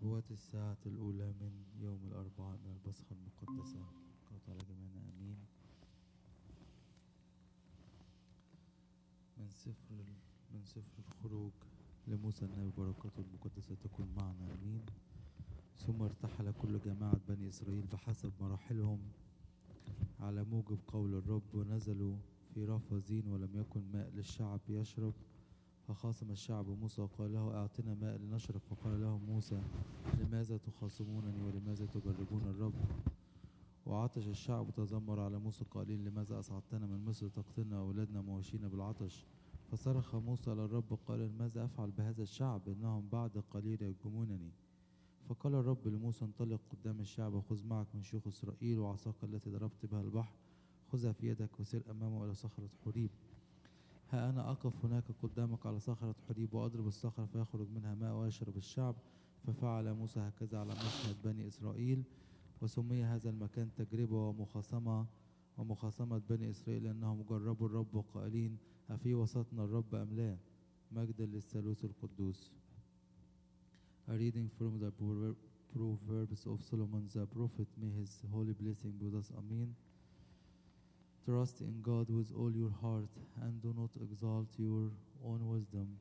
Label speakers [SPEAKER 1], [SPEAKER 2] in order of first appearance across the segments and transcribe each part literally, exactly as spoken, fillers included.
[SPEAKER 1] نبوات الساعة الأولى من يوم الأربعاء من البصخة المقدسة. قرأت على جميعنا أمين. من سفر من سفر الخروج لموسى النبي، بركاته المقدسة تكون معنا أمين. ثم ارتحل كل جماعة بني إسرائيل بحسب مراحلهم على موجب قول الرب، ونزلوا في رافزين ولم يكن ماء للشعب يشرب. فخاصم الشعب موسى وقال له: أعطنا ماء لنشرب. فقال لهم موسى: لماذا تخاصمونني ولماذا تجربون الرب؟ وعطش الشعب وتذمر على موسى قائلين: لماذا أصعدتنا من مصر تقتلنا وأولادنا مواشين بالعطش؟ فصرخ موسى للرب قال: ماذا أفعل بهذا الشعب؟ إنهم بعد قليل يرجمونني. فقال الرب لموسى: انطلق قدام الشعب وخذ معك من شيوخ إسرائيل وعصاك التي ضربت بها البحر، خذها في يدك وسير أمامه إلى صخرة حريب. ها أنا أقف هناك قدامك على صخرة حريب وأضرب الصخرة فيخرج منها ماء ويشرب الشعب. ففعل موسى هكذا على مشهد بني إسرائيل، وسمي هذا المكان تجربة ومخاصمة ومخاصمة بني إسرائيل، لأنهم جربوا الرب وقائلين: أفي وسطنا الرب أم لا؟ مجدا للثالوث القدوس. A reading from the Proverbs of Solomon the prophet. May his holy blessing be with us. Amen. Trust in God with all your heart and do not exalt your own wisdom.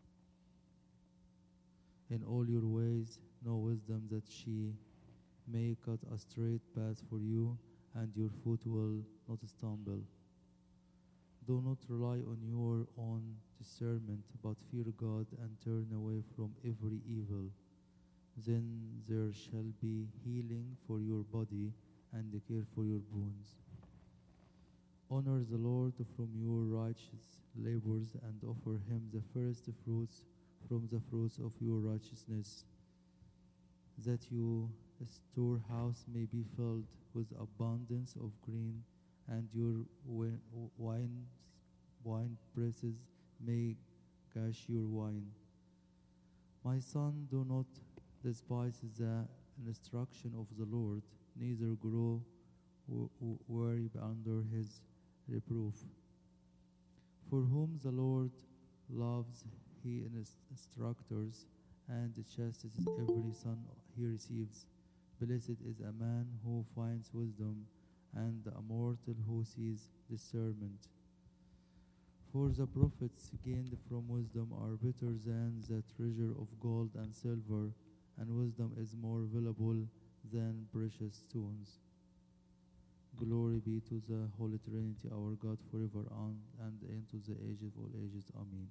[SPEAKER 1] In all your ways know wisdom, that she may cut a straight path for you and your foot will not stumble. Do not rely on your own discernment, but fear God and turn away from every evil. Then there shall be healing for your body and care for your bones. Honor the Lord from your righteous labors and offer him the first fruits from the fruits of your righteousness, that your storehouse may be filled with abundance of grain, and your wine, wine presses may gush your wine. My son, do not despise the instruction of the Lord, neither grow weary under his reproof. For whom the Lord loves, he instructors, and chastises every son he receives. Blessed is a man who finds wisdom, and a mortal who sees discernment. For the prophets gained from wisdom are better than the treasure of gold and silver, and wisdom is more valuable than precious stones. Glory be to the Holy Trinity, our God, forever on and into the ages of all ages. Amen.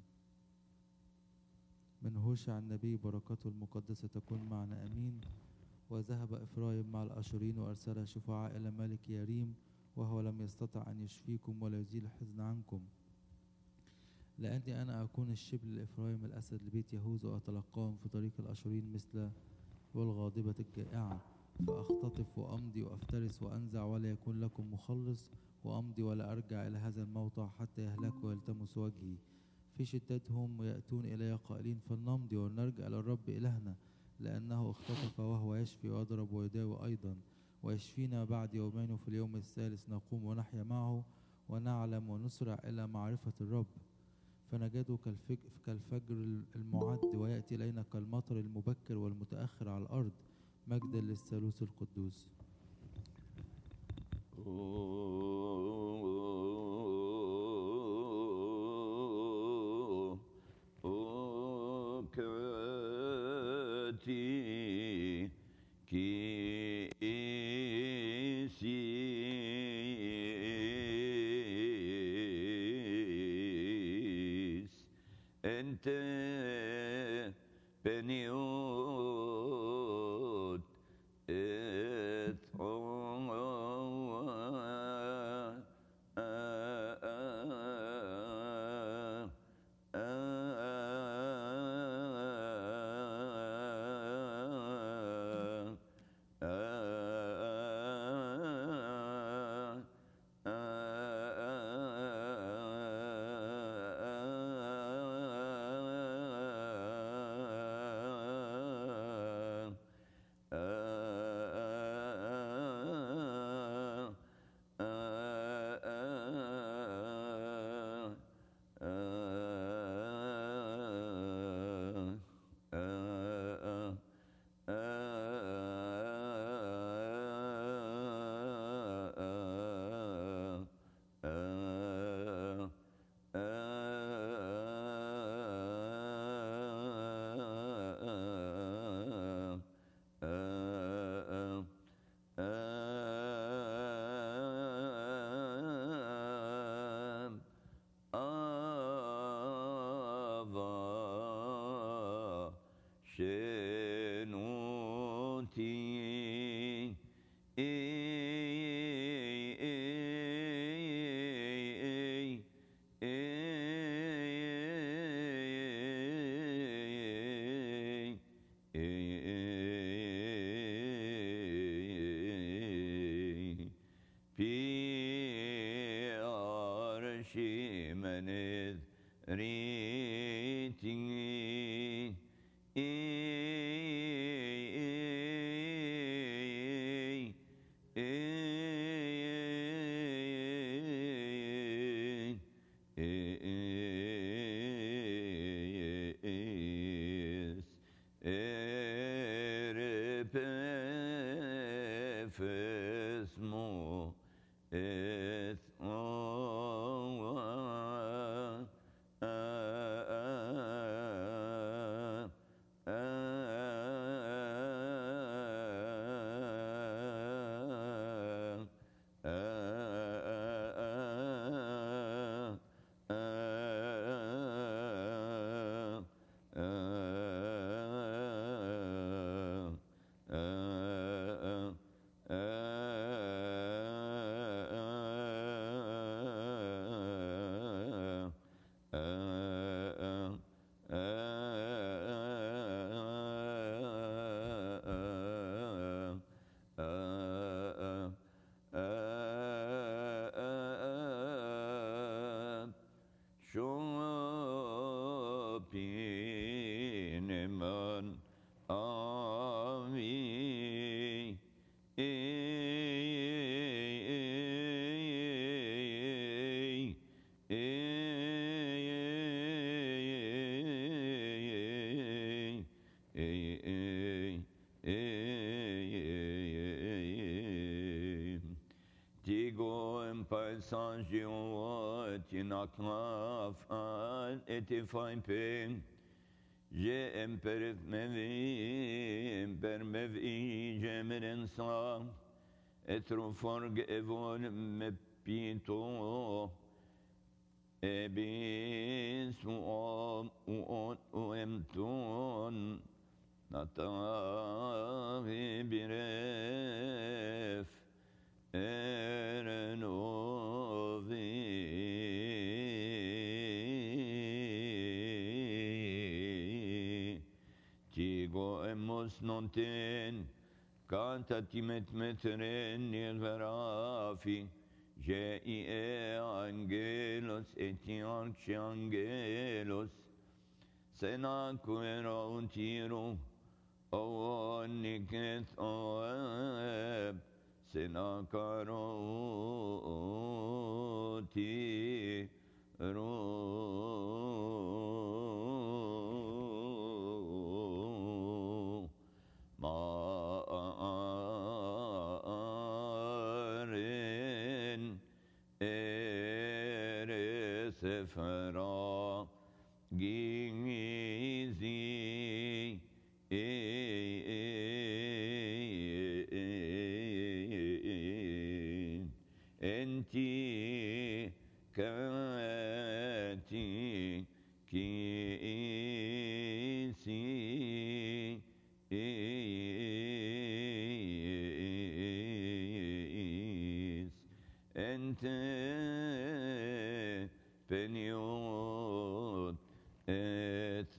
[SPEAKER 1] من هوشع النبي، بركاته المقدسة تكون معنا أمين. وذهب إفرايم مع الأشورين وأرسل شفعاء إلى ملك يريم، وهو لم يستطع أن يشفيكم ولا يزيل الحزن عنكم، لأني أنا أكون الشبل لإفرايم الأسد لبيت يهوذا، وأتلقاهم في طريق الأشورين مثل والغاضبة الجائعة. فأختطف وأمضي وأفترس وأنزع ولا يكون لكم مخلص، وأمضي ولا أرجع إلى هذا الموضع حتى يهلكوا ويلتمس وجهي. في شدتهم ويأتون إلي قائلين: فلنمضي ونرجع إلى الرب إلهنا، لأنه اختطف وهو يشفي ويضرب ويداوي أيضا، ويشفينا بعد يومين، وفي اليوم الثالث نقوم ونحيا معه ونعلم ونسرع إلى معرفة الرب. فنجده كالفجر المعد، ويأتي إلينا كالمطر المبكر والمتأخر على الأرض. مجدا للثالوث القدوس.
[SPEAKER 2] San Jean Tinaknaf an etifine pain. Je emperif mevi emper mevi jemeren sa etroforg evon mepito ebis uom uon uemton natavi biref erenovi tigo emos nonten canta timet metren nilverafi je ie angelos etian angelos senaquera un tiro o niket oeb senacaro tiro marin eresefera gizi enti kati kisi is ente peniot et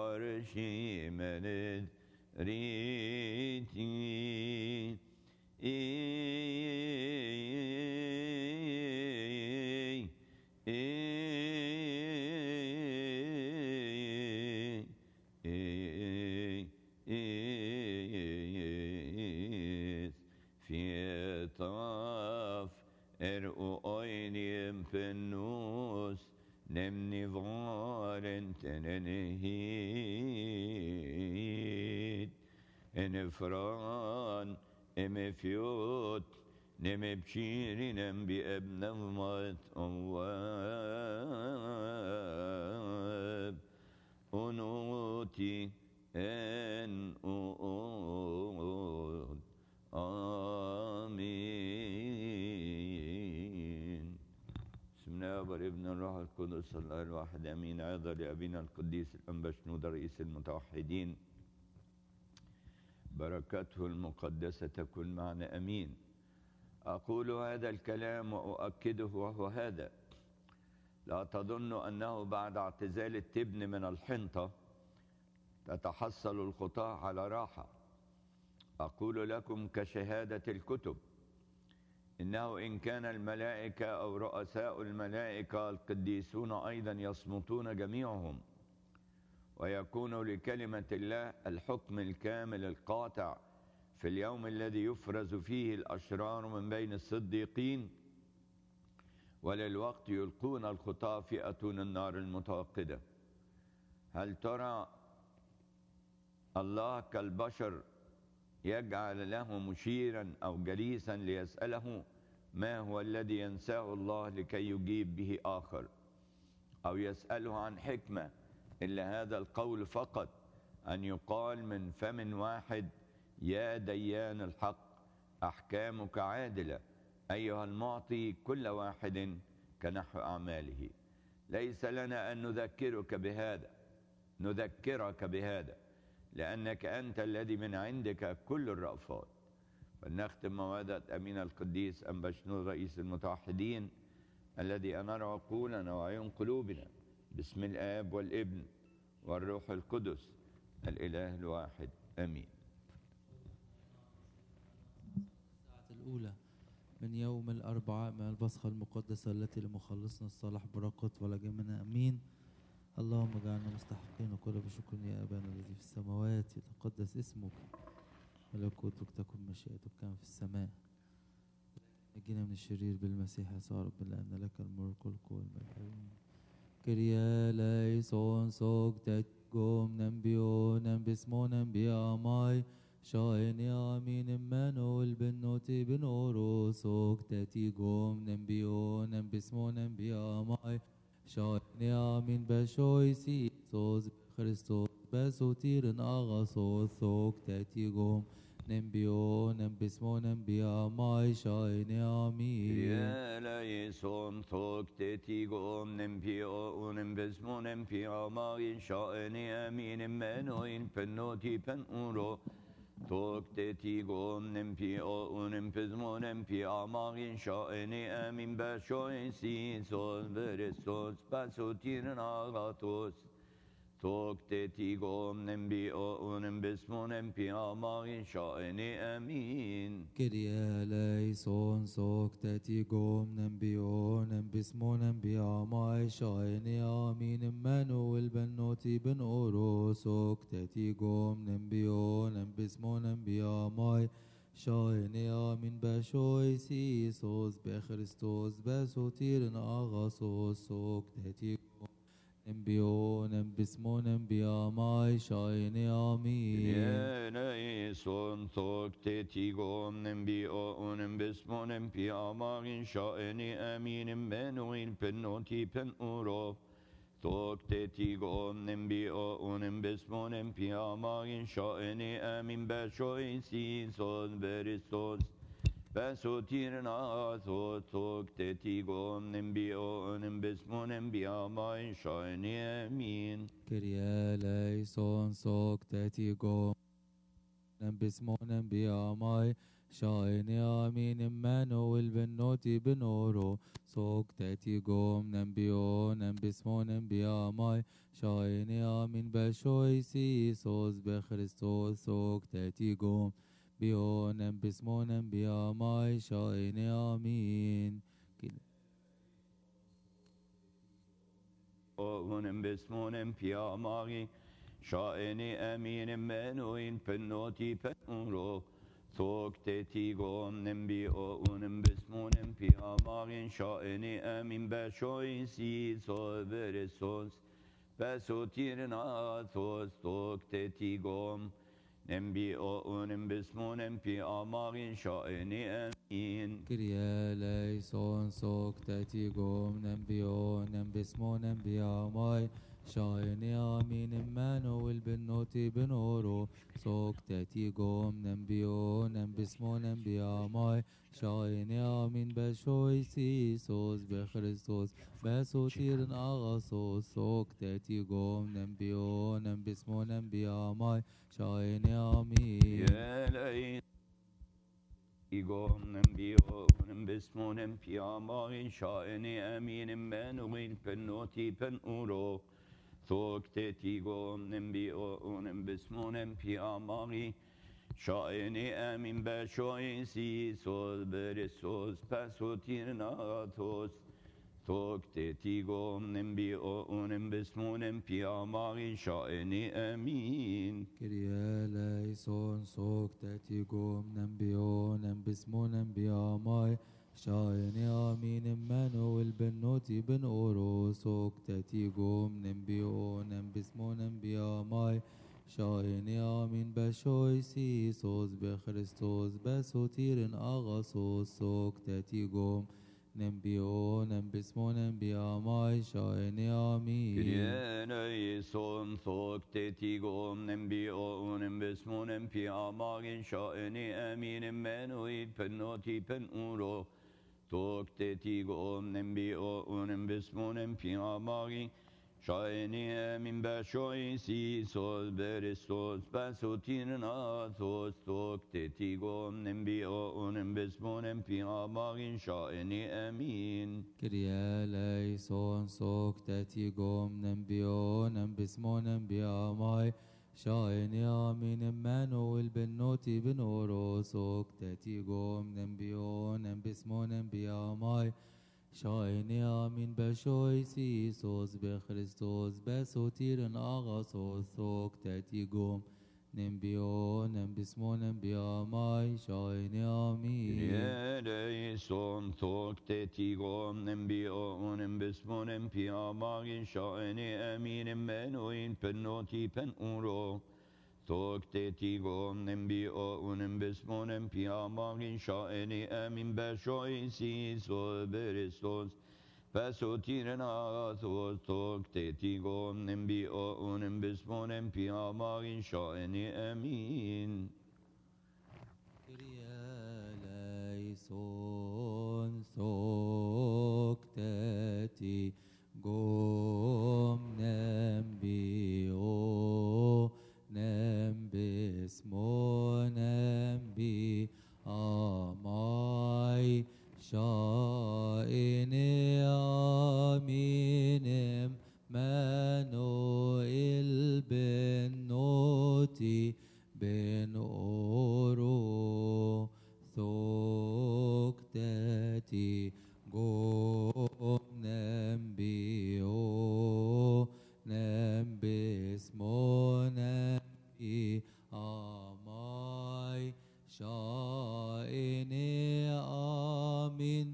[SPEAKER 2] Riti senenehit enefran emefyot nemepçirinem bi ebnevmat ovvab unuti en uud آمين. بسم الله والابن الروح القدس الله الواحد امين. عظة لابينا القديس الانبا شنودة رئيس المتوحدين، بركته المقدسة تكن معنا امين. اقول هذا الكلام واؤكده وهو هذا: لا تظن انه بعد اعتزال التبن من الحنطة تتحصل الخطاة على راحة. أقول لكم كشهادة الكتب إنه إن كان الملائكة أو رؤساء الملائكة القديسون أيضا يصمتون جميعهم، ويكون لكلمة الله الحكم الكامل القاطع في اليوم الذي يفرز فيه الأشرار من بين الصديقين، وللوقت يلقون الخطاة في أتون النار المتوقدة. هل ترى الله كالبشر يجعل له مشيرا أو جليسا ليسأله ما هو الذي ينساه الله لكي يجيب به آخر، أو يسأله عن حكمة إلا هذا القول فقط، أن يقال من فم واحد: يا ديان الحق أحكامك عادلة أيها المعطي كل واحد كنحو أعماله. ليس لنا أن نذكرك بهذا نذكرك بهذا لأنك أنت الذي من عندك كل الرأفات. فلنختم موعظة أمين القديس أنبا شنودة رئيس المتوحدين الذي أنار عقولنا وعيون قلوبنا باسم الآب والابن والروح القدس الإله الواحد آمين.
[SPEAKER 1] الساعة الأولى من يوم الأربعاء من البصخة المقدسة التي لمخلصنا الصالح بركة ولجمنا أمين. اللهم اجعلنا مستحقين وكل بشكر يا أبانا الذي في السماوات، يتقدس اسمك، ملكوتك تكن مشيئتك كما في السماء. نجينا من الشرير بالمسيح يسوع رب، لأن لك الملك والقوة والمجد. كريا ليسون سوك تتقوم ننبيو ننبسمو ننبيا ماي شاين يامين منو البنوتي بنورو سوك تتقوم ننبيو ننبسمو ننبيا ماي شاين يامين بشوي سيسوس خريستوس بسوتيرن آغاسوس سوك تتقوم ننبيو ننبسمو ننبيا ماي شاين يامين.
[SPEAKER 2] يا ليسون ثوك تتيقوم ننبيو ننبسمو ننبيا ماي شاين يامين منوين فنوتي فنورو ثوك تتيقوم ننبيو ننبسمو ننبيا ماي شاين يامين بشوي سيسوس بريستوس بسوتيرن آغاسوس ثوك تتيقوم ننبيو ننبسمو ننبيا ماي شاين آمين.
[SPEAKER 1] كريا ليسون سوك تتيقوم ننبيو ننبسمو ننبيا ماي شاين آمين منو البنوتي بن أورو سوك تتيقوم ننبيو ننبسمو ننبيا ماي شاين آمين بشوي سيسوس بخريستوس بسوتيرن آغاسوس سوك تتيقوم ننبيو ننبسمو ننبيا ماي شاين آمين.
[SPEAKER 2] يا ليسون ثوك تتيقوم ننبيو ننبسمو ننبيا ماي شاين آمين منوين فنوتي فنورو ثوك تتيقوم ننبيو ننبسمو ننبيا ماي شاين آمين بشوي سيسوس بريستوس بسوتيرنا ثوك ثوك تتيقوم ننبيو ننبسمو ننبيا ماي شاين آمين.
[SPEAKER 1] كريا ليسون سوك تتيقوم ننبسمو ننبيا ماي شاين آمين منو البنوتي بنورو سوك تتيقوم ننبيو ننبسمو ننبيا ماي شاين آمين بشوي سيسوس بخريستوس سوك تتيقوم بيو ننبسمو ننبيا ماي شاين آمين.
[SPEAKER 2] وننبسمو ننبيا ماي شاين آمين منوين فنوتي فنورو ثوك تتيقوم ننبيو وننبسمو ننبيا ماي شاين آمين بشوي سيسوس بريستوس Besotirna thostok tetigom. Nembi o unim bismonem pi amagin shaini amin.
[SPEAKER 1] Kyrie eleison sok tetigom nembio nembismo nembiamai شاين آمين إمانويل بالنوتي بنورو صوك تاتيقوم نمبيو نمبسمو نمبياماي شاين آمين بشوي سيسوس بخريستوس بسوتير أغاصوس صوك تاتيقوم نمبيو نمبسمو نمبياماي شاين آمين
[SPEAKER 2] يا ليت إيغوم نمبيو نمبسمو نمبياماي شاين آمين إمانويل بالنوتي بنورو Thok tetigom nembio unem bismonem piamari Shaini amin bashoin si sos beresos pasotirnatos Thok tetigom nembio unem bismonem piamari Shaini amin
[SPEAKER 1] Kyrie eleison sok tetigom nembio nembismo nembiamai شاين آمين إمانويل بالنوتي بن أورو صوك تاتيقوم نمبيو نمبسمو نمبياماي شاين آمين بشوي سيسوس بخريستوس بسوتير أغاصوس صوك تاتيقوم نمبيو نمبسمو نمبياماي شاين آمين
[SPEAKER 2] Kyrie eleison thok tetigom nembio nembismo nempiamagin shaini amin Emmanuel penoti pen uro Tok tetigom nembio unem bismonem piamagi shaini amin bashoi si sol beristos basotirna thos tok tetigom nembio unem bismonem piamagi shaini amin
[SPEAKER 1] Kyrie eleison sok tetigom nembio nembismo nembiamai شاين آمين إمانويل بالنوتي بنورو صوك تاتيقوم نمبيو نمبسمو نمبياماي شاين آمين بشوي سيسوس بخريستوس بسوتير أغاصوس صوك تاتيقوم نمبيو نمبسمو نمبياماي شاين آمين
[SPEAKER 2] Kyrie eleison thok tetigom nembio nembismo nempiamagi shaini amin Emmanuel penoti pen uro Tok tetigom nembio nembismo nempiamagi shaini amin bashoi si sol beristos Pasotirna thos tok tetigom nembio nembismo nempiamagi shaini amin
[SPEAKER 1] eleison sok teti gom nembio nembismo nembi amai shaini aminim Manuel ben noti ben oro thok teti gom nembio nembismo nembi amai shaini amin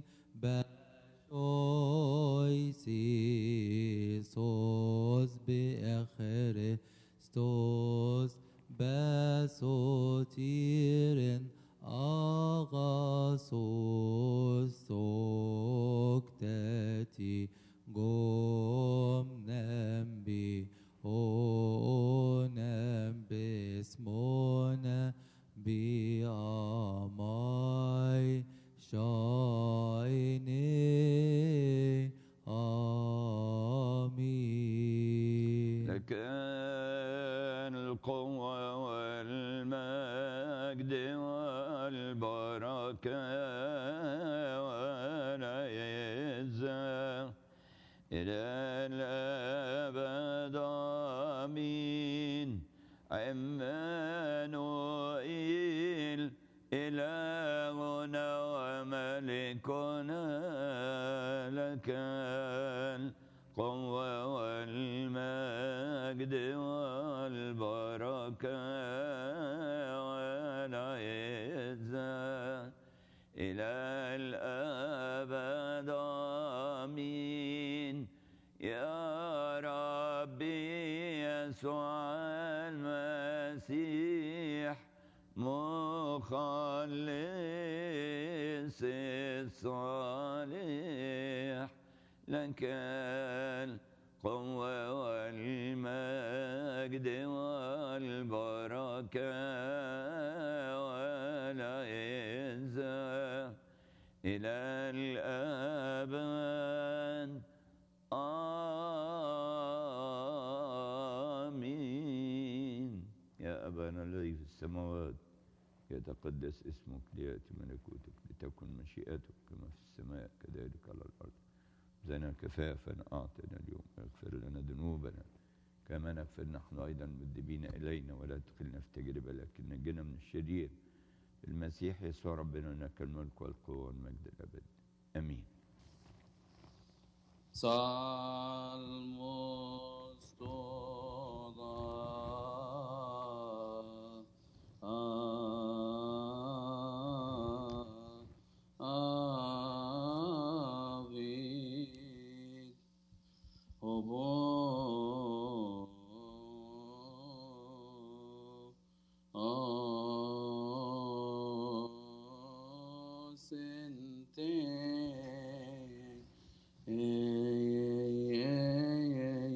[SPEAKER 1] bashoi sisos be'echristos basotirin agasos sok teti gom nembi o nembismo nembi amai shaini آمين
[SPEAKER 2] لك القوة والمجد والبركة والعزة إلى الأبد آمين عمانوئيل إلهنا وملكنا لك القوة والمجد والبركة والعزة إلى الأبد آمين يا ربي القديس الصالح لك القوة والمجد والبركة والعزة إلى الأبد آمين. يا أبانا الذي في السماوات يتقدس اسمك، ليأتي ملكوتك، لتكن مشيئتك كما في السماء كذلك على الأرض. زنا كفافا أعطنا اليوم، اغفر لنا ذنوبنا كما نغفر نحن أيضا المذنبين إلينا، ولا تدخلنا في تجربة لكن نجنا من الشرير. المسيح يسوع ربنا لك الملك والقوة والمجد الأبد. آمين.
[SPEAKER 3] Salmos toda avid obo sente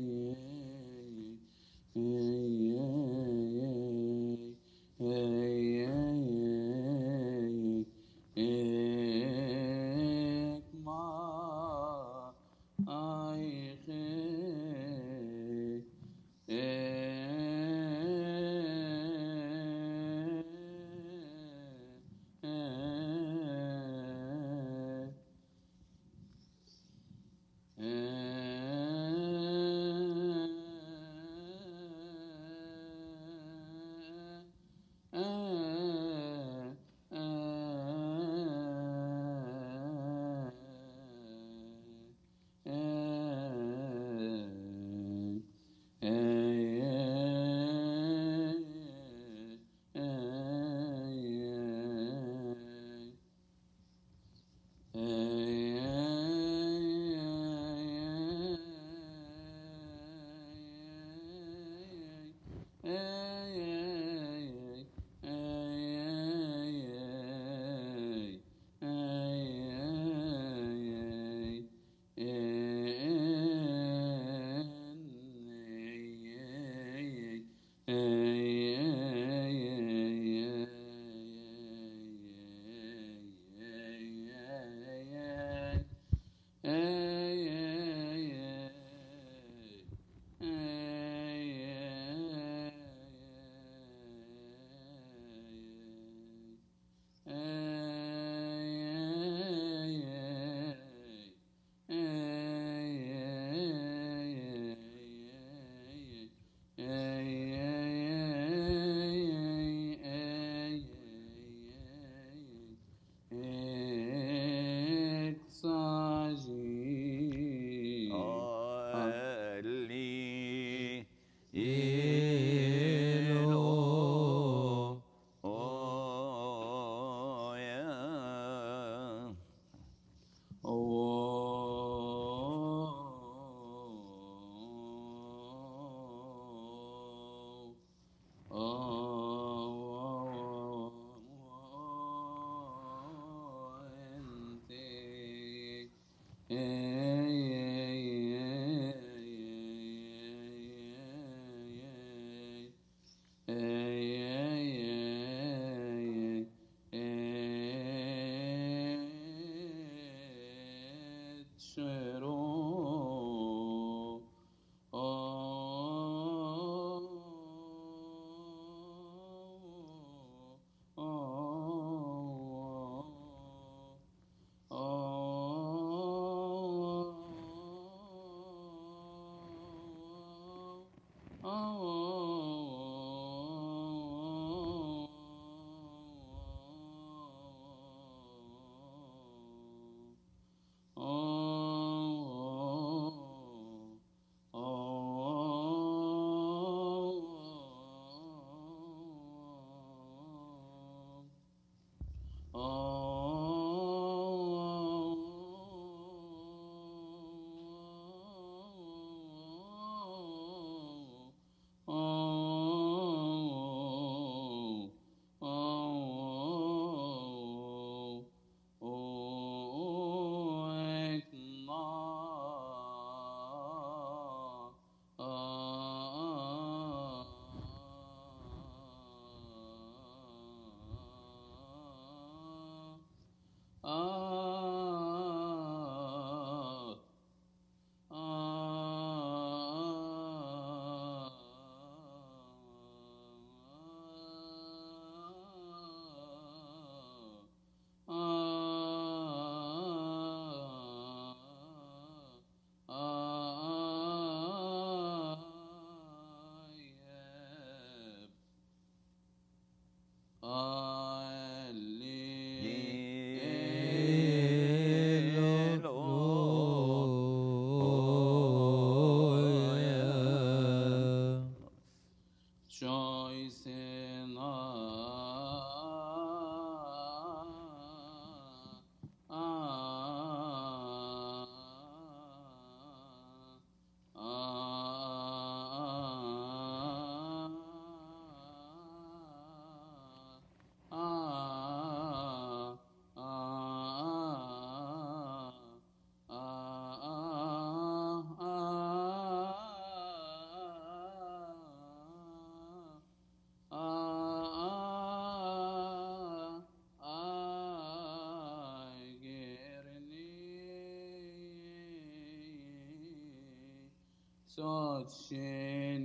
[SPEAKER 3] such an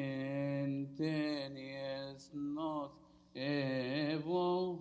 [SPEAKER 3] intense not evil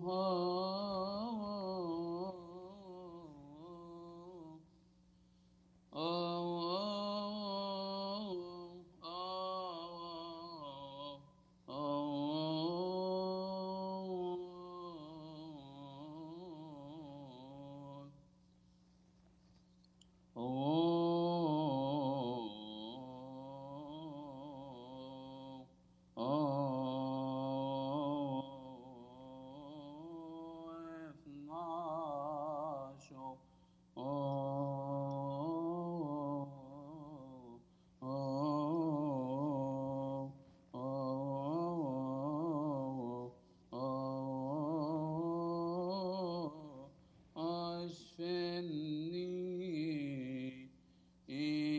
[SPEAKER 3] أشفني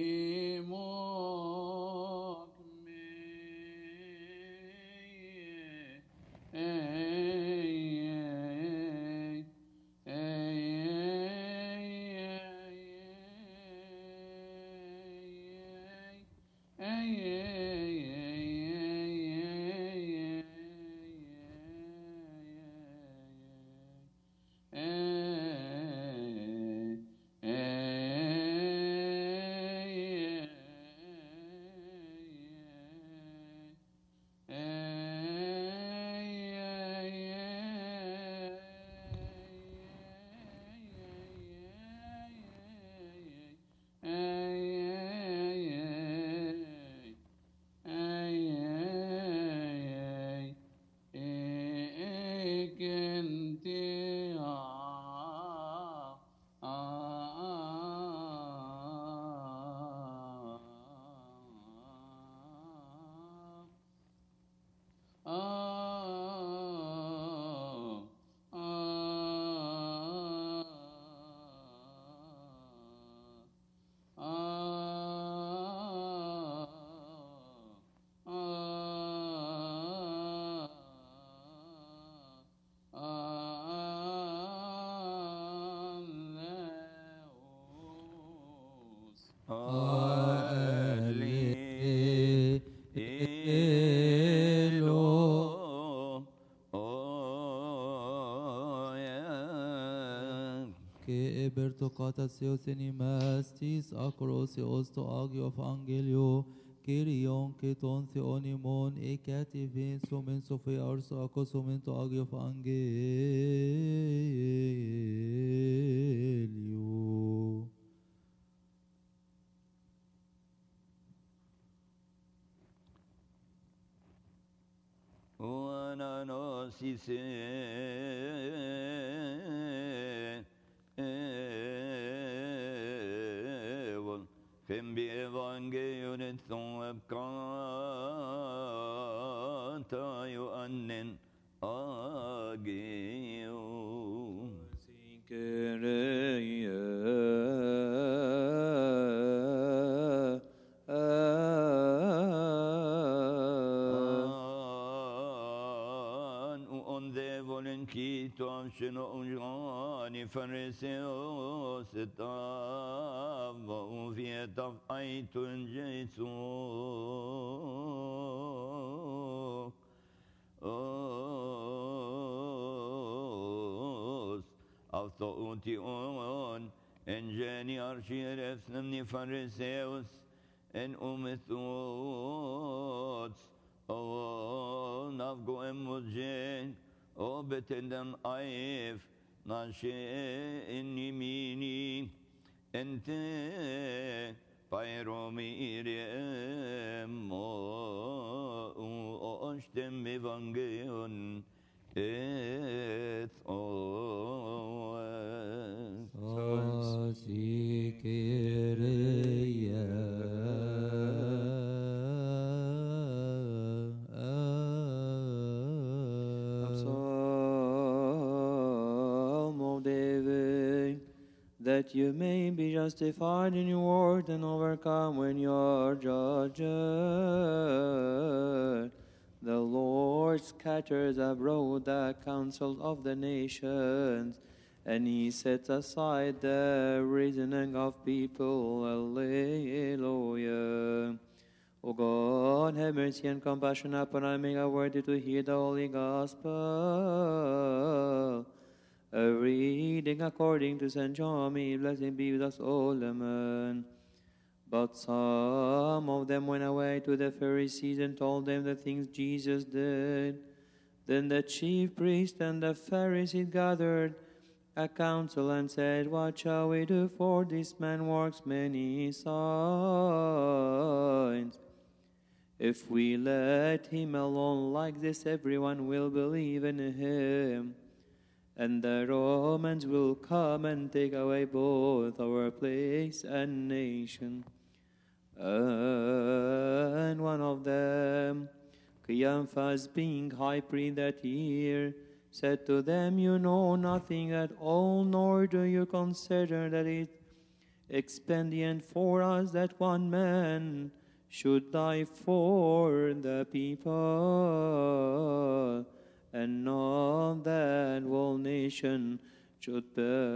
[SPEAKER 1] que eberto katas theosinimastis akros osto agio of angelio Kyrion keton theonimon ekativin somen sophe arso akosomen to agio of angelio.
[SPEAKER 2] وانا ناسيس Fem bi evangelion thon kanta yo annen ageo. An on the volunteer to amshino unjani fariseos etav vietav aitun jesu os authoution engeni archierefs nemni fariseus en umethos o navgo emudjen o betendem aif nashe inimini ente pairomirem o ostem evangelion et oes
[SPEAKER 4] that you may be justified in your word and overcome when you are judged. The Lord scatters abroad the counsel of the nations and he sets aside the reasoning of people. Alleluia. O God, have mercy and compassion upon us, make us worthy to hear the Holy Gospel. A reading according to Saint John, may blessing be with us all, amen. But some of them went away to the Pharisees and told them the things Jesus did. Then the chief priest and the Pharisees gathered a council and said, what shall we do? For this man works many signs. If we let him alone like this, everyone will believe in him. And the Romans will come and take away both our place and nation. And one of them, Caiaphas, being high priest that year, said to them, you know nothing at all, nor do you consider that it expedient for us that one man should die for the people, and not that whole nation should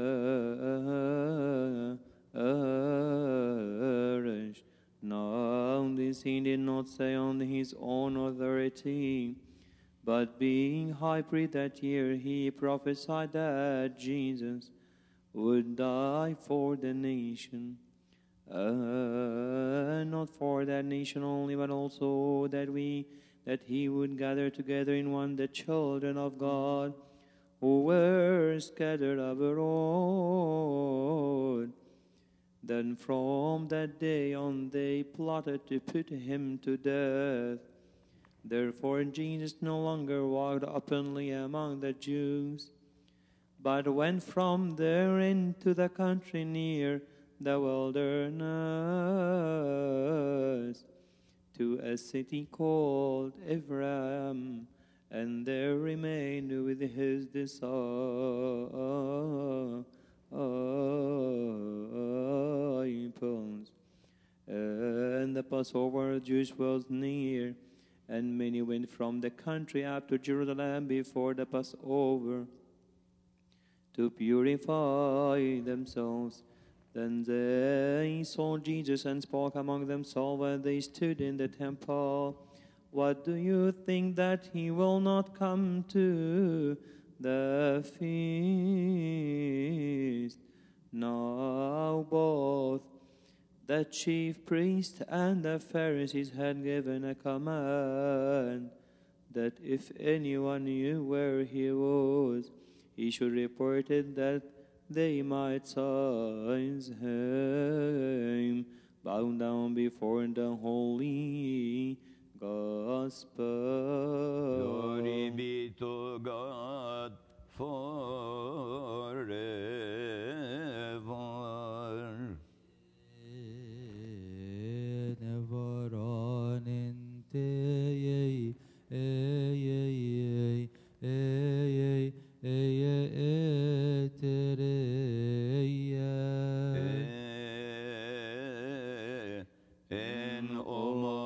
[SPEAKER 4] perish. Now this he did not say on his own authority, but being high priest that year, he prophesied that Jesus would die for the nation. Uh, not for that nation only, but also that we, that he would gather together in one the children of God who were scattered abroad. Then from that day on they plotted to put him to death. Therefore Jesus no longer walked openly among the Jews, but went from there into the country near the wilderness, to a city called Ephraim, and there remained with his disciples. And the Passover Jews was near, and many went from the country up to Jerusalem before the Passover to purify themselves. Then they saw Jesus and spoke among themselves when they stood in the temple. What do you think that he will not come to the feast? Now both the chief priest and the Pharisees had given a command that if anyone knew where he was, he should report it, that they might seize him, bow down before the holy gospel.
[SPEAKER 2] Glory be to God forever.
[SPEAKER 1] Never on into ye, eh, ye, ye, eh, ye, eh, ye, eh, tere, ye.
[SPEAKER 2] En oma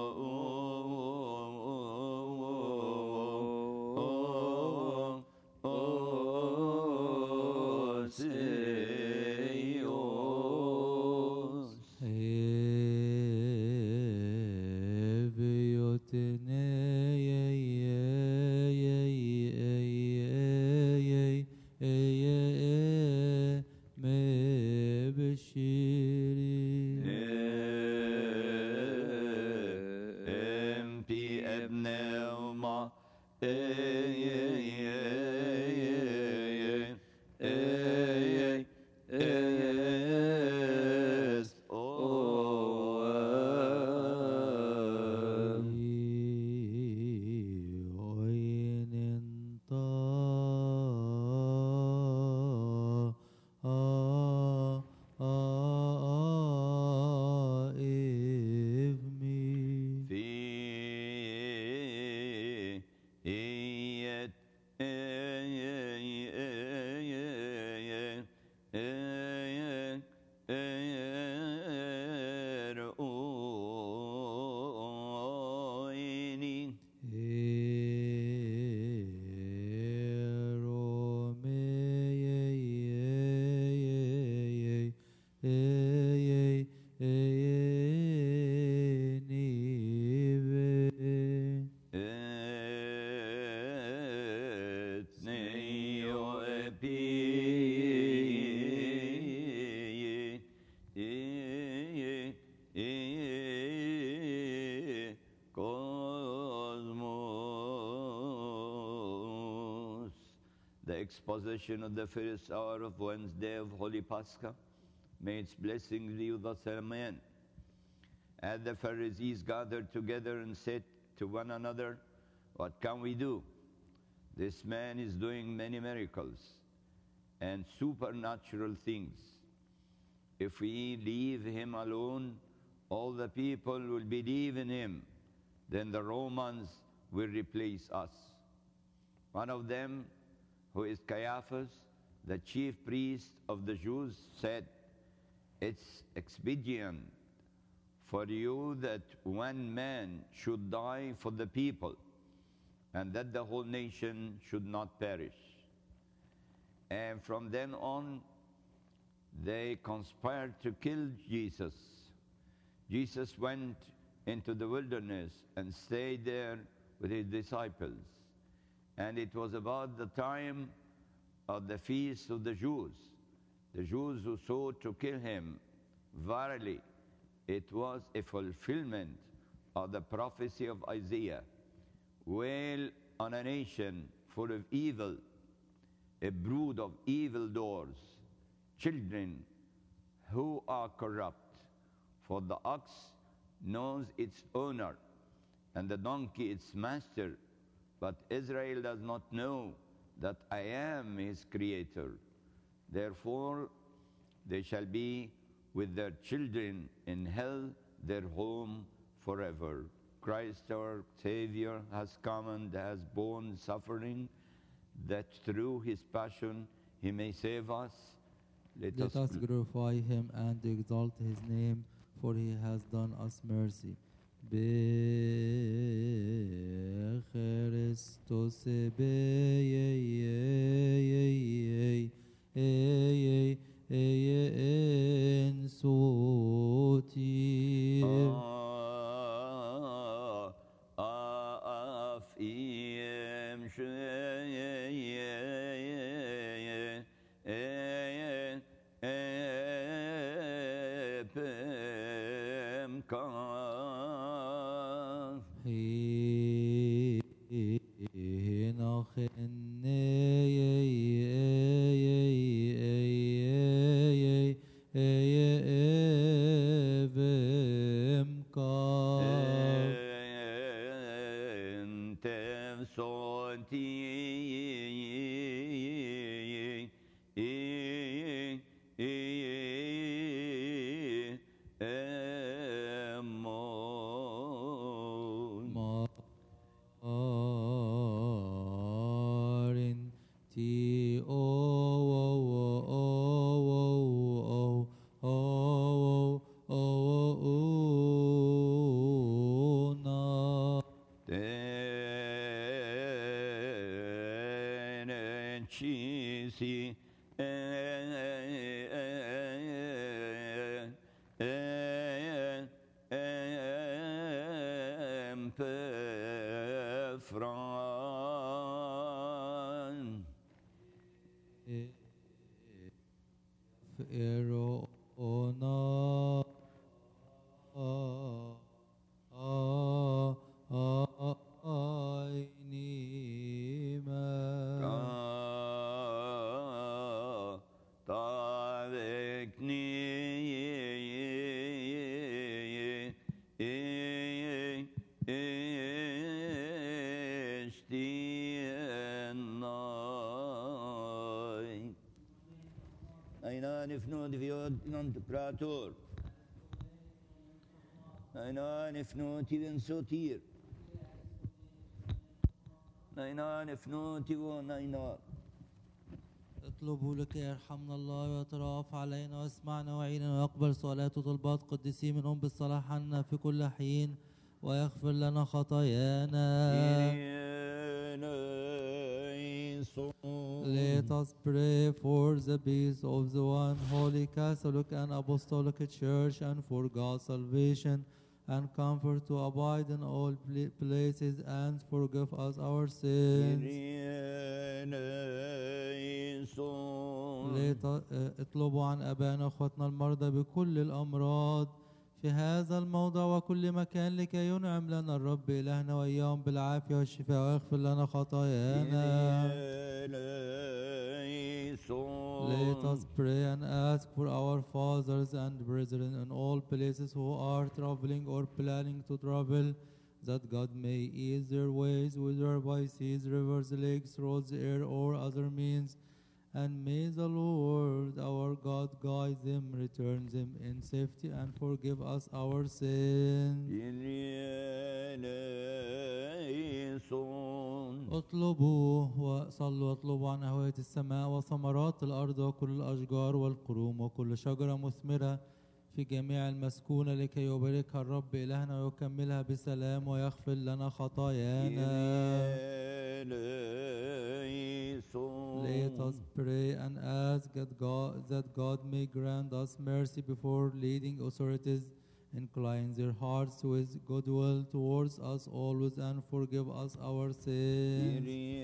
[SPEAKER 2] exposition of the first hour of Wednesday of Holy Pascha. May its blessings be with us, amen. As the Pharisees gathered together and said to one another, what can we do? This man is doing many miracles and supernatural things. If we leave him alone, all the people will believe in him. Then the Romans will replace us. One of them, who is Caiaphas, the chief priest of the Jews, said, it's expedient for you that one man should die for the people, and that the whole nation should not perish. And from then on, they conspired to kill Jesus. Jesus went into the wilderness and stayed there with his disciples. And it was about the time of the feast of the Jews. The Jews who sought to kill him. Verily, it was a fulfillment of the prophecy of Isaiah. Wail on a nation full of evil, a brood of evildoers, children who are corrupt. For the ox knows its owner, and the donkey its master, but Israel does not know that I am his creator. Therefore, they shall be with their children in hell, their home forever. Christ our Savior has come and has borne suffering, that through his passion he may save us. Let,
[SPEAKER 1] Let us glorify him and exalt his name, for he has done us mercy. Be Christos be en sotir.
[SPEAKER 2] Af iem epem kan. Prator. Nainan ifnuti ben sotir. Nainan ifnuti wa nainan.
[SPEAKER 1] اطلبوا لك يرحمنا الله ويترأف علينا واسمعنا وعينا ويقبل صلاه وطلبات قديسين من ام بالصلاح عنا في كل حين ويغفر لنا خطايانا. Let us pray for the peace of the one holy Catholic and Apostolic Church, and for God's salvation and comfort to abide in all places, and forgive us our sins. Let us اطلبوا عن أبائنا أخواتنا المرضى بكل الأمراض في هذا الموضع وكل مكان، لكي ينعم لنا الرب إلهنا وإياهم بالعافية والشفاء ويغفر لنا خطايانا. Let us pray and ask for our fathers and brethren in all places who are traveling or planning to travel, that God may ease their ways, whether by seas, rivers, lakes, roads, air, or other means. And may the Lord our God guide them, return them in safety, and forgive us our sins. اطلبوا وصلوا واطلبوا عن أهوية السماء وثمرات الأرض وكل الأشجار والكروم وكل شجرة مثمرة في جميع المسكونة، لكي يباركها الرب إلهنا ويكملها بسلام ويغفر لنا خطايانا. Let us pray and ask that God, that God may grant us mercy before leading authorities, incline their hearts with goodwill towards us always, and forgive us our sins.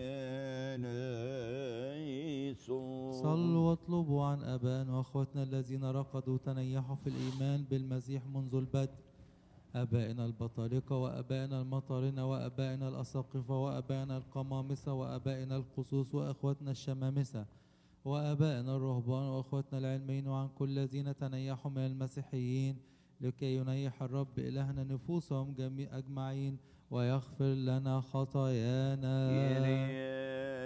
[SPEAKER 1] صلوا واطلبوا عن آبائنا وأخواتنا الذين رقدوا تنيحوا في الإيمان بالمسيح منذ البدء، آبائنا البطارقة وآبائنا المطارنة وآبائنا الأساقفة وآبائنا القمامسة وآبائنا القصوص وأخواتنا الشمامسة وآبائنا الرهبان وأخواتنا العلميين، وعن كل الذين تنيحوا من المسيحيين، لكي ينيح الرب إلهنا نفوسهم جميع أجمعين ويغفر لنا خطايانا.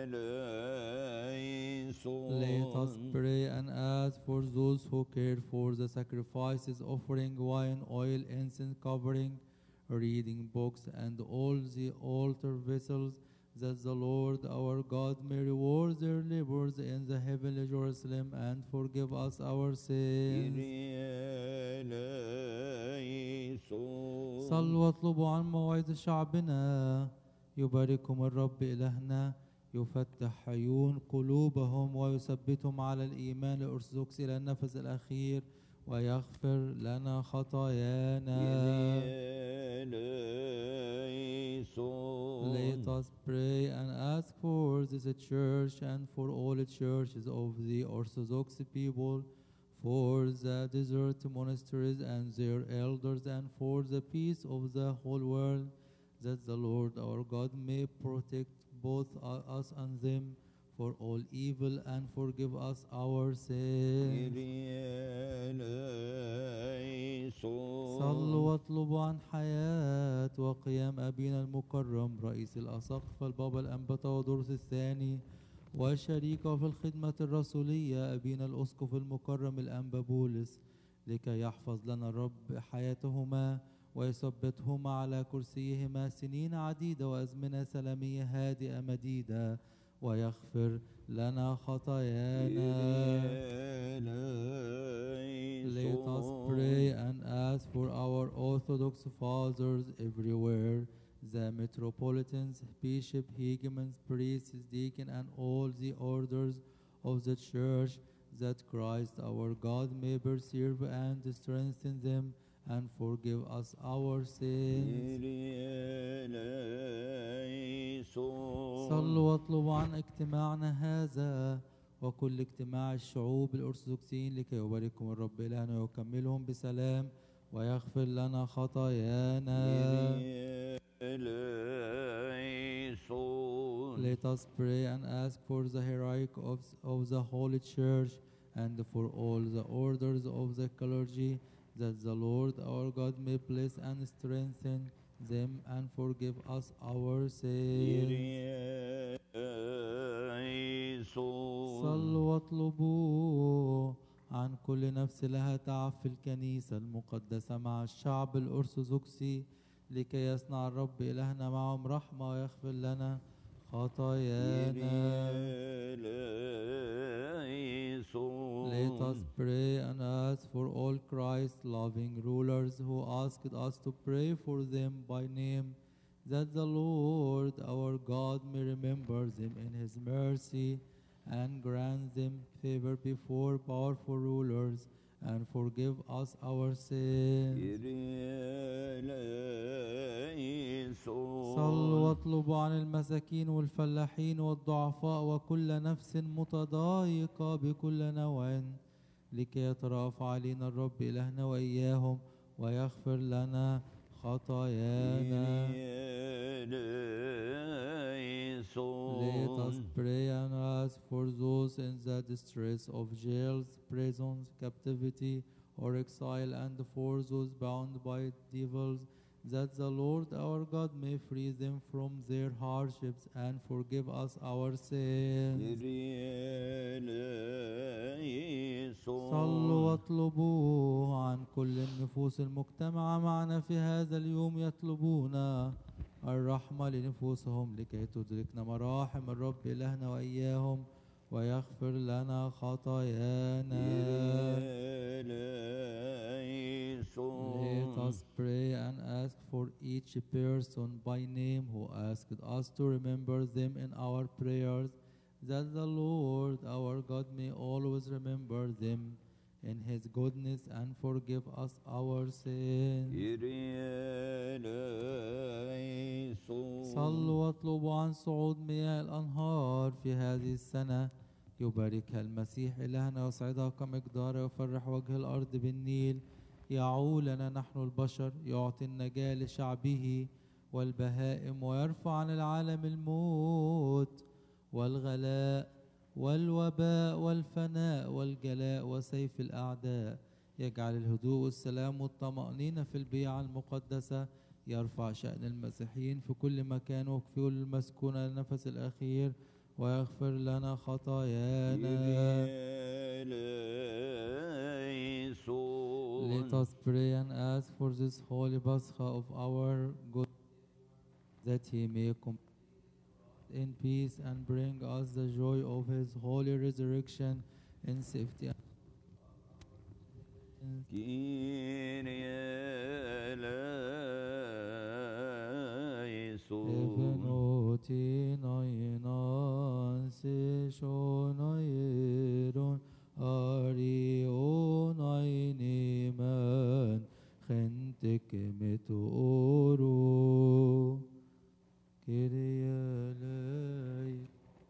[SPEAKER 1] Let us pray and ask for those who care for the sacrifices, offering wine, oil, incense, covering, reading books, and all the altar vessels, that the Lord our God may reward their labors in the heavenly Jerusalem and forgive us our sins. صلوا واطلبوا عن مواعيد شعبنا، يباركهم الرب إلهنا، يفتح عيون قلوبهم ويثبتهم على الإيمان الأرثوذكسي إلى النفس الأخير ويغفر لنا خطايانا. Let us pray and ask for this church and for all the churches of the Orthodox people, for the desert monasteries and their elders, and for the peace of the whole world, that the Lord our God may protect both us and them for all evil and forgive us our sins. صلوا واطلبوا عن حياة وقيام أبينا المكرم رئيس الأساقفة البابا الأنبا تودروس الثاني، وشريكه في الخدمة الرسولية أبينا الأسقف المكرم الأنبا بولس، لكي يحفظ لنا الرب حياتهما ويثبتهما على كرسيهما سنين عديدة وأزمنة سلامية هادئة مديدة ويغفر لنا خطايانا. Let us pray and ask for our Orthodox fathers everywhere, the metropolitans, bishop, hegemons, priests, deacons, and all the orders of the church, that Christ our God may preserve and strengthen them and forgive us our sins. صلوا واطلبوا عن اجتماعنا هذا وكل اجتماع الشعوب الأرثوذكسيين، لكي يباركهم الرب إلهنا ويكملهم بسلام ويغفر لنا خطايانا. Let us pray and ask for the hierarchy of, of the Holy Church and for all the orders of the clergy, that the Lord our God may bless and strengthen them and forgive us our sins. صلوا واطلبوا عن كل نفس لها تعب في الكنيسة المقدسة مع الشعب الأرثوذكسي، لكي يصنع الرب إلهنا معهم رحمة ويغفر لنا خطايانا. Let us pray and ask for all Christ-loving rulers who asked us to pray for them by name, that the Lord our God may remember them in His mercy and grant them favor before powerful rulers and forgive us our sins. صلوا واطلبوا عن المساكين والفلاحين والضعفاء وكل نفس متضايقة بكل نوع، لكي يترأف علينا الرب إلهنا وإياهم ويغفر لنا خطايانا.
[SPEAKER 2] eleison.
[SPEAKER 1] pray and ask for those in the distress of jails, prisons, captivity, or exile, and for those bound by devils, that the Lord our God may free them from their hardships and forgive us our sins.
[SPEAKER 2] Kyrie eleison.
[SPEAKER 1] صلوا واطلبوا عن كل النفوس المجتمعة معنا في هذا اليوم، يطلبون الرحمة لنفوسهم لكي تدركنا مراحم الرب إلهنا وإياهم ويغفر لنا خطايانا. Let us pray and ask for each person by name who asked us to remember them in our prayers, that the Lord our God may always remember them in His goodness and forgive us our sins. صلوا واطلبوا عن صعود مياه الأنهار في هذه السنة، يباركها المسيح إلهنا ويسعدها كمقدار، ويفرح وجه الأرض بالنيل، يعولنا نحن البشر، يعطي النجاة لشعبه والبهائم، ويرفع عن العالم الموت والغلاء والوباء والفناء والجلاء وسيف الأعداء، يجعل الهدوء والسلام والطمأنينة في البيعة المقدسة، يرفع شأن المسيحيين في كل مكان وفي كل المسكونة للنفس الأخير، ويغفر لنا خطايانا. Let us pray and ask for this holy Pascha of our God, that He may complete in peace and bring us the joy of His holy resurrection in safety. Evenoti nainan se shonairon arionai neman khentek metoru kiriyalai.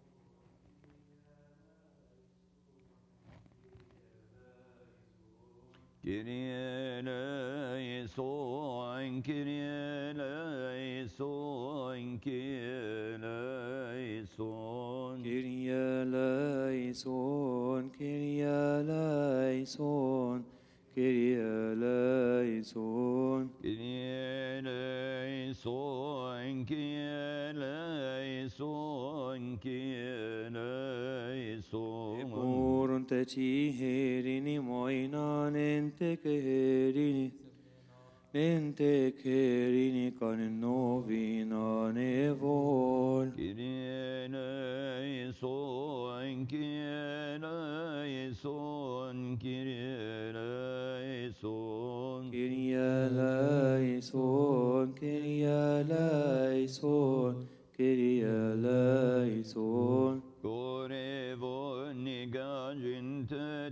[SPEAKER 2] Kyrie eleison, Kyrie eleison, Kyrie eleison.
[SPEAKER 4] Kyrie eleison, Kyrie eleison, Kyrie eleison.
[SPEAKER 2] Kyrie eleison, Kyrie eleison, Kyrie eleison.
[SPEAKER 4] Eborun te ciherini moinan ente keherini, ente keherini kan novina nevol.
[SPEAKER 2] Kyrie eleison, Kyrie eleison, Kyrie eleison.
[SPEAKER 4] Kyrie eleison, Kyrie eleison, Kyrie eleison.
[SPEAKER 2] Korevon nigajintet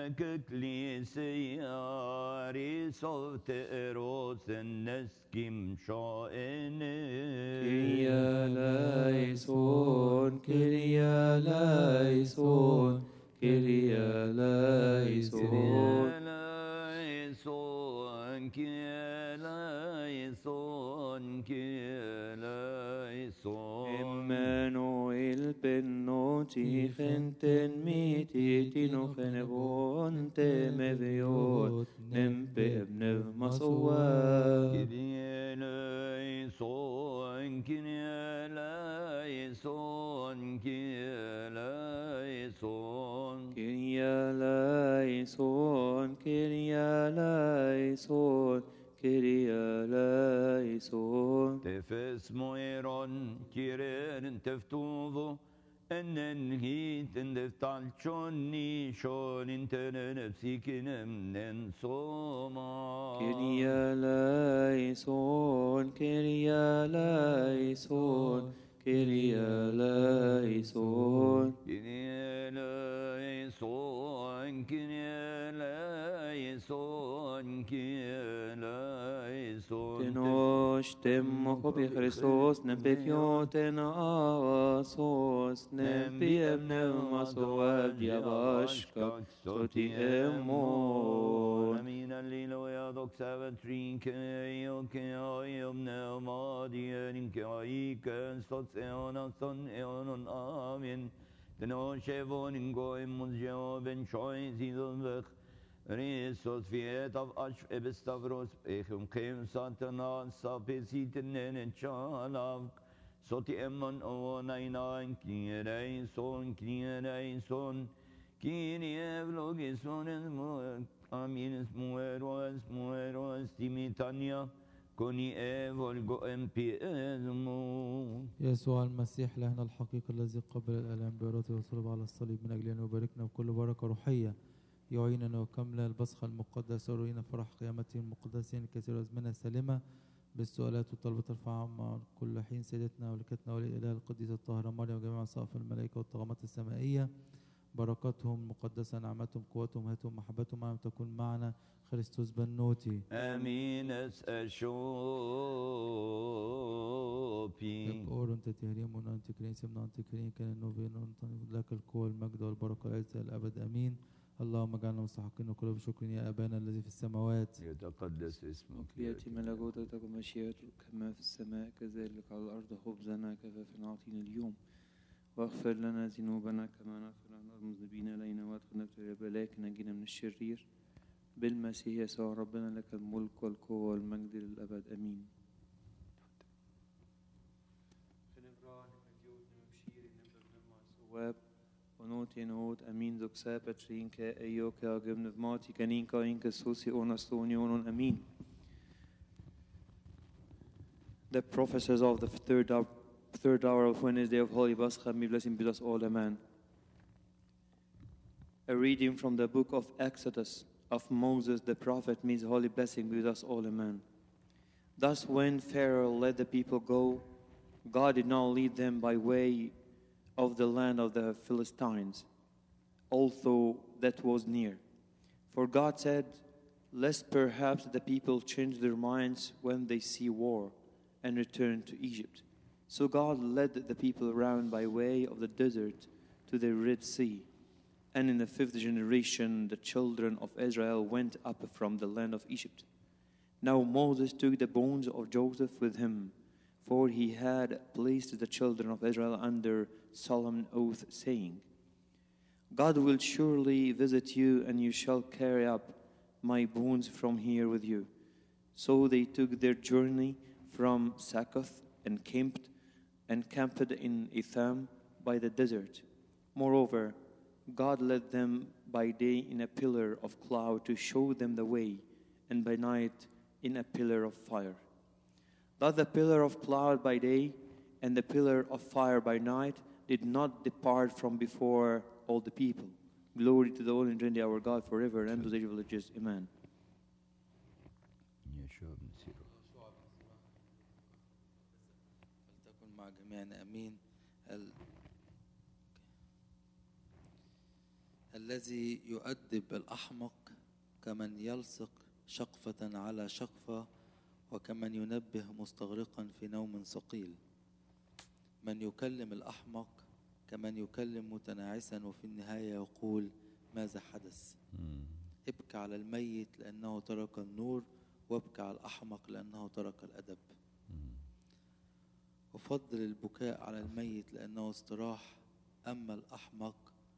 [SPEAKER 2] yekeklisiari sovte erosen neskim shaene.
[SPEAKER 4] Kyrie eleison, Kyrie eleison, Kyrie eleison.
[SPEAKER 2] Eleison, eleison, eleison.
[SPEAKER 4] Emmanuel benoti genten mititino genevonte meviot nempe ebnev masowa.
[SPEAKER 2] Kyrie eleison, Kyrie eleison, Kyrie eleison.
[SPEAKER 4] Kyrie eleison, Kyrie eleison, Kyrie eleison.
[SPEAKER 2] Tefes moeron kiren teftuvo enen hiten deftalchoni shon intenen psikinem nen soma.
[SPEAKER 4] Kyrie eleison, Kyrie eleison, Kyrie eleison.
[SPEAKER 2] Kyrie eleison, Kyrie eleison, Kyrie eleison.
[SPEAKER 4] Tenos temmoco bi Christos nem pekioten asos nem piem neumas oad yavashka soti emon.
[SPEAKER 2] Amina Alleluia, doxa trinke, ioke, iomne, madien, kaiken, stots eonas, son eonon, amen. Den Oshevon goim uns Jehoven choin zidon vech. Ristos fiet av ashv ebestavros echum kem satanan sapesiten nenen chalav. Soti emmon o nainain knierein son knierein son. Kyrie vlogison es muer. Amin es mueros mueros timitania. كوني ايفول جو ام بي ازمو.
[SPEAKER 1] يسوع المسيح لهنا الحقيقي الذي قبل الآلام بإرادته وصلب على الصليب من أجلنا وباركنا بكل بركة روحية يعيننا وكمل البصخة المقدسة ويرينا فرح قيامته المقدسين كثير أزمنة سالمة بالسؤالات والطلبات الرفاعة مع كل حين سيدتنا ولكتنا ولي الإله القديسة الطاهرة مريم وجميع صائف الملائكة والطغمات السمائية بركاتهم المقدسة نعمتهم قوتهم هاتهم محبتهم معنا تكون معنا خريستوس بنوتي
[SPEAKER 2] امين اساشوبي.
[SPEAKER 1] اور انت تهريم وانت كريم سمنا انت كريم كان النوبين لك القوة والمجد والبركة والعزة الأبد امين. اللهم اجعلنا مستحقين وكل بشكر يا ابانا الذي في السماوات
[SPEAKER 2] يتقدس اسمك
[SPEAKER 4] يأتي ملكوتك ومشيئتك كما في السماء كذلك على الأرض. خبزنا كفافنا أعطينا اليوم واغفر لنا ذنوبنا كما نغفر عن المذنبين إلينا وادخلنا في التجربة لكن نجينا من الشرير بالمسيح يسوع ربنا لك الملك والقوة والمجد للأبد آمين. Och nåt nåd amin doxa patrinka ejoka agumnevmati kaninka inka sosi onastonionon amin. The prophecies of the third hour, third hour of Wednesday of Holy Pascha, may blessing be with us all, amen. A reading from the book of Exodus of Moses the prophet, may his holy blessing be with us all, amen. Thus when Pharaoh let the people go, God did not lead them by way of the land of the Philistines, although that was near. For God said, lest perhaps the people change their minds when they see war and return to Egypt. So God led the people around by way of the desert to the Red Sea. And in the fifth generation, the children of Israel went up from the land of Egypt. Now Moses took the bones of Joseph with him, for he had placed the children of Israel under solemn oath, saying, God will surely visit you, and you shall carry up my bones from here with you. So they took their journey from Succoth and camped, and camped in Etham by the desert. Moreover, God led them by day in a pillar of cloud to show them the way, and by night in a pillar of fire. Thus the pillar of cloud by day and the pillar of fire by night did not depart from before all the people. Glory to the only and Trinity our God forever and to the age of ages. Amen.
[SPEAKER 1] فلتكن مع جميعنا امين. ال... الذي يؤدب الأحمق كمن يلصق شقفة على شقفة وكمن ينبه مستغرقا في نوم ثقيل. من يكلم الأحمق كمن يكلم متناعسا وفي النهاية يقول ماذا حدث. ابكى على الميت لأنه ترك النور وابكى على الأحمق لأنه ترك الأدب. أفضل البكاء على الميت لأنه استراح، أما الأحمق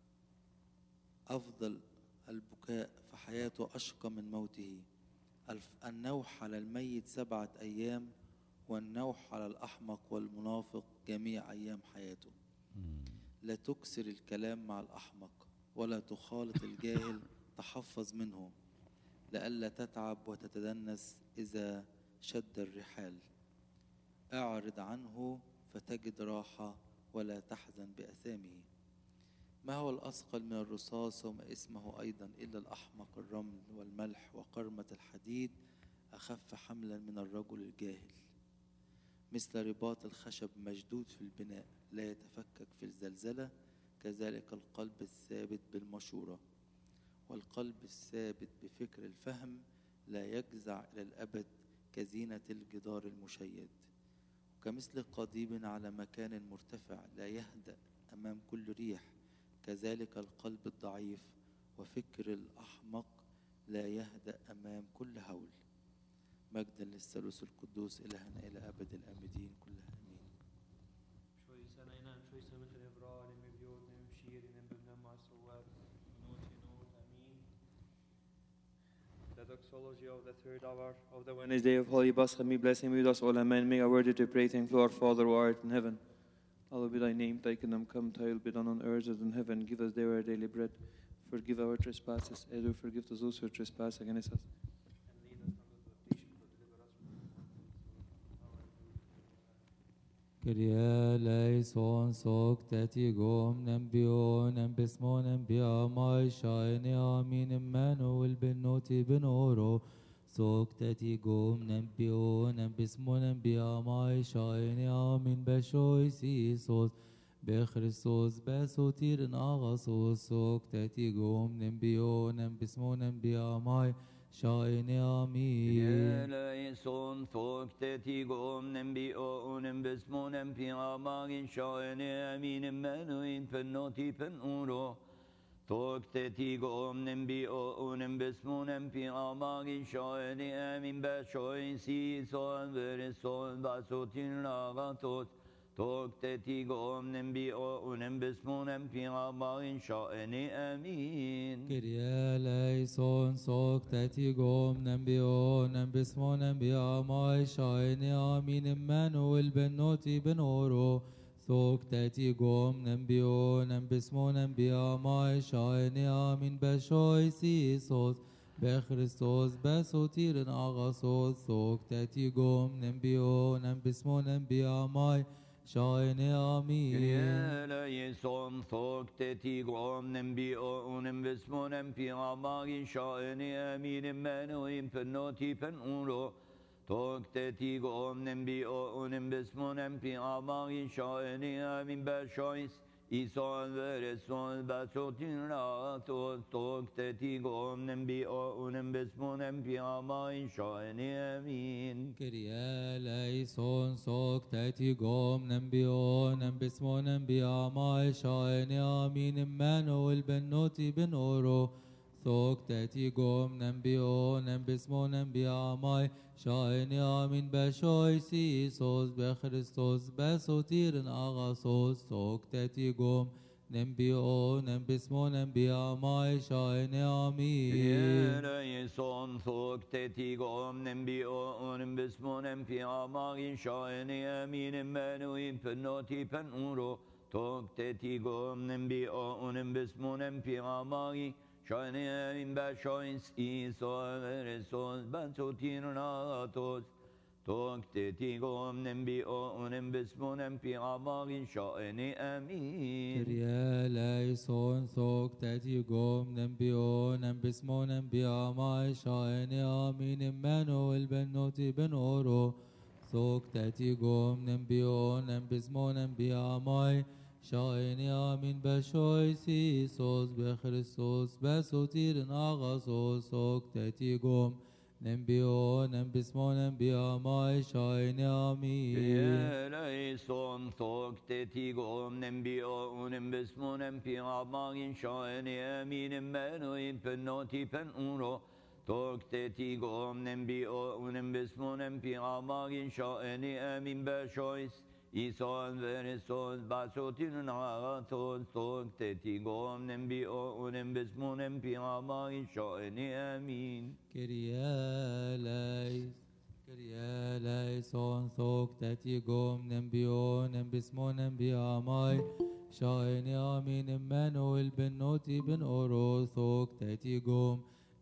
[SPEAKER 1] أفضل البكاء فحياته أشقى من موته. النوح على الميت سبعة أيام والنوح على الأحمق والمنافق جميع أيام حياته. لا تكسر الكلام مع الأحمق ولا تخالط الجاهل، تحفظ منه لئلا تتعب وتتدنس إذا شد الرحال. اعرض عنه فتجد راحة ولا تحزن بأثامه. ما هو الأثقل من الرصاص وما اسمه أيضا إلا الأحمق؟ الرمل والملح وقرمة الحديد أخف حملا من الرجل الجاهل. مثل رباط الخشب مشدود في البناء لا يتفكك في الزلزلة، كذلك القلب الثابت بالمشورة. والقلب الثابت بفكر الفهم لا يجزع إلى الأبد كزينة الجدار المشيد. وكمثل قضيب على مكان مرتفع لا يهدأ أمام كل ريح، كذلك القلب الضعيف وفكر الأحمق لا يهدأ أمام كل هول. مجدا للثالوث القدوس إلهنا إلى أبد الآبدين كلها آمين.
[SPEAKER 5] Schöjsa innan, schöjsa med det bra, det med björn, det med skiren, det med bnömmar, så är not in not, amen. The doxology of the third hour of the Wednesday of Holy Blasphemy, blessing with us all, amen. Make our worthy to pray, thank you, our Father who art in heaven. Hallowed be thy name, thy kingdom come, thy will be done on earth as in heaven. Give us daily our daily bread. Forgive our trespasses, as we forgive to those who trespass against us.
[SPEAKER 1] Kyrie eleison sok tetigom nembio nembismo nembia mai shaini amin Emmanuel ben noti ben oro sok tetigom nembio nembismo nembia mai shaini amin beshoy sisos بخريستوس بسوتير ناغاسوس سوك تاتيغوم نمبيو نمبسمو نمبيا ماي شايني آمين
[SPEAKER 2] eleison folk tetigom nembio nembismo nembia magin shaini amin Emmanuel ben noti ben oro folk tetigom nembio nembismo nembia magin shaini amin beshoy sisos verison basotir nagatos Tog tetigom nembio nembismo nembia magin shaini amin.
[SPEAKER 1] Kyrie eleison sok tetigom nembio nembismo nembia mai shaini amin Emmanuel ben noti ben oro sok tetigom nembio nembismo nembia mai shaini amin beshoy sisos بخريستوس بسوتير ناغاسوس sok tetigom nembio nembismo nembia mai شايني آمين.
[SPEAKER 2] Kyrie eleison folk tetigom nembio nembismo nembia magin shaini amin Emmanuel ben noti ben oro folk tetigom nembio nembismo nembia magin shaini amin beshois Ison verison basotin ratos folk tetigom nembio nembismo nembia magin shaini amin.
[SPEAKER 1] Kyrie eleison sok tetigom nembio nembismo nembia mai shaini amin Emmanuel ben noti ben oro sok tetigom nembio nembismo nembia mai shaini amin beshoy sisos بخريستوس بسوتير ناغاسوس sok tetigom nembio nembismo nembia mai shaini آمين.
[SPEAKER 2] Kyrie eleison folk tetigom nembio nembismo nembia magin shaini amin Emmanuel ben noti ben oro folk tetigom nembio nembismo nembia magin shaini amin beshois Ison verison basotir natos folk tetigom nembio nembismo nembia magin shaini amin.
[SPEAKER 1] Kyrie eleison sok tetigom nembio nembismo nembia mai shaini amin Emmanuel ben noti ben oro sok tetigom nembio nembismo nembia mai shaini amin beshoy sisos بخريستوس بسوتير ناغاسوس sok tetigom nembio nembismo nembia mai shaini آمين.
[SPEAKER 2] Kyrie eleison folk tetigom nembio nembismo nembia magin shaini amin Emmanuel ben noti ben oro folk tetigom nembio nembismo nembia magin shaini amin beshois Ison verison basotin nagatos folk tetigom nembio nembismo nembia magin shaini amin.
[SPEAKER 1] Kyrie eleison Kyrie eleison sok tetigom nembio nembismo nembia mai shaini amin Emmanuel ben noti ben oro sok tetigom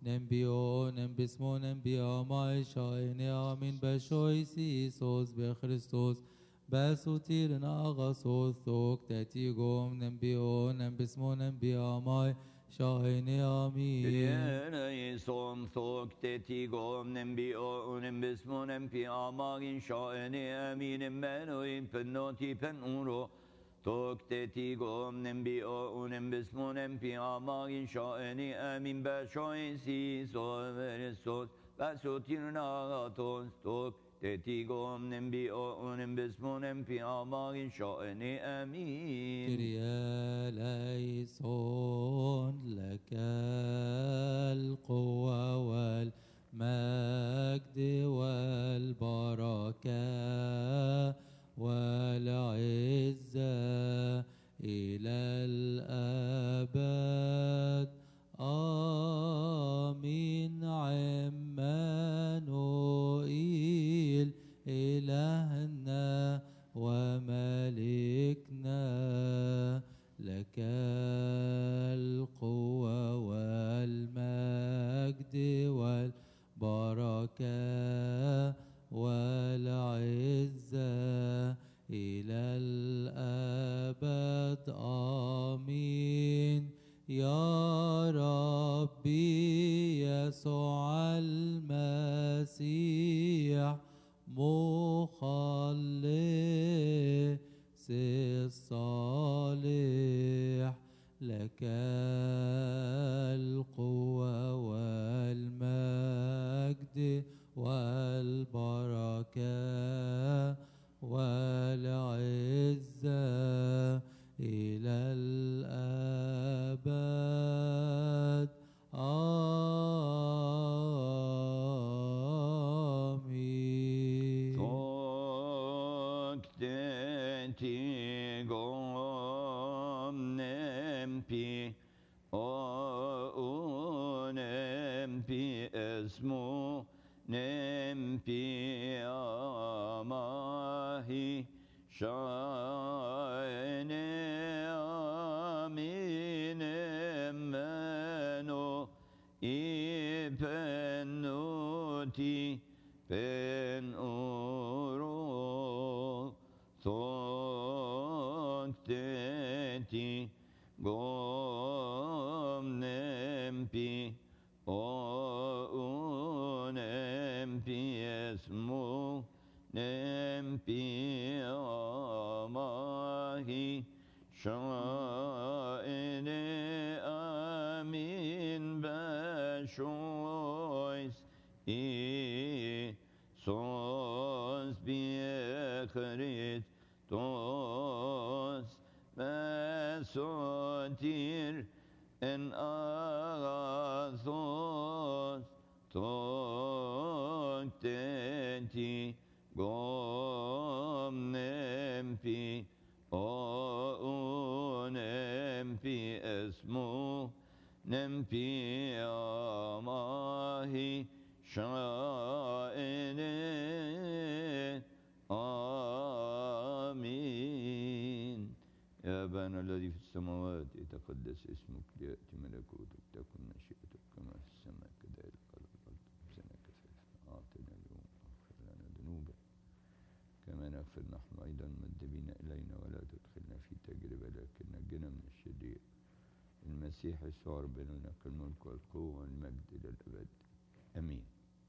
[SPEAKER 1] nembio nembismo nembia mai shaini amin beshoy sisos بخريستوس بسوتير ناغاسوس sok tetigom nembio nembismo nembia mai shaini آمين.
[SPEAKER 2] Kyrie eleison folk tetigom nembio nembismo nembia magin shaini amin Emmanuel ben noti ben oro folk tetigom nembio nembismo nembia magin shaini amin beshois Ison verison basotir natos folk tetigom nembio nembismo nembia magin shaini amin.
[SPEAKER 1] Kyrie eleison لك القوة بركة والعزة إلى الأبد آمين. يا ربي يسوع المسيح مخلص الصالح، لك القوة والمجد والبركة والعزة إلى الأبد آمين.
[SPEAKER 2] Tokti gom nempi o nempi esmu nempi amahi shayne amin emeno ipenuti pen uro Tokti gom nempi o nempi esmu nempi amahi shayne amin bashois i sos biekrit tos mesotir en agathos Tokti gom nempi o nempi esmu nempi amahi shayne آمين. يا أبانا الذي في السماوات يتقدس اسمك، ليأتي ملكوتك، تكن مشيئتك كما في السماء كذلك على الأرض. خبزنا كفافنا أعطنا اليوم، واغفر لنا ذنوبنا كما نغفر نحن أيضا المذنبين إلينا، ولا تدخلنا في تجربة لكن نجنا من الشرير. المسيح يسوع ربنا لك الملك والقوة والمجد إلى الأبد آمين.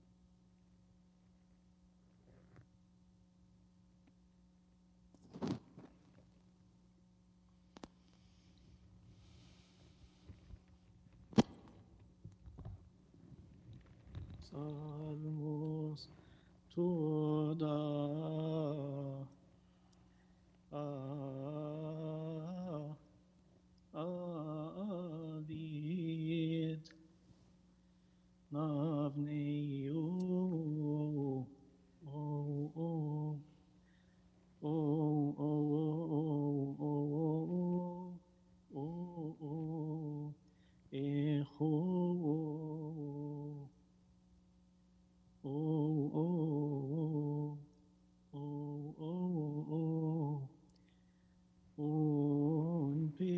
[SPEAKER 6] Salmos toda avid navneu o o o o o o o echo Oh, oh, oh, oh, oh, oh,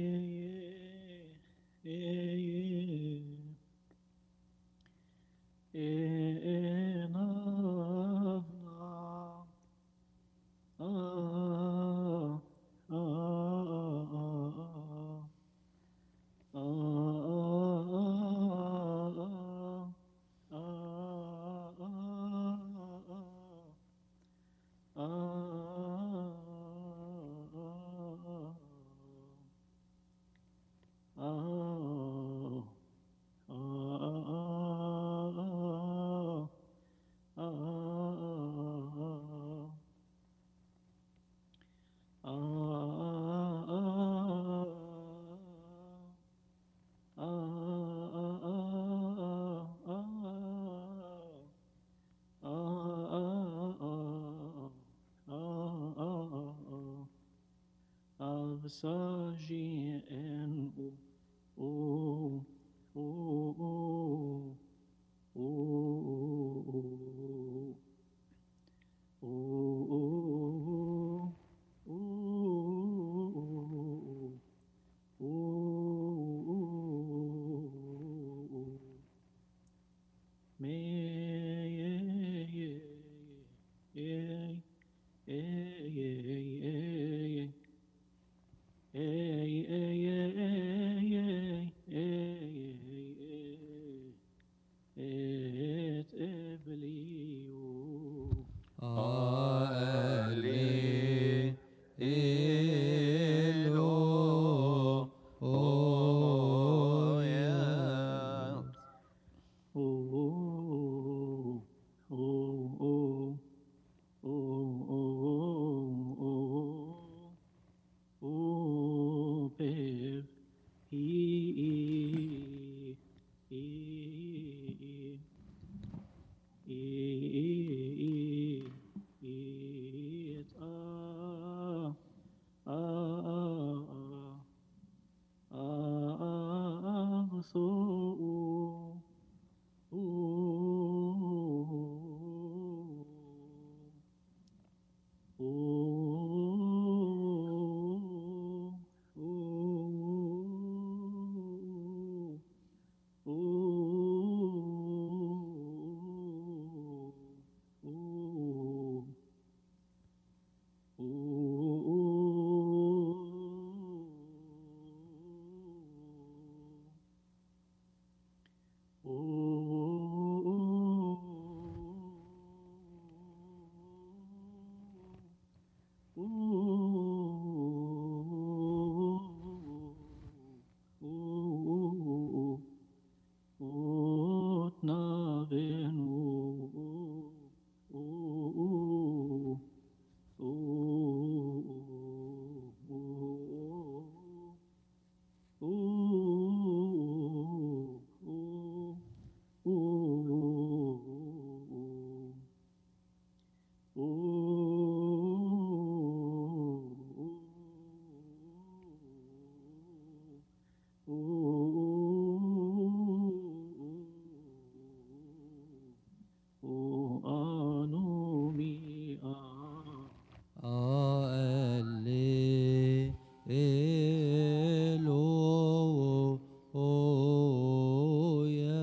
[SPEAKER 6] Saji en o o o o o o et eblio.
[SPEAKER 2] Ali Elo Oya.
[SPEAKER 6] Oh, oh, oh, oh, oh, oh, oh, oh, Bev, he, he, he, he, ah, ah, ah, ah, so.
[SPEAKER 1] Ali Elo Oya.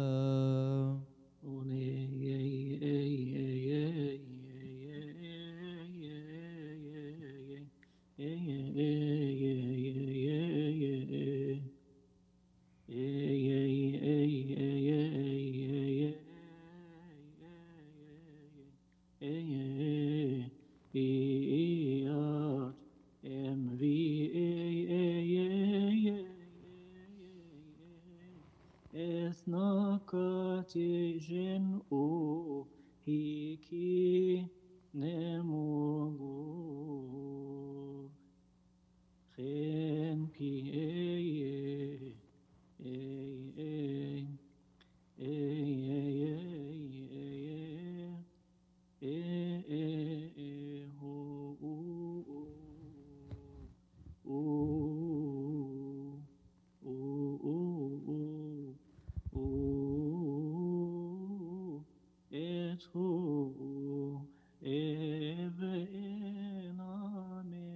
[SPEAKER 6] Esnakatijen o hiki nemogo chen ki eye eye eye eye eye ho o o o et ho eve ename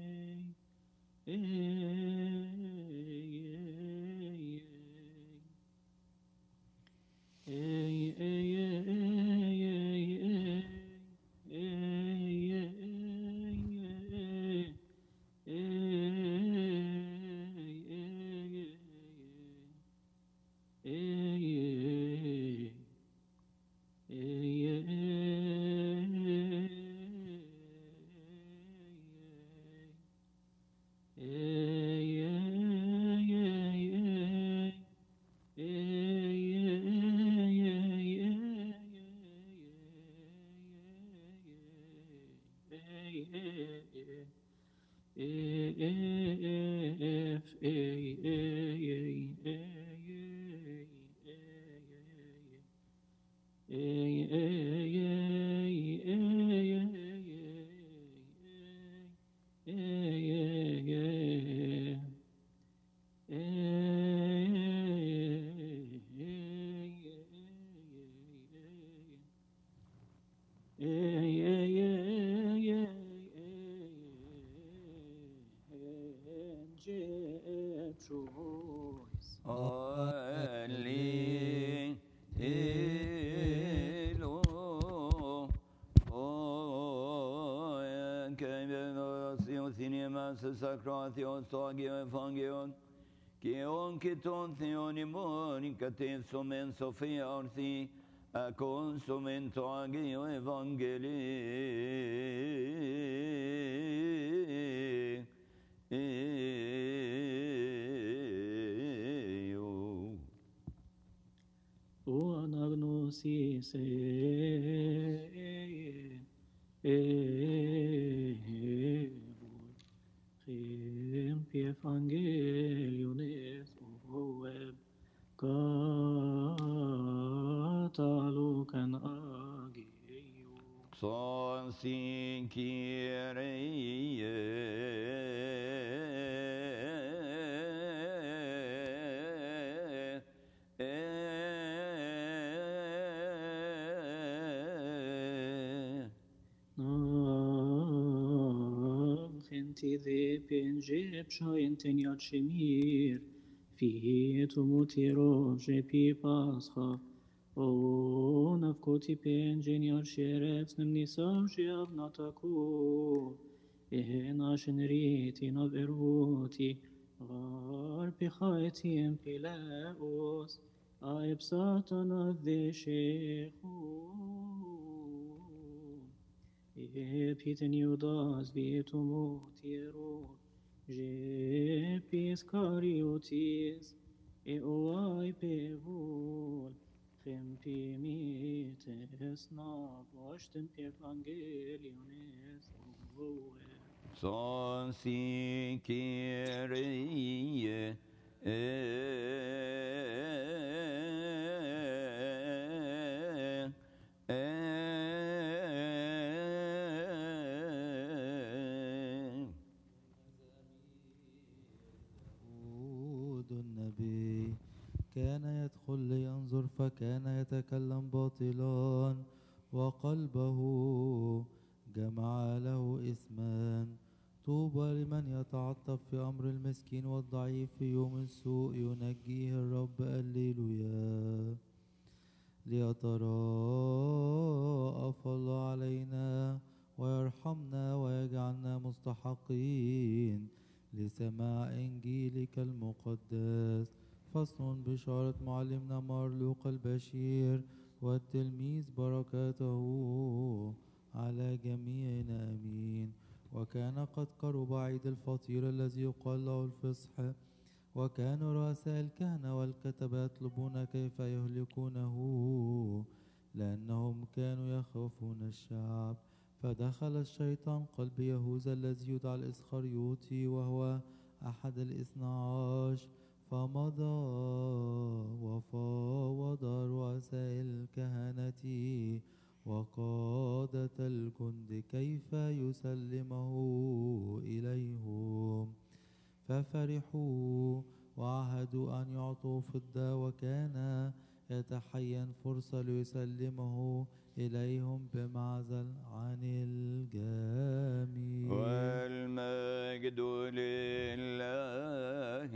[SPEAKER 2] Ali Elo Oya. Kevin Rosio Cinema Sacratio Stogio Evangelion Kion kiton theonimon katin somen sofia orthi akon somen toagio evangeli eo.
[SPEAKER 6] O anagnosis e Chimpi evangeliones web katalukan ageo.
[SPEAKER 2] Son sin
[SPEAKER 6] Genti de penje pshainten yad shemir fi tumutiro jepi pascha o navkoti penjen yad sheref nemnisa sheav nataku ehna shenriti naveroti غار بخيتي امبلاؤس عيب ساتنا ذي شيخون Epiten Judas vietumot hierot, Jepis cariotis, eoai pevol, Chempi mites na voshtem evangeliones oe.
[SPEAKER 2] Son sin kyrie
[SPEAKER 1] داود النبي كان يدخل لينظر فكان يتكلم باطلا وقلبه جمع له إثمان. طوبى لمن يتعطف في أمر المسكين والضعيف في يوم السوء ينجيه الرب هللويا. ليتراءف الله علينا ويرحمنا ويجعلنا مستحقين لسماع إنجيلك المقدس. فصل بشارة معلمنا مارلوق البشير والتلميذ بركاته على جميعنا آمين. وكان قد قرب عيد الفطير الذي يقال له الفصح، وكان رؤساء الكهنة والكتبة يطلبون كيف يهلكونه لأنهم كانوا يخافون الشعب. فدخل الشيطان قلب يهوذا الذي يدعى الإسخريوطي وهو أحد الاثنى عشر، فمضى وفاوض رؤساء الكهنة وقادة الجند كيف يسلمه إليهم، ففرحوا وعهدوا أن يعطوا فضة، وكان يتحين فرصة ليسلمه إليهم بمعزل عن الجميع.
[SPEAKER 2] والمجد لله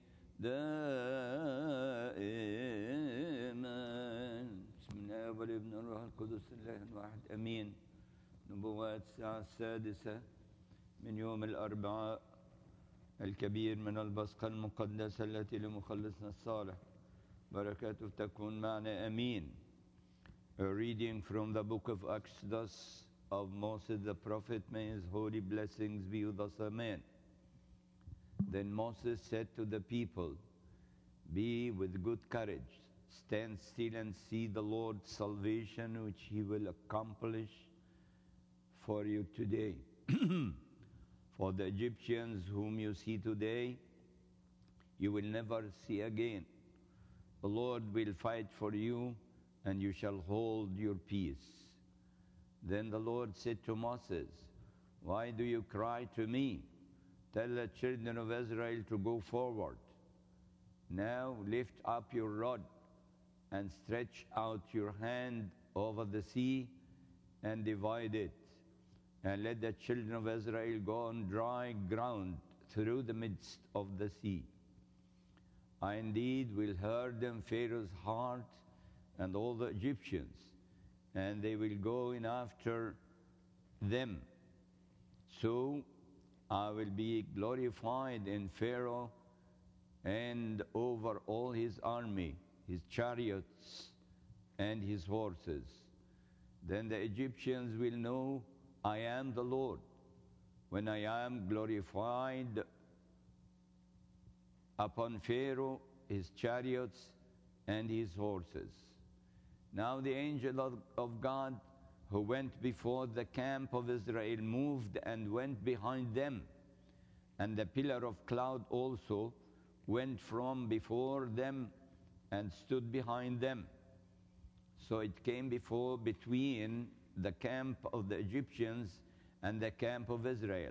[SPEAKER 2] دائما. بسم الله والابن والروح القدس الله الواحد امين. نبوات الساعة السادسة من يوم الأربعاء الكبير من البصقة المقدسة التي لمخلصنا الصالح بركاته تكون معنا امين. A reading from the book of Exodus of Moses the prophet, may his holy blessings be with us, amen. Then Moses said to the people, be with good courage, stand still and see the Lord's salvation which he will accomplish for you today. For the Egyptians whom you see today, you will never see again. The Lord will fight for you, and you shall hold your peace. Then the Lord said to Moses, why do you cry to me? Tell the children of Israel to go forward. Now lift up your rod and stretch out your hand over the sea and divide it, and let the children of Israel go on dry ground through the midst of the sea. I indeed will harden Pharaoh's heart and all the Egyptians, and they will go in after them. So I will be glorified in Pharaoh and over all his army, his chariots and his horses. Then the Egyptians will know I am the Lord, when I am glorified upon Pharaoh, his chariots, and his horses. Now the angel of, of God who went before the camp of Israel moved and went behind them, and the pillar of cloud also went from before them and stood behind them. So it came before between the camp of the Egyptians and the camp of Israel.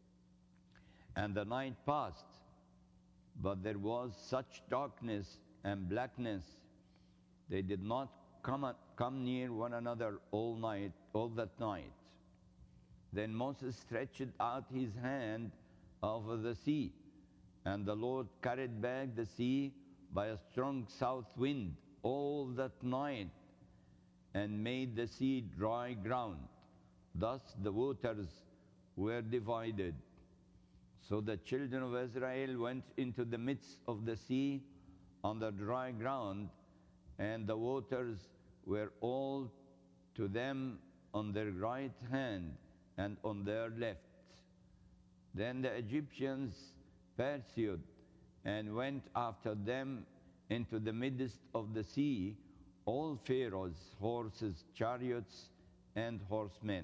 [SPEAKER 2] And the night passed, but there was such darkness and blackness, they did not come, come near one another all night, all that night. Then Moses stretched out his hand over the sea, and the Lord carried back the sea by a strong south wind all that night, and made the sea dry ground. Thus the waters were divided. So the children of Israel went into the midst of the sea on the dry ground, and the waters were all to them on their right hand and on their left. Then the Egyptians pursued and went after them into the midst of the sea, all Pharaoh's horses, chariots, and horsemen.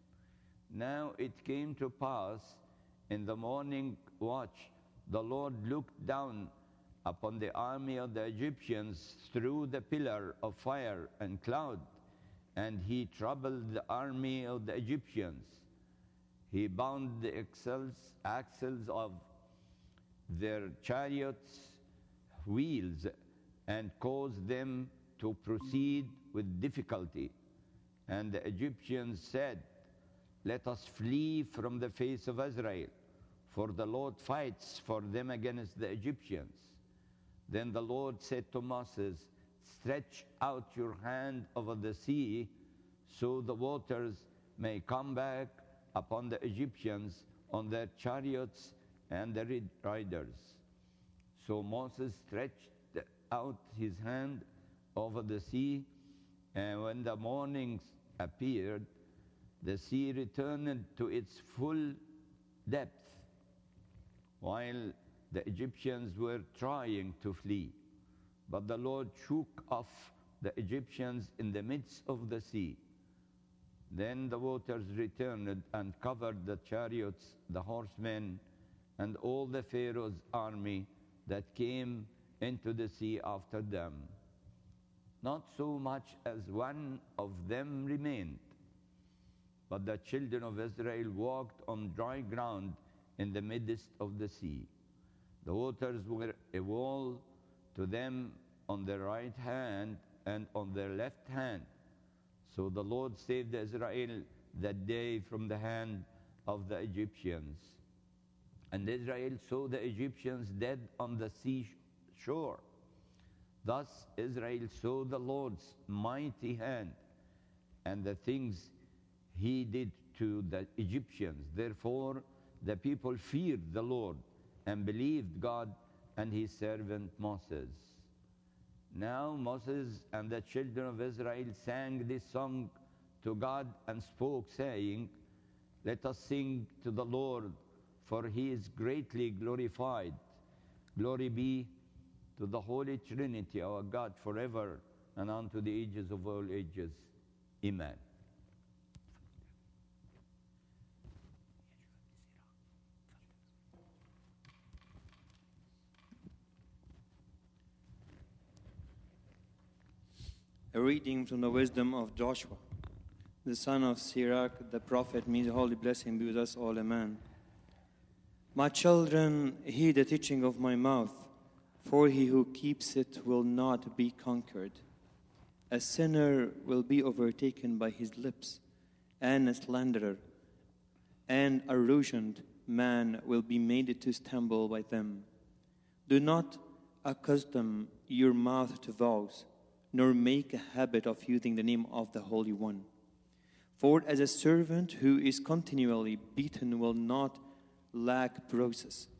[SPEAKER 2] Now it came to pass in the morning watch, the Lord looked down upon the army of the Egyptians through the pillar of fire and cloud, and he troubled the army of the Egyptians. He bound the axles, axles of their chariots' wheels and caused them to proceed with difficulty. And the Egyptians said, "Let us flee from the face of Israel, for the Lord fights for them against the Egyptians." Then the Lord said to Moses, "Stretch out your hand over the sea, so the waters may come back upon the Egyptians on their chariots and their riders." So Moses stretched out his hand over the sea, and when the morning appeared, the sea returned to its full depth, while the Egyptians were trying to flee. But the Lord shook off the Egyptians in the midst of the sea. Then the waters returned and covered the chariots, the horsemen, and all the Pharaoh's army that came into the sea after them. Not so much as one of them remained. But the children of Israel walked on dry ground in the midst of the sea. The waters were a wall to them on their right hand and on their left hand. So the Lord saved Israel that day from the hand of the Egyptians. And Israel saw the Egyptians dead on the seashore. Thus Israel saw the Lord's mighty hand and the things he did to the Egyptians. Therefore the people feared the Lord and believed God and his servant Moses. Now Moses and the children of Israel sang this song to God and spoke, saying, "Let us sing to the Lord, for he is greatly glorified. Glory be to the Holy Trinity, our God, forever and unto the ages of all ages. Amen."
[SPEAKER 4] A reading from the wisdom of Joshua, the son of Sirach, the prophet. May the holy blessing be with us all. Amen. My children, heed the teaching of my mouth, for he who keeps it will not be conquered. A sinner will be overtaken by his lips, and a slanderer and a ruined man will be made to stumble by them. Do not accustom your mouth to vows, nor make a habit of using the name of the Holy One. For as a servant who is continually beaten will not lack bruises,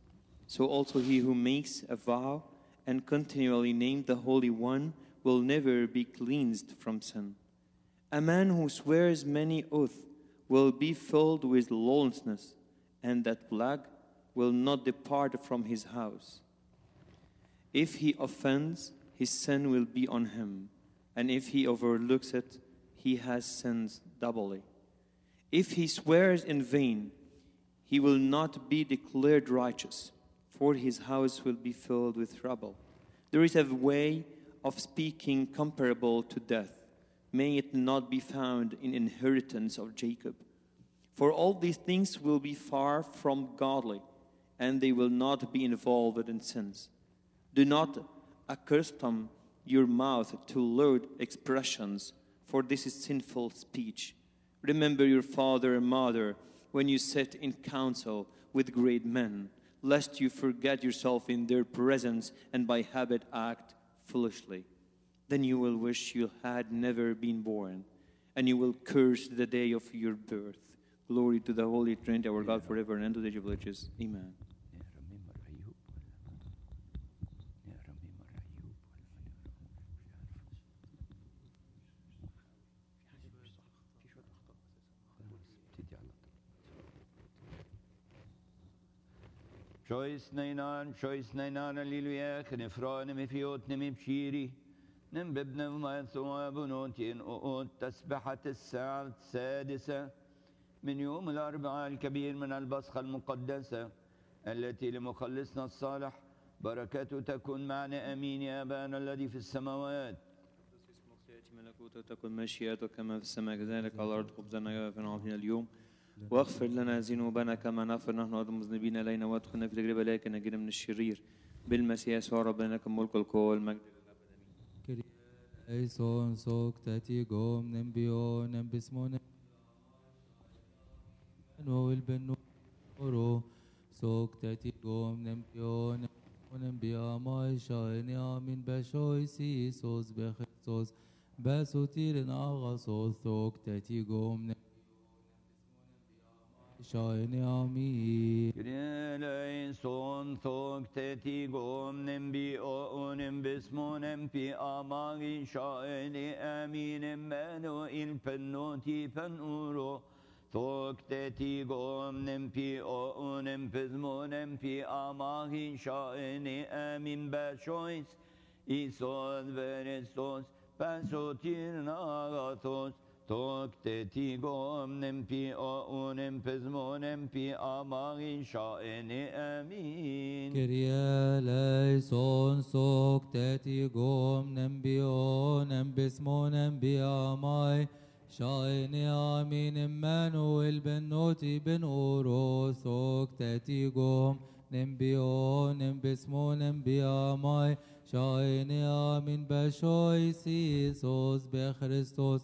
[SPEAKER 4] So also he who makes a vow and continually names the Holy One will never be cleansed from sin. A man who swears many oaths will be filled with lawlessness, and that plague will not depart from his house. If he offends, his sin will be on him, and if he overlooks it, he has sinned doubly. If he swears in vain, he will not be declared righteous, for his house will be filled with rubble. There is a way of speaking comparable to death. May it not be found in inheritance of Jacob. For all these things will be far from godly, and they will not be involved in sins. Do not accustom your mouth to lewd expressions, for this is sinful speech. Remember your father and mother when you sit in council with great men, lest you forget yourself in their presence and by habit act foolishly. Then you will wish you had never been born, and you will curse the day of your birth. Glory to the Holy Trinity, our God, forever and to the age of ages. Amen.
[SPEAKER 2] شويس نينان شويس نينان الليلويا خنفران مفيوت نمي بشيري نم ببنا وما ثواب نوتين أوت تسبحة الساعة السادسة من يوم الأربعاء الكبير من البصخة المقدسة التي لمخلصنا الصالح بركته تكون معنا أمين يا أبانا الذي في السماوات.
[SPEAKER 4] ملكوته تكن مشيئته كما في السماء كذلك على الأرض. خبزنا يوفنا عافينا اليوم واغفر لنا ذنوبنا كما نغفر نحن أيضا المذنبين إلينا وادخلنا في تجربة لكن نجينا من الشرير بالمسيح يسوع ربنا لك الملك والقوة والمجد.
[SPEAKER 1] Eison sok tati gom nembio nembismon no il benoro sok tati gom nembio nembia mai shaini amin bashoi si sos bechsos basotir nagasos sok tati gom shaini amin.
[SPEAKER 2] Kirelei son thok teti gom nembi o onem bismonem pi amagi shaeni aminem meno il pennoti penuro thok teti gom nempi o onem bismonem pi amagi shaeni amin bashois isos verestos pasotir nagathos Tok teti gom nempi o unem pezmonem pi amagi shaeni amin.
[SPEAKER 1] Kyrie eleison sok teti gom nembio nembismo nembiamai shaini amin Emmanuel benoti ben oro sok teti gom nembio nembismo nembiamai shaini amin bashoi sisos be Christos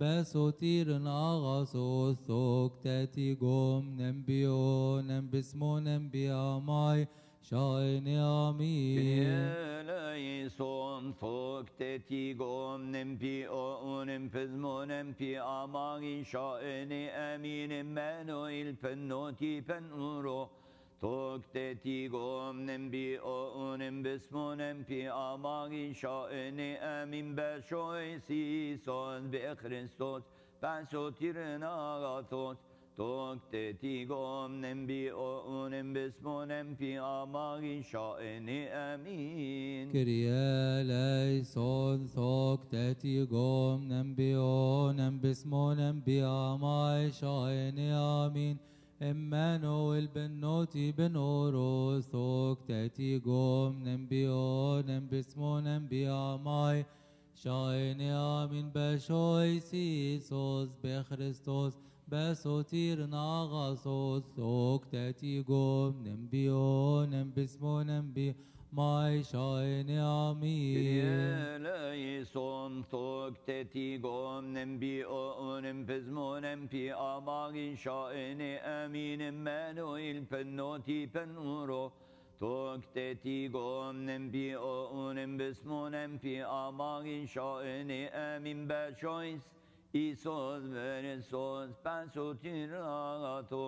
[SPEAKER 1] بسوتير ناغاسوس ثوك تاتي قوم نمبيو نمبسمو نمبيا ماي شايني آمين.
[SPEAKER 2] Kirelei son thok teti gom nempi o nempezmo nempi amagi shaeni amin Emmanuel pennoti penuro thok teti gom nempi o nembesmo nempi amagi shaeni amin bashoi si son be Christos pasotir nagathos Tok teti gom nembi o nembismo nempi amagi shaeni amin.
[SPEAKER 1] Kyrie eleison ثوك تاتي قوم نمبيو نمبسمو نمبيا ماي شايني آمين. Emmanuel benoti benoro ثوك تاتي قوم نمبيو نمبسمو نمبيا ماي شايني آمين بشوي سيسوس بخريستوس بسوتير ناغاسوس ثوك تاتي قوم نمبيو نمبسمو نمبيا ماي شايني آمين.
[SPEAKER 2] Kirelei son thok teti gom nembi o nempezmo nempi amagi shaeni amin Emmanuel pennoti penuro Tok teti gom nembi o nembismo nempi amagi shaeni amin bashois Isos veresos pasotir agathos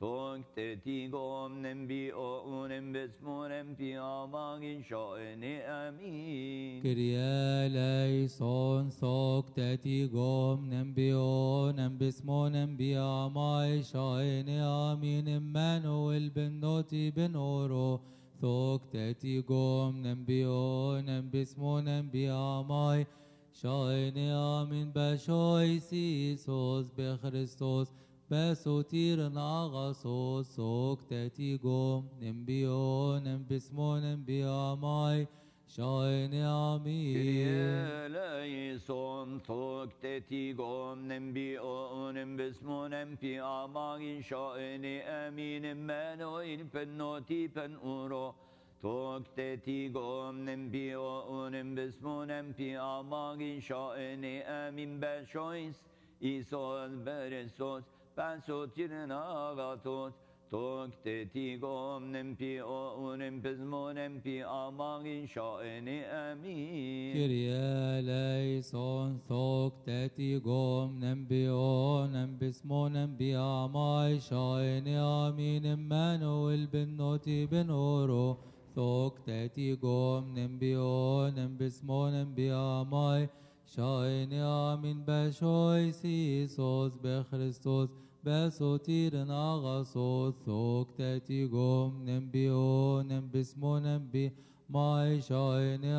[SPEAKER 2] tog te tigom nembi o unem besmonem pi amagin shoene amin.
[SPEAKER 1] Kyrie eleison, sok tetigom, nembio, nembismo, nembia, mai, shaene, amin, Emmanuel, ben noti, ben oro, sok tetigom, nembio, nembismo, nembia, mai, shaene, amin, bashoi, sisos, be Christos, besotir, nagasos, sok tetigom, nembio, nembismo, nembia, mai, shaene, amin.
[SPEAKER 2] Kyrie eleison, tog te tigom nembi o unem besmonem pi amagin shoene amin. Emmanuel pen noti pen uro, tog te tigom nembi o unem besmonem pi amagin shoene amin. Beshois isos beresos pasotiren agatos, tog te tigom nempi o unem besmonem pi amagin shoene amin.
[SPEAKER 1] Kyrie eleison, sok tetigom, nembio, nembismo, nembia, mai, shaene, amin, Emmanuel, ben noti, ben oro, sok tetigom, nembio, nembismo, nembia, mai, shaene, amin, bashoi, sisos, be Christos, besotir, nagasos, sok tetigom, nembio, nembismo, nembia, mai, shaene,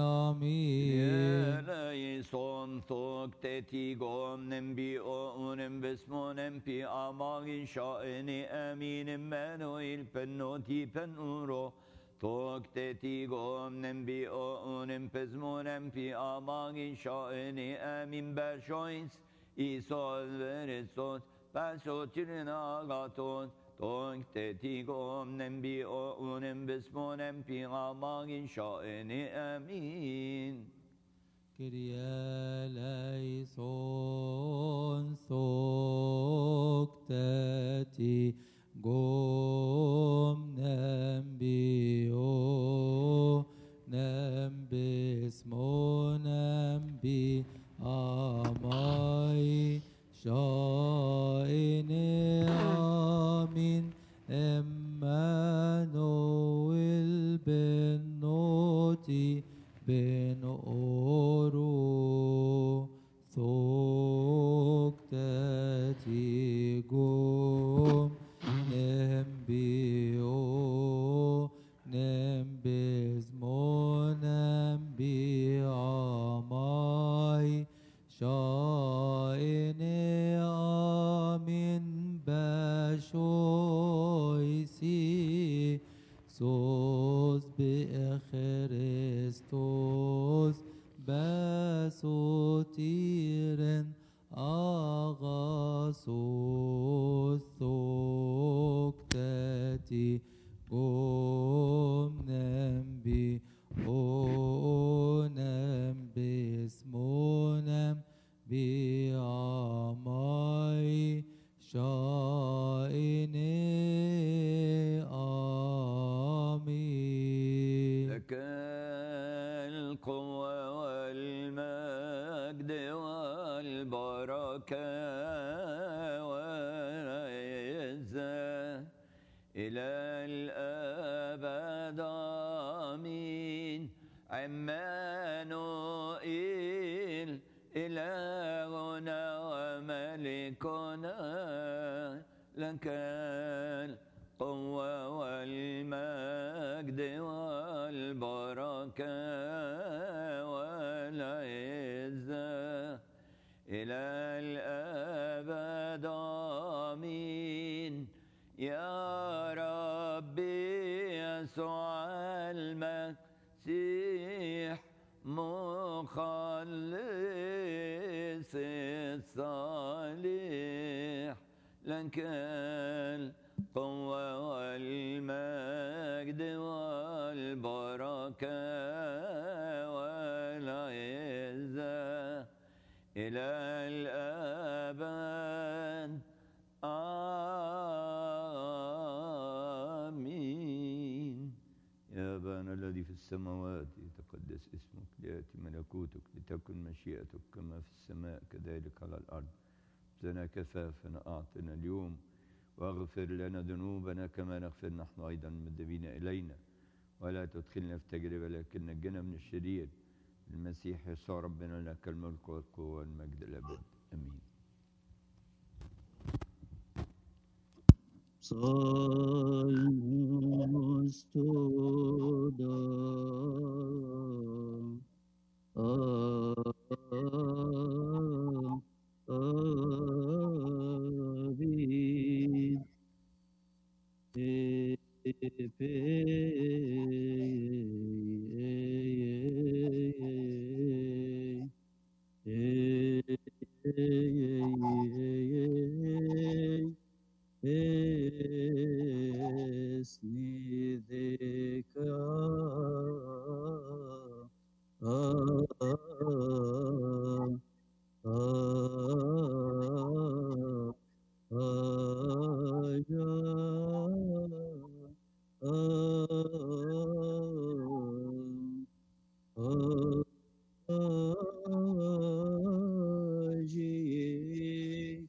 [SPEAKER 1] amin.
[SPEAKER 2] Eleison, tog te tigom nembi o unem besmonem pi amagin shoene amin. Emmanuel pen noti pen uro, tog te tigom nembi o unem besmonem pi amagin shoene amin. Bashois isos veresos pasotirin agatos, tog te tigom nembi o unem besmonem pi amagin shoene amin.
[SPEAKER 1] Kyrie eleison, sok tetigom, nembio, nembismo, nembi, amai, shaene, amin, Emmanuel, ben noti, ben oro, sok tetigom, nembio, nembismo, nembi, amai, shaene, amin, bashoisi, sos be Christos, besotiren agasos, sok tetigom, nembi, o nembismo, nembi, amai, shaene, amin.
[SPEAKER 2] لك القوة والمجد والبركة والعزة إلى الأبد آمين. عمانوئيل إلهنا وملكنا، لك القوة والمجد والبركة والعزة إلى الأبد آمين. يا ربي يسوع المسيح مخلص الصالح، لك القوة والمجد والبركة والعزة إلى الأبد آمين. يا أبانا الذي في السماوات يتقدس اسمك، ليأتي ملكوتك، لتكن مشيئتك كما في السماء كذلك على الأرض. زنا كفافنا أعطنا اليوم، واغفر لنا ذنوبنا كما نغفر نحن أيضا المذنبين إلينا، ولا تدخلنا في تجربة لكن نجنا من الشرير. المسيح يسوع ربنا لك الملك والقوة والمجد الأبد، آمين.
[SPEAKER 7] Salmos toda ah, avid epe esnideka ah, ah, aja ah, aji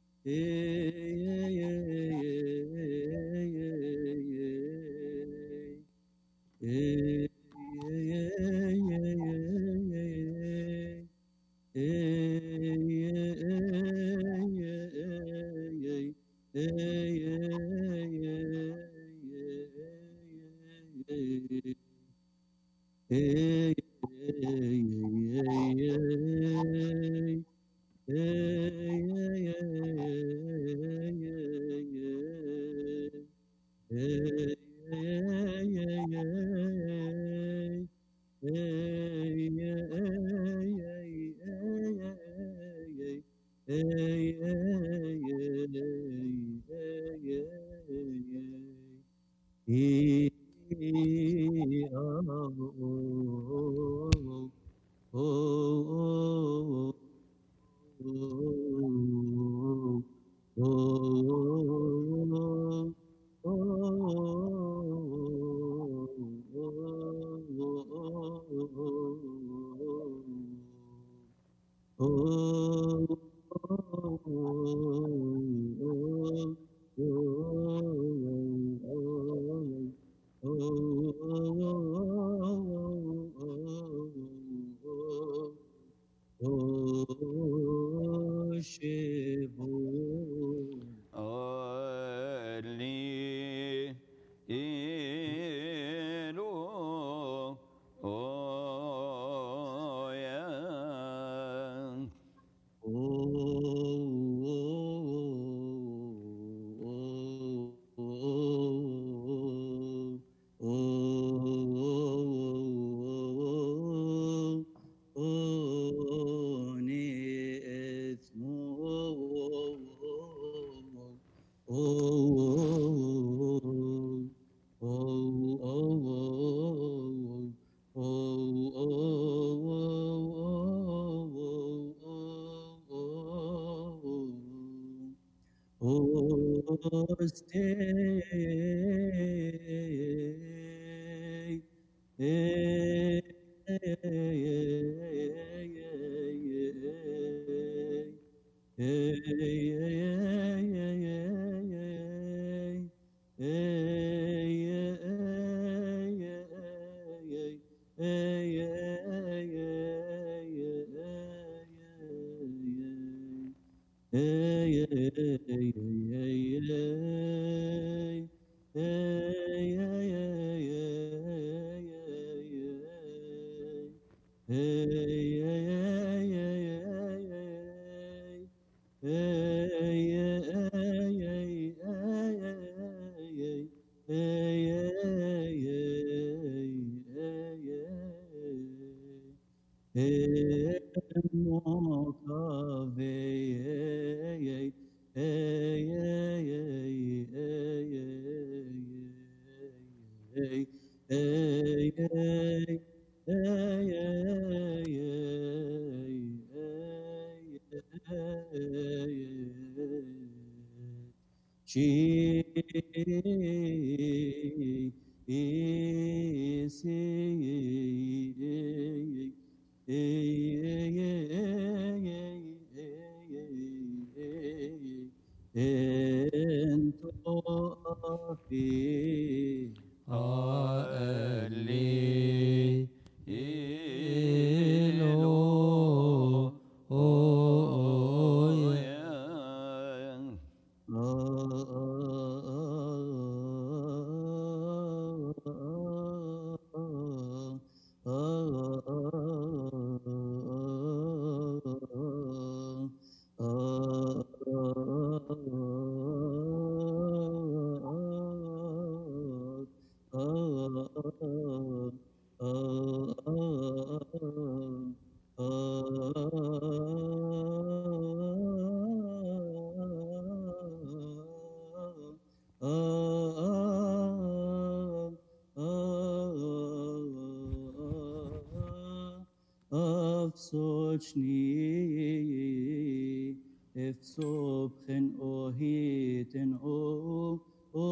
[SPEAKER 2] Only Elo, oh yeah.
[SPEAKER 7] Oh, stay, في
[SPEAKER 2] اللي
[SPEAKER 7] Afsochni, efsobchen ohiten o o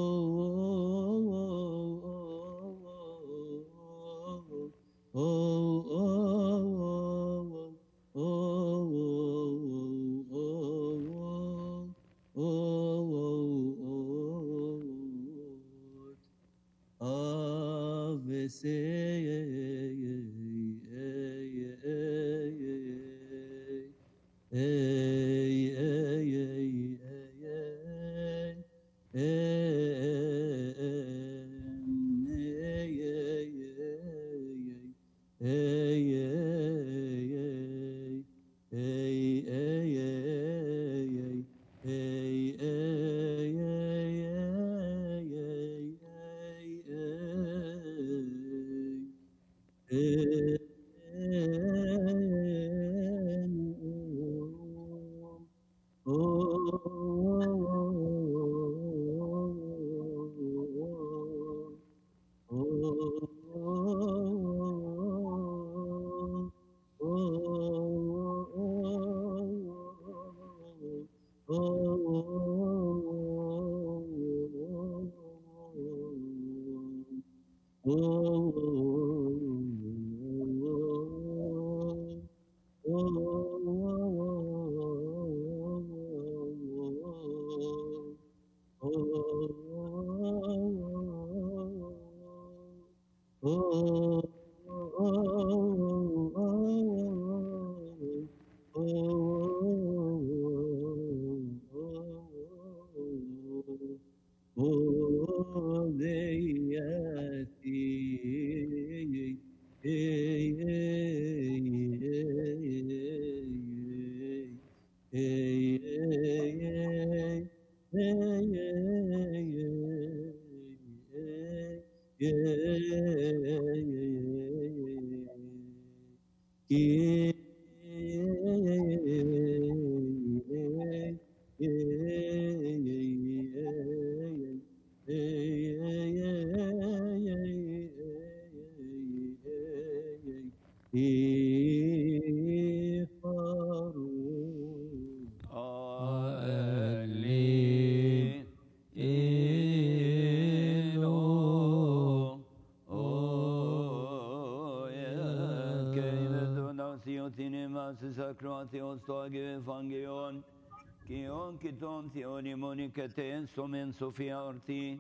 [SPEAKER 7] Kion kiton theoni monikaten somen sofia orti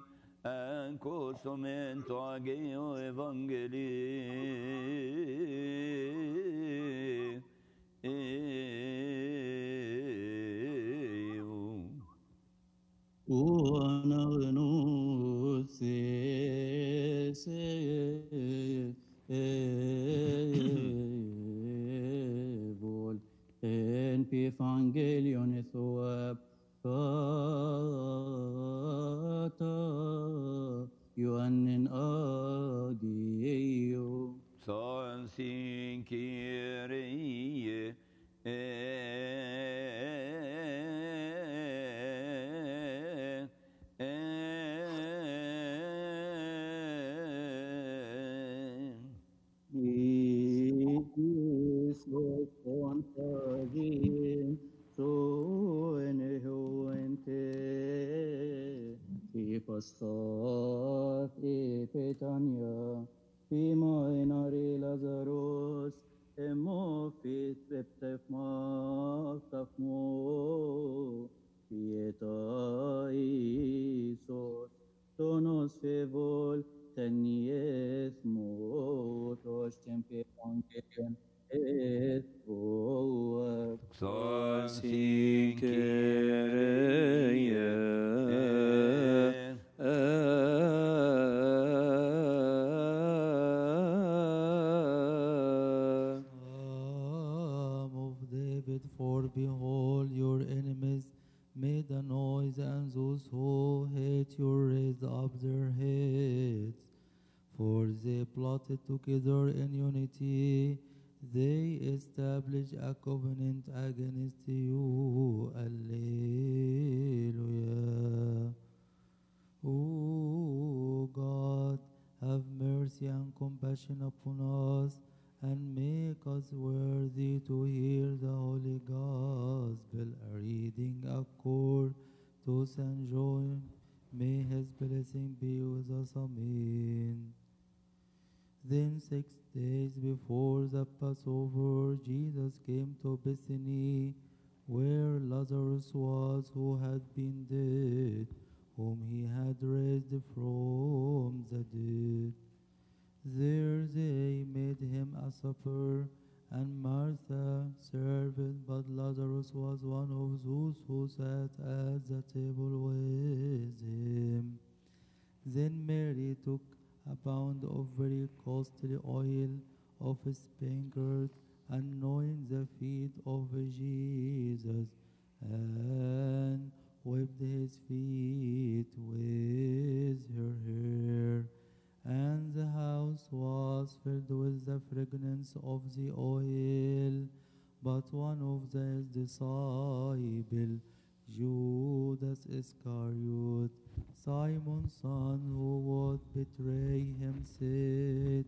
[SPEAKER 7] anko somen toageo evangeli Uanagnu se se vol en evangelion ethop kata Ioannin agio
[SPEAKER 2] son sin kyrie
[SPEAKER 7] Iis los contagin so ene hoente e pastat e petania Pima enare Lazarus emofit septefma pieta Iisos ton
[SPEAKER 1] Psalm of David, for behold, your enemies made a noise, and those who hate you raised up their heads. For they plotted together in unity, they established a covenant against you. Alleluia. O God, have mercy and compassion upon us, and make us worthy to hear the Holy Gospel. A reading accord to Saint John. May his blessing be with us. Amen. Then six days before the Passover, Jesus came to Bethany, where Lazarus was, who had been dead, whom he had raised from the dead. There they made him a supper, and Martha served, but Lazarus was one of those who sat at the table with him. Then Mary took a pound of very costly oil of spikenard, anointed the feet of Jesus, and wiped his feet with her hair. And the house was filled with the fragrance of the oil. But one of the disciples, Judas Iscariot, Simon's son, who would betray him, said,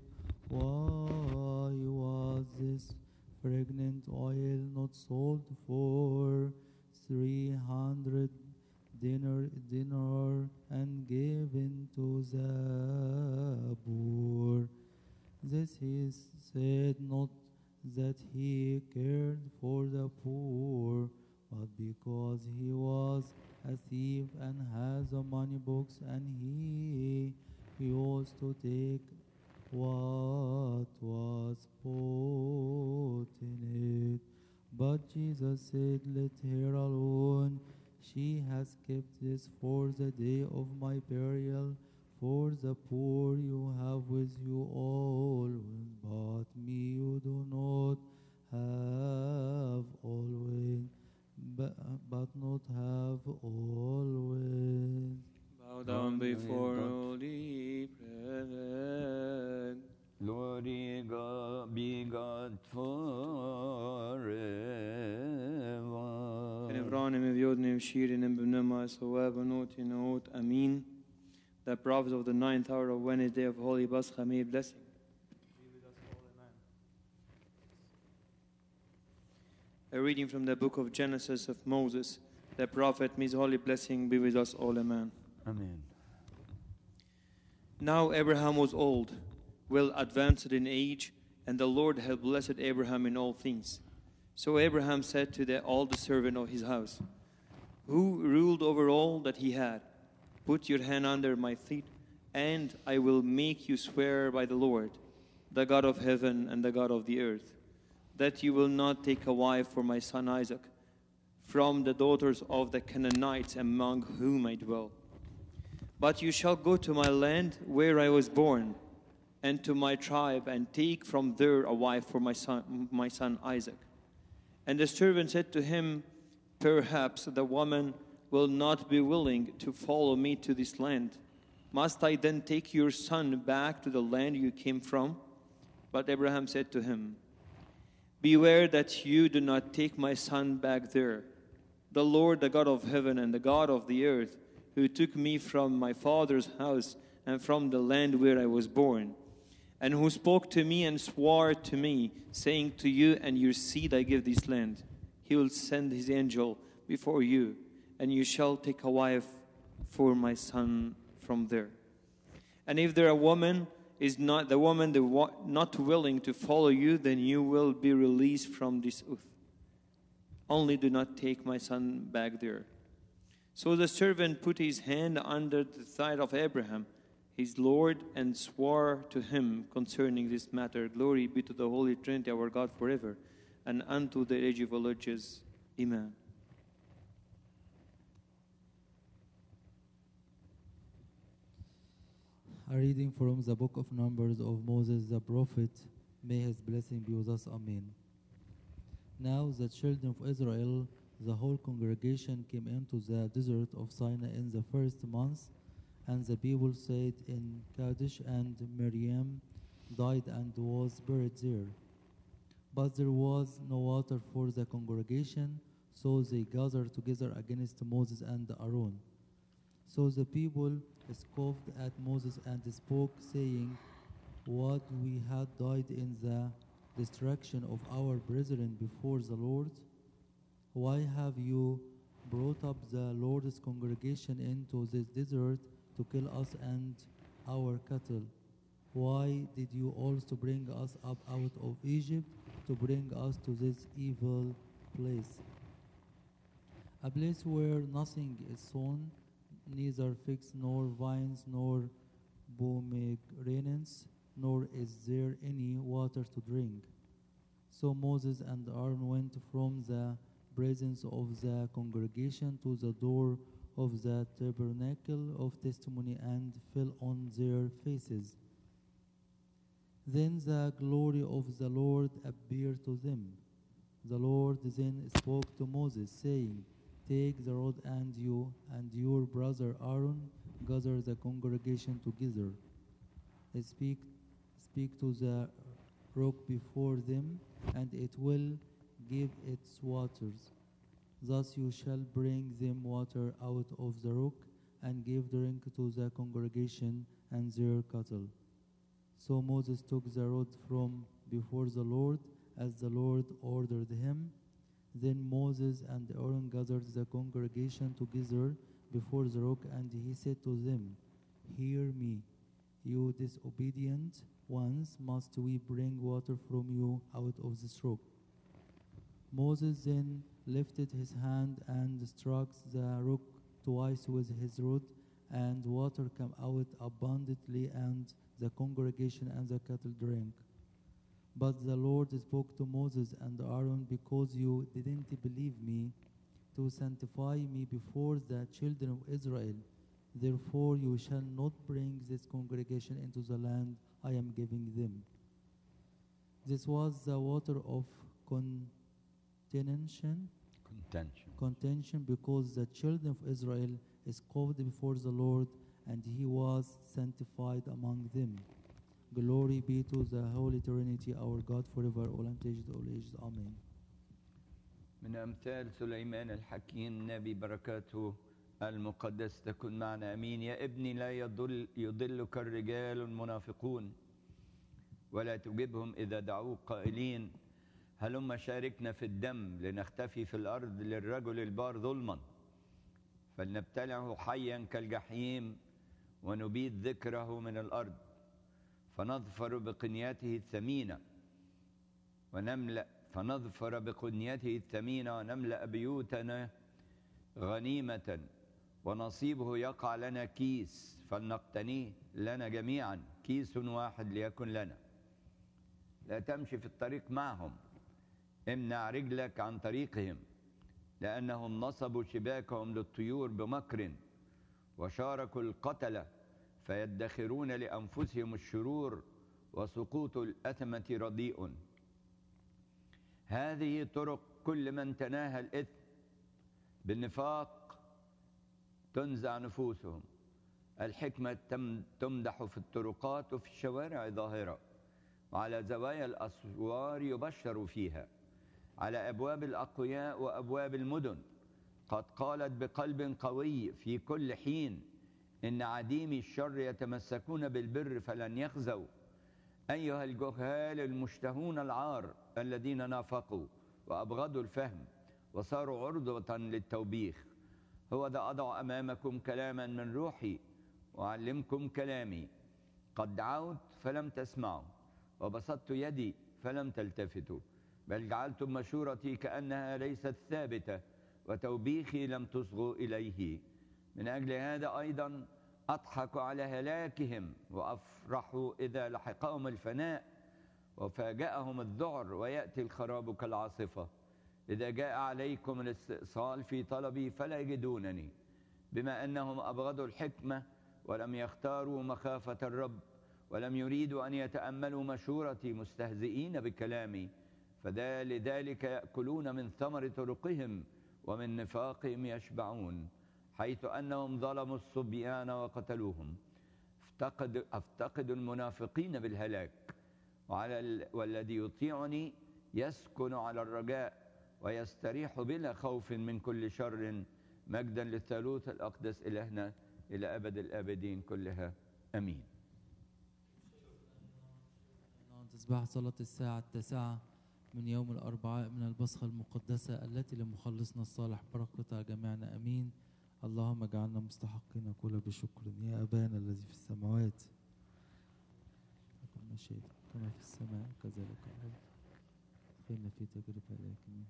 [SPEAKER 1] "Why was this fragrant oil not sold for three hundred dinar, dinar and given to the poor?" This he said not that he cared for the poor, but because he was a thief and has a money box, and he used to take what was put in it. But Jesus said, "Let her alone. She has kept this for the day of my burial. For the poor you have with you always, but me you do not have always, but, but not have always."
[SPEAKER 4] Bow down before holy presence.
[SPEAKER 2] Glory God, be God forever.
[SPEAKER 4] Nevranim evjodnim shirin b'nema soab anot inot amin. The prophets of the ninth hour of Wednesday of Holy Pascha, may blessing
[SPEAKER 5] Be with us all, amen.
[SPEAKER 4] A reading from the book of Genesis of Moses, the prophet. May his holy blessing be with us all, amen.
[SPEAKER 2] Amen.
[SPEAKER 4] Now Abraham was old, well advanced in age, and the Lord had blessed Abraham in all things. So Abraham said to the oldest servant of his house, who ruled over all that he had, "Put your hand under my feet, and I will make you swear by the Lord, the God of heaven and the God of the earth, that you will not take a wife for my son Isaac from the daughters of the Canaanites among whom I dwell. But you shall go to my land where I was born, and to my tribe, and take from there a wife for my son, my son Isaac." And the servant said to him, "Perhaps the woman will not be willing to follow me to this land. Must I then take your son back to the land you came from?" But Abraham said to him, "Beware that you do not take my son back there. The Lord, the God of heaven and the God of the earth, who took me from my father's house and from the land where I was born, and who spoke to me and swore to me, saying, to you and your seed I give this land, he will send his angel before you, and you shall take a wife for my son from there. And if there a woman is not the woman the wa- not willing to follow you, then you will be released from this oath. Only do not take my son back there." So the servant put his hand under the thigh of Abraham, his Lord, and swore to him concerning this matter, "Glory be to the Holy Trinity, our God, forever, and unto the age of all ages. Amen."
[SPEAKER 1] A reading from the book of Numbers of Moses the prophet. May his blessing be with us. Amen. Now the children of Israel, the whole congregation, came into the desert of Sinai in the first month, and the people stayed in Kadesh, and Miriam died and was buried there. But there was no water for the congregation, so they gathered together against Moses and Aaron. So the people scoffed at Moses and spoke, saying, "What we had died in the destruction of our brethren before the Lord? Why have you brought up the Lord's congregation into this desert to kill us and our cattle? Why did you also bring us up out of Egypt to bring us to this evil place? A place where nothing is sown, neither figs nor vines nor pomegranates, nor is there any water to drink." So Moses and Aaron went from the presence of the congregation to the door of the tabernacle of testimony and fell on their faces. Then the glory of the Lord appeared to them. The Lord then spoke to Moses, saying, "Take the rod, and you and your brother Aaron gather the congregation together. Speak, speak to the rock before them, and it will give its waters. Thus you shall bring them water out of the rock, and give drink to the congregation and their cattle." So Moses took the rod from before the Lord, as the Lord ordered him. Then Moses and Aaron gathered the congregation together before the rock, and he said to them, "Hear me, you disobedient ones, must we bring water from you out of this rock?" Moses then lifted his hand and struck the rock twice with his rod, and water came out abundantly, and the congregation and the cattle drank. But the Lord spoke to Moses and Aaron, "Because you didn't believe me to sanctify me before the children of Israel, therefore you shall not bring this congregation into the land I am giving them." This was the water of contention,
[SPEAKER 2] Contention.
[SPEAKER 1] contention because the children of Israel scoffed before the Lord, and he was sanctified among them. Glory be to the Holy Trinity, our God, forever, all and ages, all ages. Amen.
[SPEAKER 2] من أمثال سليمان الحكيم نبي بركاته المقدس تكن معنا أمين. يا ابني لا يضل يضلك الرجال المنافقون ولا تجبهم إذا دعوك قائلين هلما شاركنا في الدم لنختفي في الأرض للرجل البار ظلما فلنبتلعه حيا كالجحيم ونبيد ذكره من الأرض فنظفر بقنيته الثمينة ونملأ فنظفر بقنيته الثمينة ونملأ بيوتنا غنيمة ونصيبه يقع لنا كيس فلنقتنيه لنا جميعا كيس واحد ليكن لنا. لا تمشي في الطريق معهم، امنع رجلك عن طريقهم، لأنهم نصبوا شباكهم للطيور بمكر وشاركوا القتلة فيدخرون لأنفسهم الشرور وسقوط الأثمة رديء. هذه طرق كل من تناهى الإثم بالنفاق تنزع نفوسهم. الحكمة تمدح في الطرقات وفي الشوارع ظاهرة، وعلى زوايا الأسوار يبشر فيها، على أبواب الأقوياء وأبواب المدن. قد قالت بقلب قوي في كل حين إن عديمي الشر يتمسكون بالبر فلن يخزوا. أيها الجهال المشتهون العار الذين نافقوا وأبغضوا الفهم وصاروا عرضة للتوبيخ، هو ذا أضع أمامكم كلاما من روحي وأعلمكم كلامي. قد دعوت فلم تسمعوا وبسطت يدي فلم تلتفتوا، بل جعلتم مشورتي كأنها ليست ثابتة وتوبيخي لم تصغوا إليه. من أجل هذا أيضا أضحك على هلاكهم وأفرح إذا لحقهم الفناء وفاجأهم الذعر ويأتي الخراب كالعاصفة. إذا جاء عليكم الاستئصال في طلبي فلا يجدونني، بما أنهم أبغضوا الحكمة ولم يختاروا مخافة الرب ولم يريدوا أن يتأملوا مشورتي مستهزئين بكلامي، فلذلك يأكلون من ثمر طرقهم ومن نفاقهم يشبعون، حيث أنهم ظلموا الصبيان وقتلوهم. افتقد, أفتقد المنافقين بالهلاك، وعلى ال... والذي يطيعني يسكن على الرجاء ويستريح بلا خوف من كل شر. مجدا للثالوث الأقدس إلهنا إلى أبد الآبدين كلها أمين.
[SPEAKER 1] تصبح صلاة الساعة التاسعة من يوم الأربعاء من البصخة المقدسة التي لمخلصنا الصالح بركتها جميعنا أمين. اللهم اجعلنا مستحقين نقول بشكر يا أبانا الذي في السماوات، لكن مشيئتك كما في السماء كذلك على الأرض. ادخلنا في تجربة لكن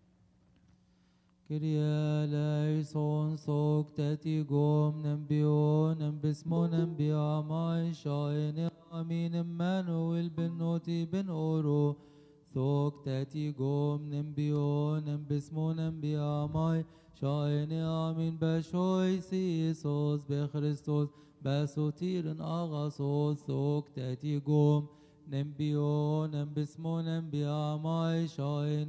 [SPEAKER 1] Kyrie eleison socteti gomnem bionem bismonem biamai shaene amin Emmanuel ben noti ben oro socteti gomnem bionem bismonem biamai shaene amin bashoi sisos be Christos basotiren agasos socteti gom نبيون باسمنا بأعمى شاين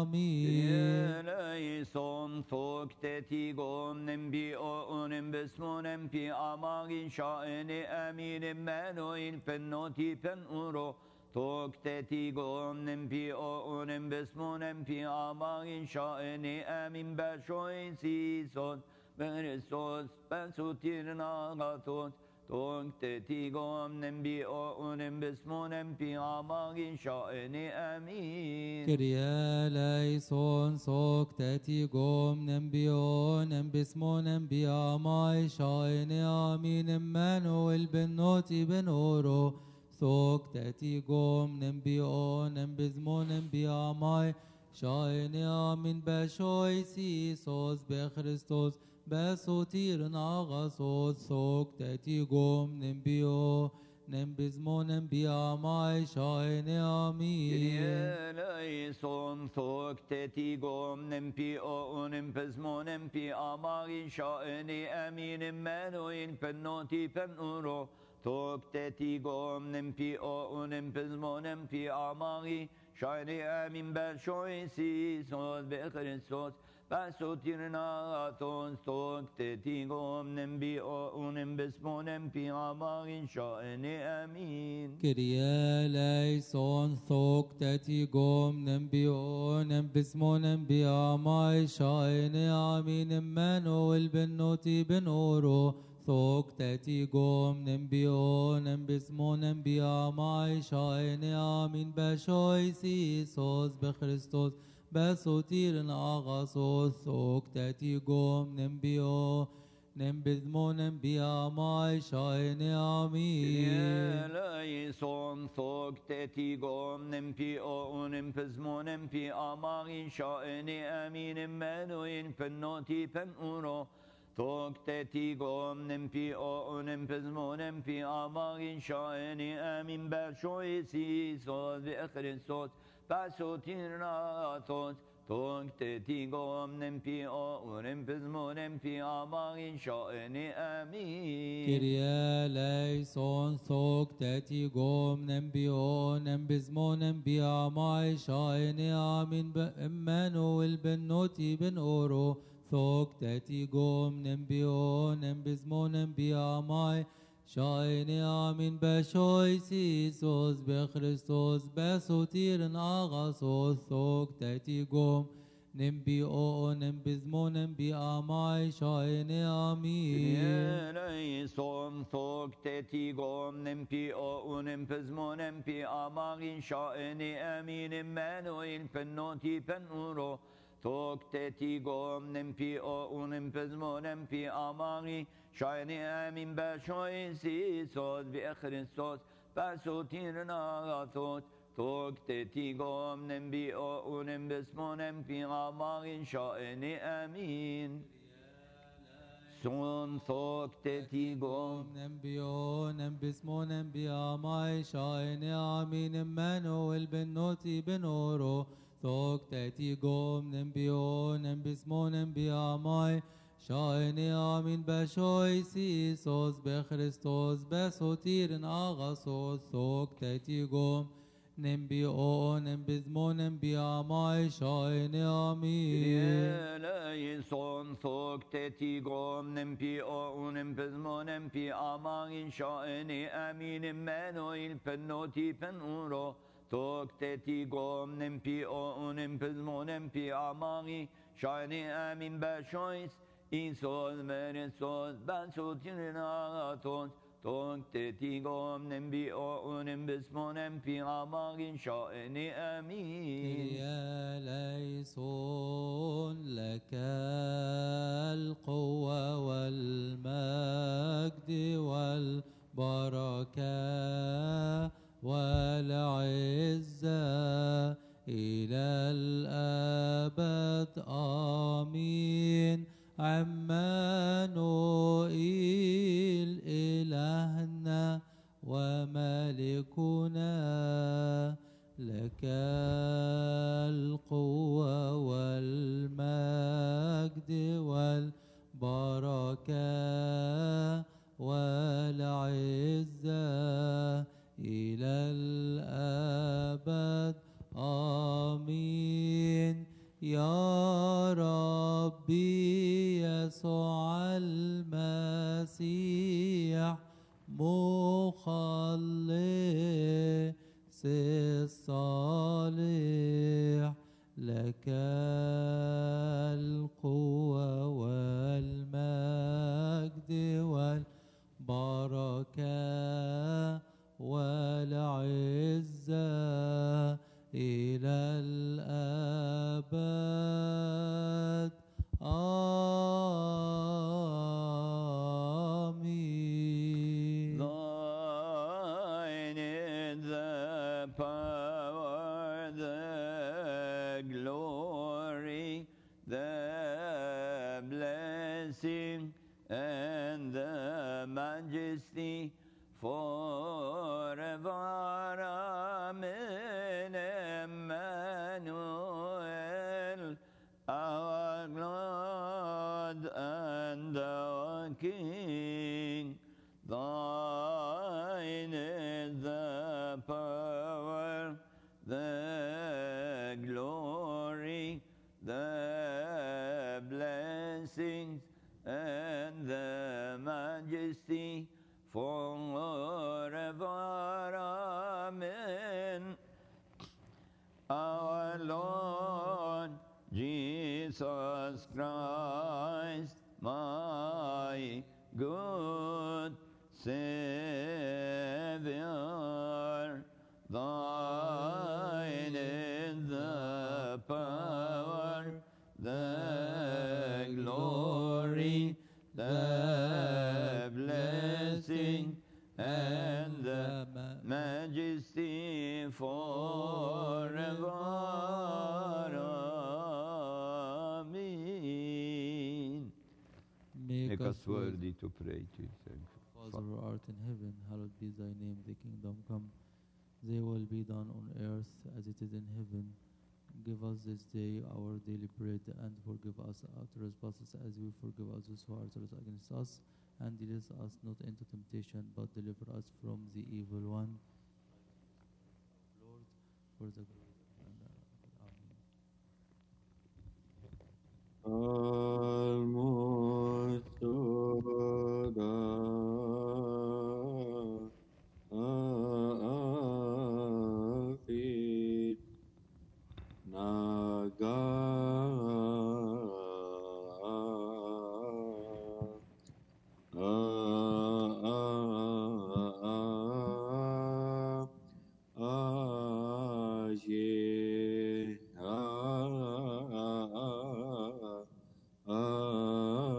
[SPEAKER 1] آمين.
[SPEAKER 2] Eleison ثوكتتي قوم نبيون باسمنا بأعمى شاين آمين. Emmanuel بنوتي بنورو ثوكتتي قوم نبيون باسمنا بأعمى شاين آمين. بشوي سيسون برسوس بسوتيرنا غاثوس Togteti gom nembi o unem bismonem pi amagin shaeni amin.
[SPEAKER 1] Kyrie eleison socteti gom nembionem bismonem biamai shaeni amin. Emmanuel ben noti ben oro socteti gom nembionem bismonem biamai shaeni amin. Bashoi sisos be Christos بسوتير ناغصوت سوكتتي قوم نمبيو نمبزمو نمبيا ماي شاين آمين.
[SPEAKER 2] Kyrie eleison ثوكتتي قوم نمبيو نمبزمو نمبيا ماي شاين آمين. Emmanuel بنوتي بنورو ثوكتتي قوم نمبيو نمبزمو نمبيا ماي شاين آمين. بشوي سيسوس بخريستوس بسوتيرنا ثون ثوكتتي قوم نمبيو نمبسمونم في عماغ شاين آمين.
[SPEAKER 1] Kyrie eleison socteti قوم نمبيو نمبسمونم بأعمى شاين آمين. Emmanuel ben noti ben oro socteti قوم نمبيو نمبسمونم بأعمى شاين آمين. بشوي سيسوس بخريستوس بسوتير ناغصوس سوكتتي قوم نمبيو نمبذمو نمبيا ماي شاين آمين.
[SPEAKER 2] eleison ثوكتتي قوم نمبيو نمبزمو نمبيا ماغي شاين آمين. Emmanuel بنوتي بنورو ثوكتتي قوم نمبيو نمبزمو نمبيا ماغي شاين آمين. بشوي سيسوس بخريستوس بسوتيرنا ثوت ثوكتتي قوم نمبيو نمبزمو نمبيا ماغي شاين آمين.
[SPEAKER 1] Kyrie eleison socteti قوم نمبيو نمبزمو نمبيا ماي شاين آمين. Emmanuel ben noti ben oro socteti قوم نمبيو نمبزمو نمبيا ماي شاين آمين. بشوي سيسوس بخريستوس بسوتير ناغصوس سوكتتي قوم نمبيو نمبزمو نمبيا ماي شاين آمين.
[SPEAKER 2] eleison ثوكتتي قوم نمبيو نمبزمو نمبيا ماغي شاين آمين. Emmanuel بنوتي بنورو ثوكتتي قوم نمبيو نمبزمو نمبيا ماغي شاين آمين. بشوي سيسوس بخريستوس بسوتيرنا غاثوت ثوكتتي قوم نمبيو نمبسمو نمبيا ماغي شاين آمين. Son ثوكتتي قوم
[SPEAKER 1] نمبيو نمبسمو نمبيا ماي شاين آمين. Emmanuel ben noti ben oro socteti قوم نمبيو نمبسمو نمبيا ماي شايني آمين بشويسي سوز بخريستوس بسوتيرن آغاسوس ثوك تاتيقوم نمبي او نمبي زمو نمبي آماي شايني آمين
[SPEAKER 2] Eleison thok tetigom nempi o unempesmo nempi amang shaeni amin Emmanuel penoti penuro thok tetigom nempi o unempesmo nempi amang shaeni amin bashois isos meresos basotininatos thok tetigom nempi o unempesmo nempi amang shaeni amin.
[SPEAKER 1] يا ليسون لك القوة والمجد والبركة والعزة إلى الأبد آمين عمانوئيل إلهنا وملكنا لك القوة والمجد والبركة والعزة إلى الأبد آمين يا ربي يسوع المسيح مخلص الصالح لك القوة والمجد والبركة والعزة إلى الأبد آمين.
[SPEAKER 2] Thine is the power, the glory, the blessing, and the majesty forever. Amen. Emmanuel, our God and our King. Thine is the power, the glory, the blessings, and the majesty forever. Amen. Our Lord Jesus Christ, my good Savior, thine is the power, the glory, the blessing, and the majesty forever. Amen. Make us worthy to pray to you.
[SPEAKER 1] Father who art in heaven, hallowed be thy name, thy kingdom come, thy will be done on earth as it is in heaven. Give us this day our daily bread, and forgive us our trespasses as we forgive others who are trespass against us. And lead us not into temptation, but deliver us from the evil one. Lord, for the glory and the
[SPEAKER 8] Almost Naga Aje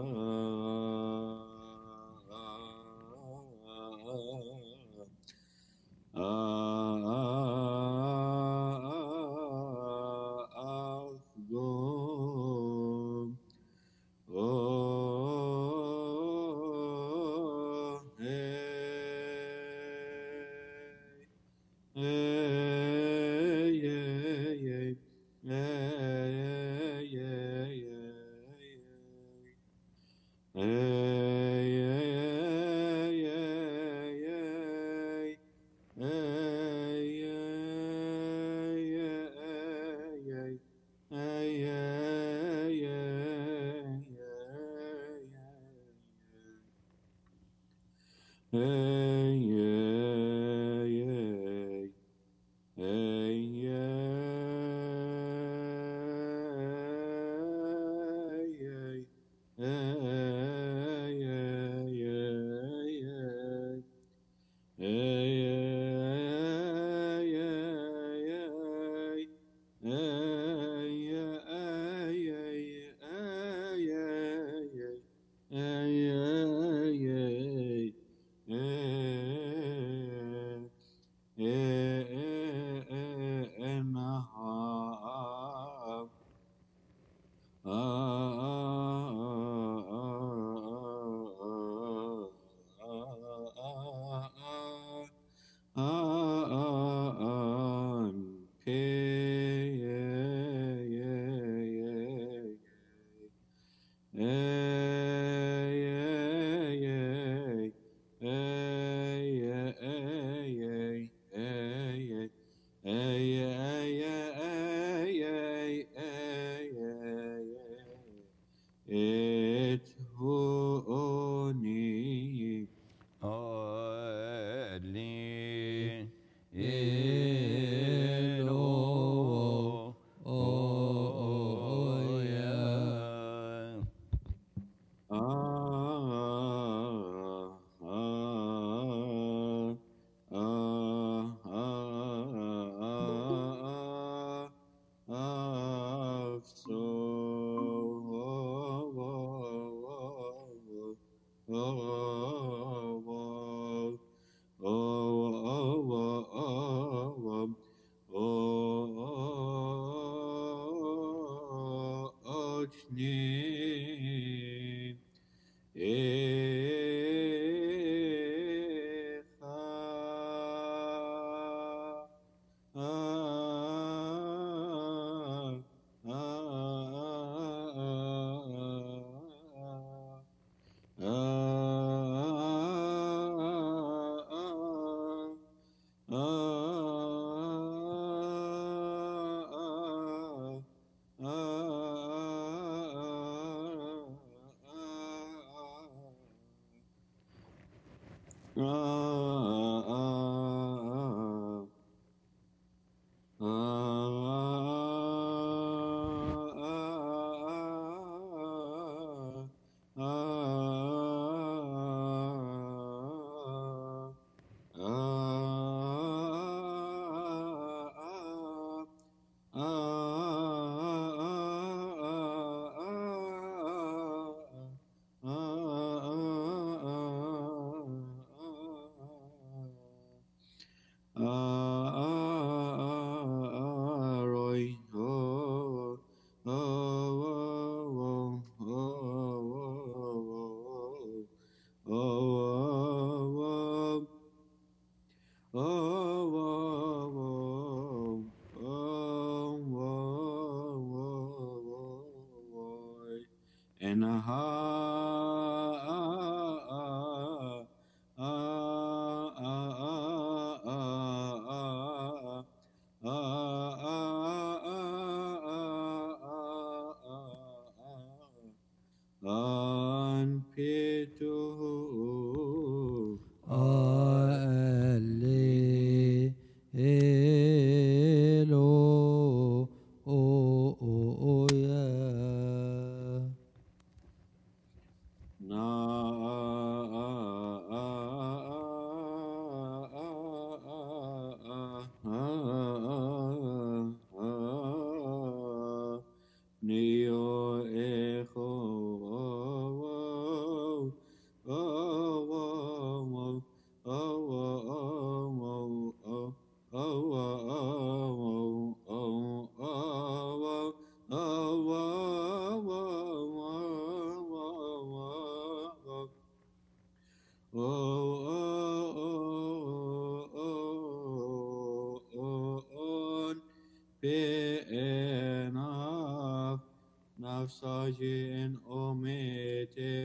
[SPEAKER 4] Nafsajen omete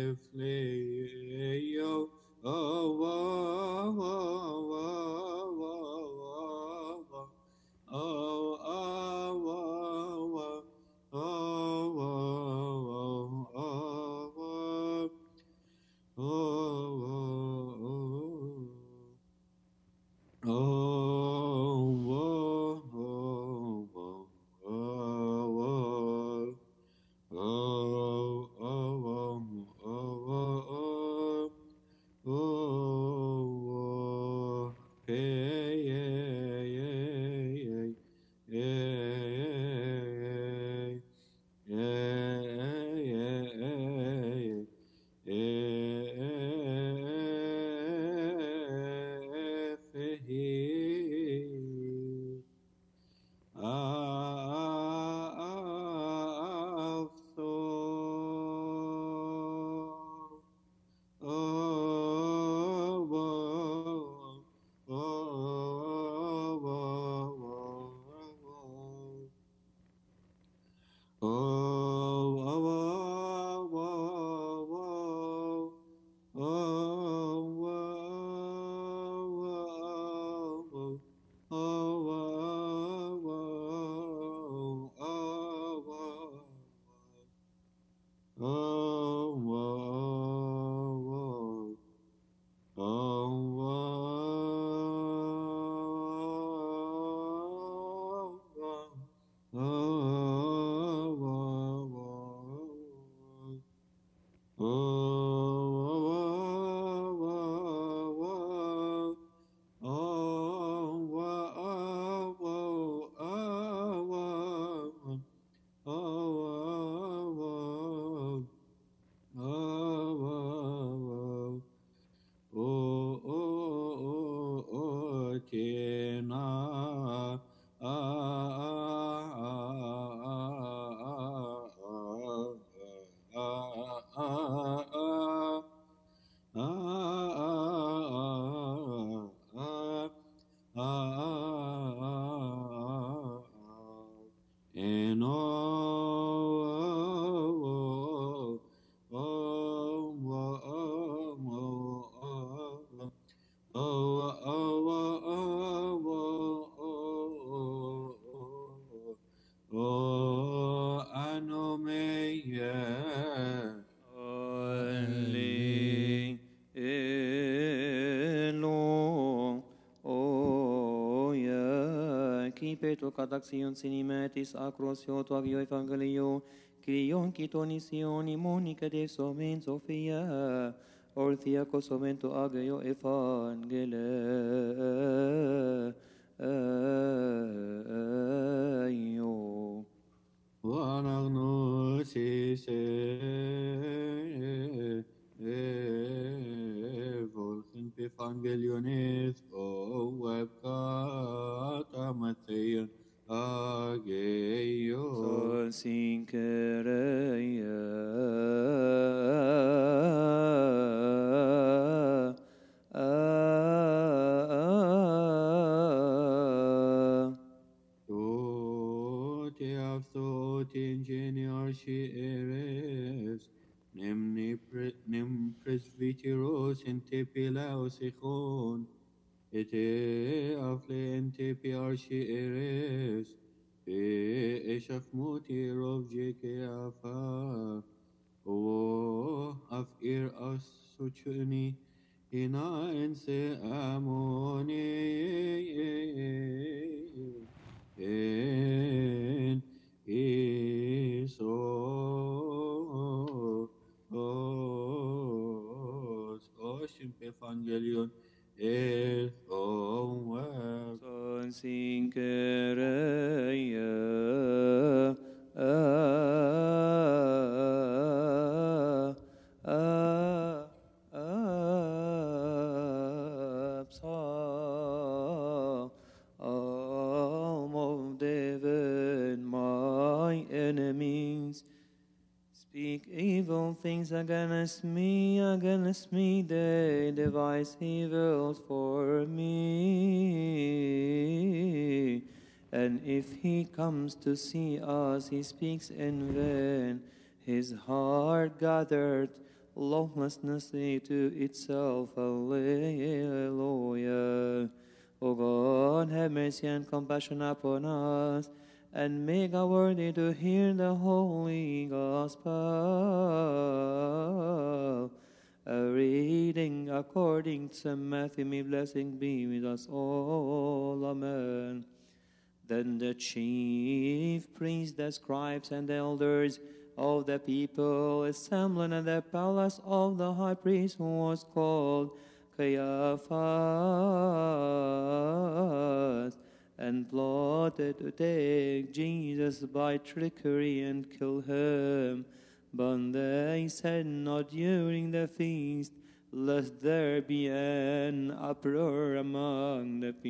[SPEAKER 8] Leo. Oh, oh, oh, oh, oh, oh, oh, oh, oh, oh, oh,
[SPEAKER 4] Petro cadaxion sinimetis acrosio tuavio evangelio, Kyrion kitonision monica de somen Sophia, Orthia cosomento ageo evangelio.
[SPEAKER 8] Wanagnosis volken evangeliones o webkata Mattheon ageo.
[SPEAKER 4] Sol sincerea.
[SPEAKER 8] Tote avsot ingeniarsi eres, nemni pre, nem presbyteros in tepi laos echon, ete afle in tepi arsi eres, pe eshaf moti rov jeke afa, o af ir as sochuni, ina ense amoni, en isos osim evangelion ethon web.
[SPEAKER 4] Son sincerea. Psalm of David, my enemies speak evil things against me, against me they devise evils for me. And if he comes to see us, he speaks in vain. His heart gathered lawlessness say to itself, Hallelujah. O God, have mercy and compassion upon us, and make us worthy to hear the holy gospel. A reading according to Matthew, may blessing be with us all. Amen. Then the chief priests, the scribes, and the elders of the people assembled at the palace of the high priest, who was called Caiaphas, and plotted to take Jesus by trickery and kill him. But they said, not during the feast, lest there be an uproar among the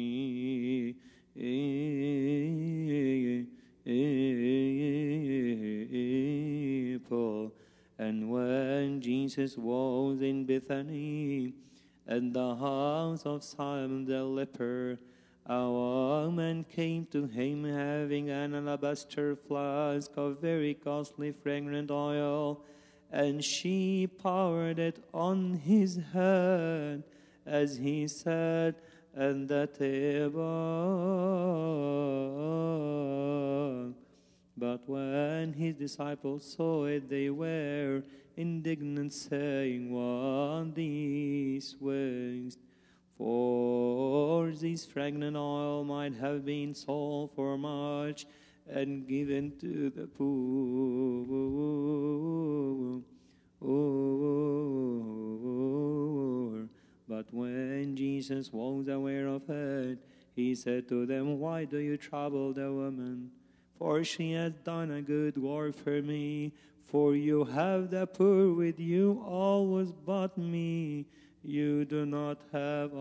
[SPEAKER 4] people. And when Jesus was in Bethany, at the house of Simon the leper, a woman came to him having an alabaster flask of very costly fragrant oil, and she poured it on his head as he sat at the table. But when his disciples saw it, they were indignant, saying, what this waste? For this fragrant oil might have been sold for much and given to the poor. But when Jesus was aware of it, he said to them, why do you trouble the woman? For she has done a good work for me. For you have the poor with you always, but me you do not have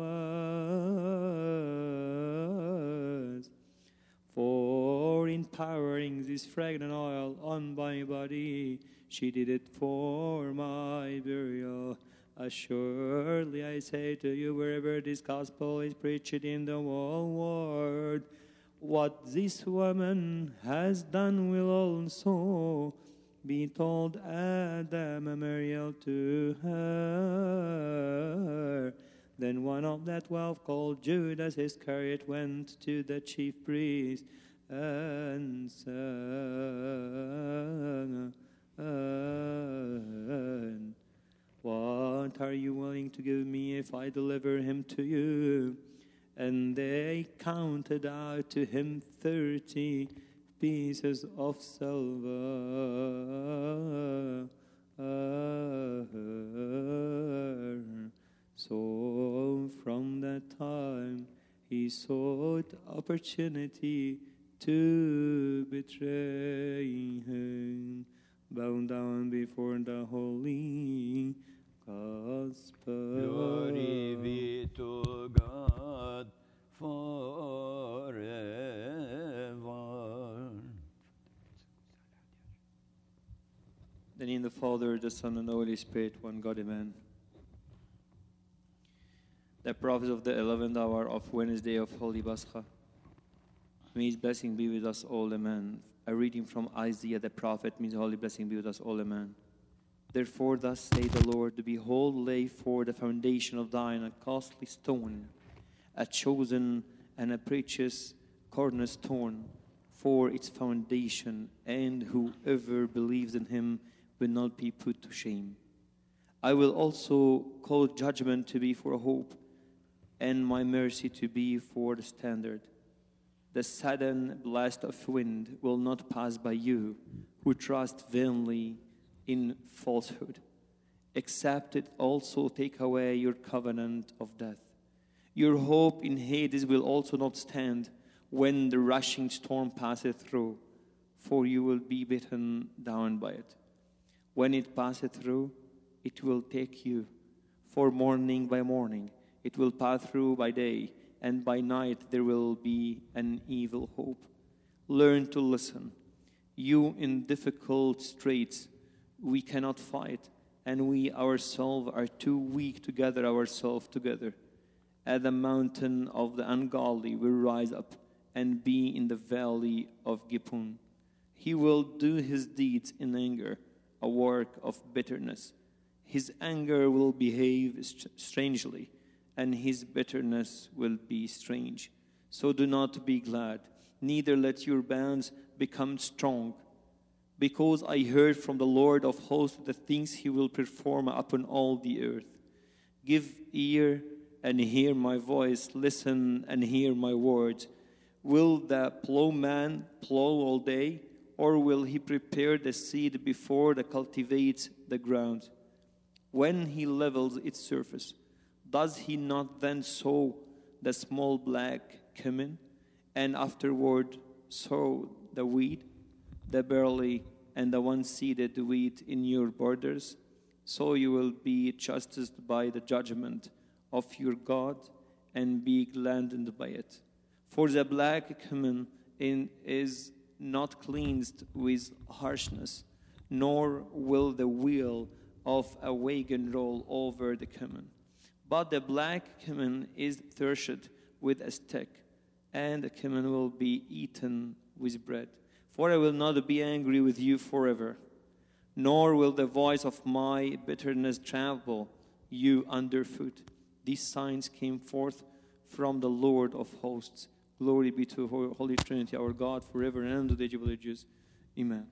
[SPEAKER 4] always. For in pouring this fragrant oil on my body, she did it for my burial. Assuredly I say to you, wherever this gospel is preached in the whole world, what this woman has done will also be told at the memorial to her. Then one of the twelve, called Judas Iscariot, went to the chief priest and said, what are you willing to give me if I deliver him to you? And they counted out to him thirty pieces of silver. So from that time he sought opportunity to betray him, bound down before the holy gospel.
[SPEAKER 2] Glory be to God forever.
[SPEAKER 4] Then in the Father, the Son, and the Holy Spirit, one God, amen. The prophets of the eleventh hour of Wednesday of Holy Pascha. May his blessing be with us all, amen. A reading from Isaiah the prophet, may his holy blessing be with us all, amen. Therefore thus saith the Lord, behold, lay for the foundation of thine a costly stone, a chosen and a precious cornerstone for its foundation, and whoever believes in him will not be put to shame. I will also cause judgment to be for a hope, and my mercy to be for the standard. The sudden blast of wind will not pass by you, who trust vainly in falsehood, except it also take away your covenant of death. Your hope in Hades will also not stand when the rushing storm passeth through, for you will be beaten down by it. When it passeth through, it will take you, for morning by morning it will pass through by day, and by night there will be an evil hope. Learn to listen. You in difficult straits, we cannot fight, and we ourselves are too weak to gather ourselves together. At the mountain of the ungodly will rise up and be in the valley of Gippon. He will do his deeds in anger, a work of bitterness. His anger will behave st- strangely, and his bitterness will be strange. So do not be glad, neither let your bands become strong. Because I heard from the Lord of hosts the things he will perform upon all the earth. Give ear and hear my voice, listen and hear my words. Will the plowman plow all day, or will he prepare the seed before it cultivates the ground? When he levels its surface, does he not then sow the small black cumin, and afterward sow the wheat, the barley, and the one-seeded wheat in your borders? So you will be chastised by the judgment of your God and be gladdened by it. For the black cumin in, is not cleansed with harshness, nor will the wheel of a wagon roll over the cumin. But the black cumin is threshed with a stick, and the cumin will be eaten with bread. For I will not be angry with you forever, nor will the voice of my bitterness trample you underfoot. These signs came forth from the Lord of hosts. Glory be to Holy Trinity, our God, forever and unto the age of ages. Amen.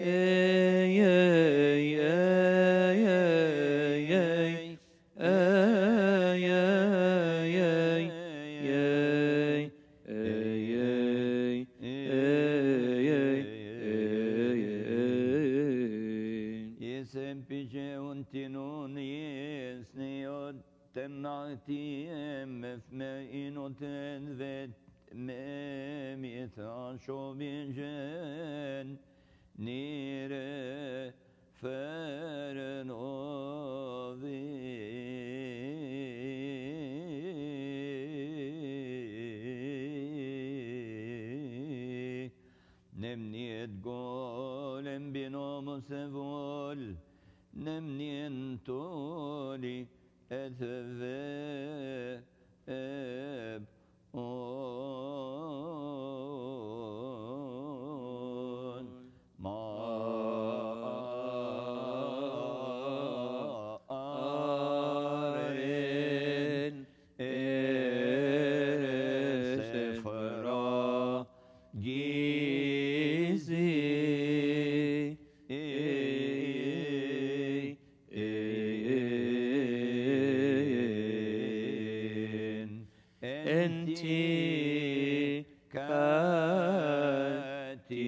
[SPEAKER 4] Ay, ay, ay, ay, ay. Ay, ay, ay, ay. Ay, ay, ay, ay, ay.
[SPEAKER 2] Есемпиже унтинун есниот теннатием мефмеинотен вет мемита шовинjen nire fernovi nemniet golem binomosevol nemnientoli etve eb on ma aren eresefra gizi
[SPEAKER 4] Enti kati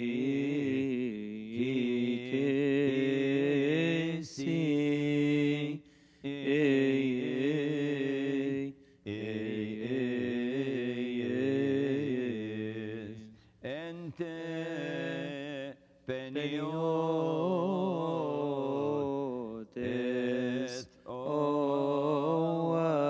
[SPEAKER 4] kesi
[SPEAKER 2] ente peniotes oa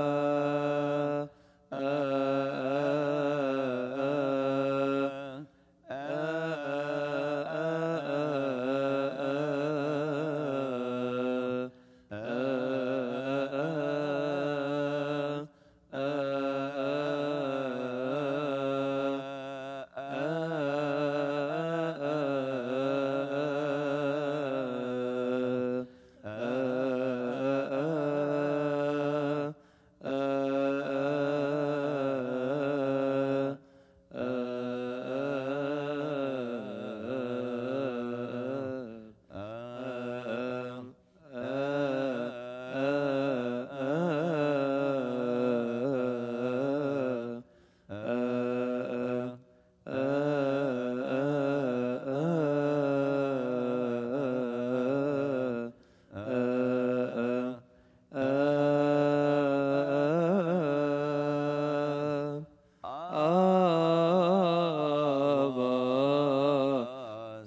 [SPEAKER 4] Ava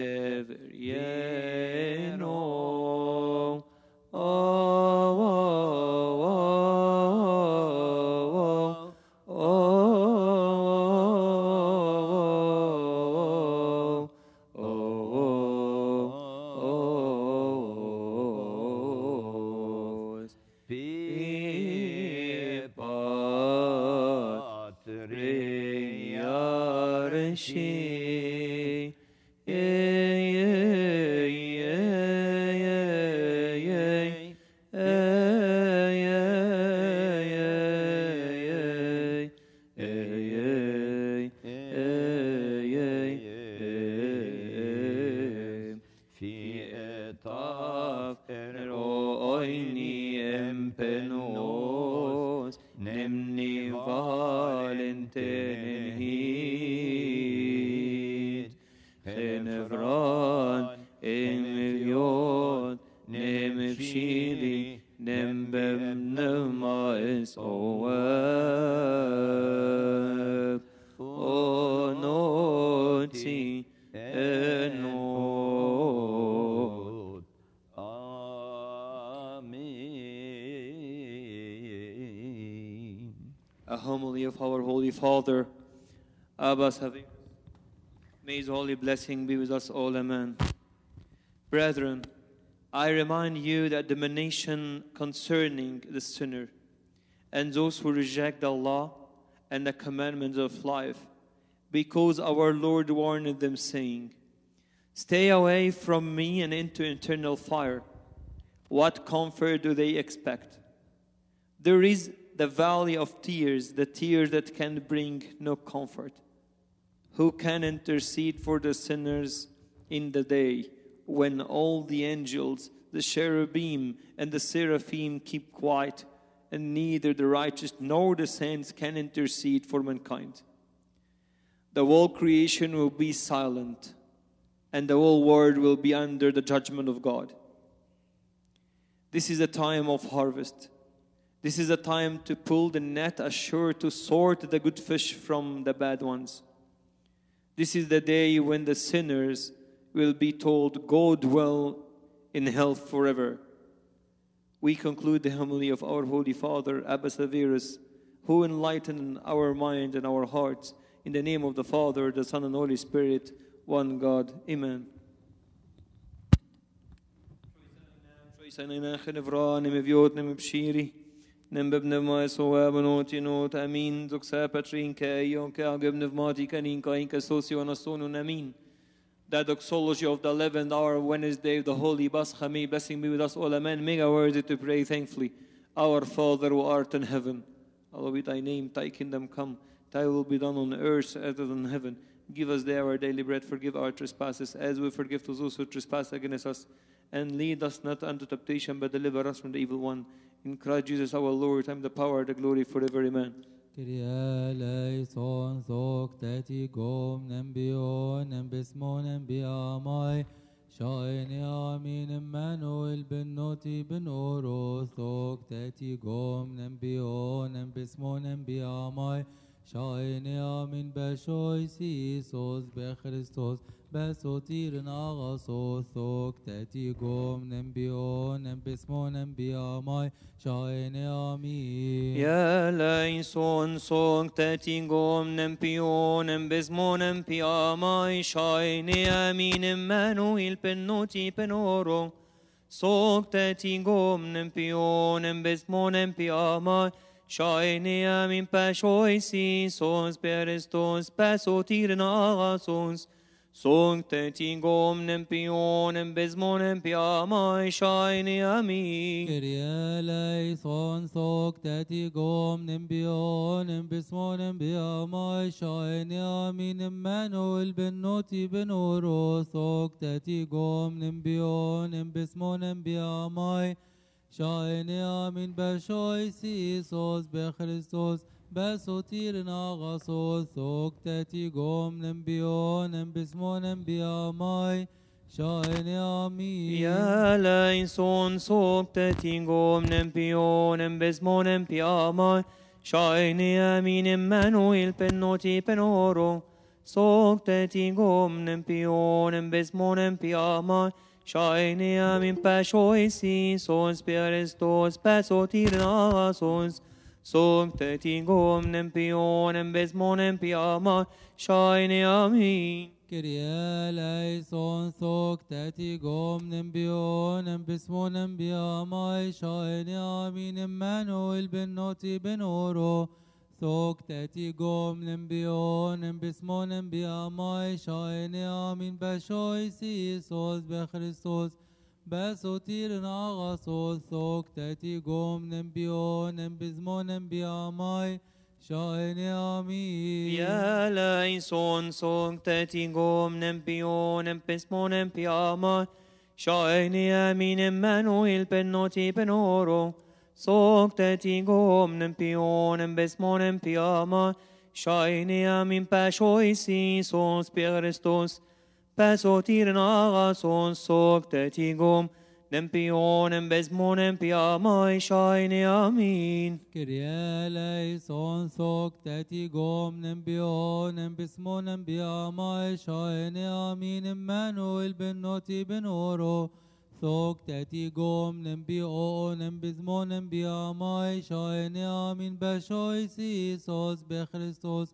[SPEAKER 4] Severiano. Oh, oh, oh, oh, oh, oh, oh, Patriarchi, nemni valenten hit, Genevran, Emilion, Nemepshili, Nembem Nema es oab, Onoti enot.
[SPEAKER 2] Amen.
[SPEAKER 4] A homily of our Holy Father, Abba Savi. May His holy blessing be with us all, amen. Brethren, I remind you that the admonition concerning the sinner and those who reject the law and the commandments of life, because our Lord warned them, saying, "Stay away from me and into eternal fire." What comfort do they expect? There is the valley of tears, the tears that can bring no comfort. Who can intercede for the sinners in the day when all the angels, the cherubim, and the seraphim keep quiet, and neither the righteous nor the saints can intercede for mankind. The whole creation will be silent, and the whole world will be under the judgment of God. This is a time of harvest. This is a time to pull the net ashore to sort the good fish from the bad ones. This is the day when the sinners will be told, "Go dwell in hell forever." We conclude the homily of our Holy Father, Abba Severus, who enlightened our mind and our hearts. In the name of the Father, the Son, and Holy Spirit, one God. Amen. Nem bebnev mai soava noti not amin zuxa patrinka ionka agebnev mati kaninka inka socio nasonu amin. The doxology of the eleventh hour, Wednesday of the Holy Pascha, may blessing be with us all. Amen. Make our worthy to pray thankfully. Our Father who art in heaven, hallowed be thy name. Thy kingdom come. Thy will be done on earth as it is in heaven. Give us there our daily bread. Forgive our trespasses, as we forgive to those who trespass against us. And lead us not unto temptation, but deliver us from the evil one. In Christ Jesus our Lord, and the power, the glory forever. Amen.
[SPEAKER 1] Kyrie eleison thok teti gom nembion nembismon nembiamai shaini amin Emmanuel ben noti ben oros thok teti gom nembion nembismon nembiamai shaini amin beshoy sisos be Christos besotir nagasos thok teti gom nembion nembismon nembiamai shaini amin.
[SPEAKER 4] Ya leison song tetingom nempion embesmon empiamai shaini amin Emmanuel penoti penoro song tetingom nempion embesmon empiamai shaini amin pashoisi sons perestos pasotir nagasos song tetingom nempion embesmon empiamai shaini amin.
[SPEAKER 1] Kyrie eleison thok teti gom nembion embismon embiamai shaini amin Emmanuel ben noti ben oro thok teti gom nembion embismon embiamai shaini amin bashoy sisos be Christos besotir nagasos thok teti gom nembion embismon embiamai shaini amin.
[SPEAKER 4] Ya leison song tetingom nempion embesmon empiamai shaini amin Emmanuel penoti penoro song tetingom nempion embesmon empiamai shaini amin pashoy sisos perestos pasotir nagasos song tetingom nempion embesmon empiamai shaini amin.
[SPEAKER 1] Kyrie eleison thok teti gom nembion embismon embiamai shaini amin Emmanuel ben noti ben oro thok teti gom nembion embismon embiamai shaini amin bashoy sisos be Christos besotir nagasos thok teti gom nembion embismon embiamai shaini amin.
[SPEAKER 4] Ya leison song tetingom nempion embesmon empiamai shaini amin Emmanuel penoti penoro song tetingom nempion embesmon empiamai shaini amin pashoy sisos perestos pasotir nagasos song tetingom nempion embesmon empiamai shaini amin.
[SPEAKER 1] Kyrie eleison thok teti gom nembion embismon embiamai shaini amin Emmanuel ben noti ben oro thok teti gom nembion embismon embiamai shaini amin bashoy sisos be Christos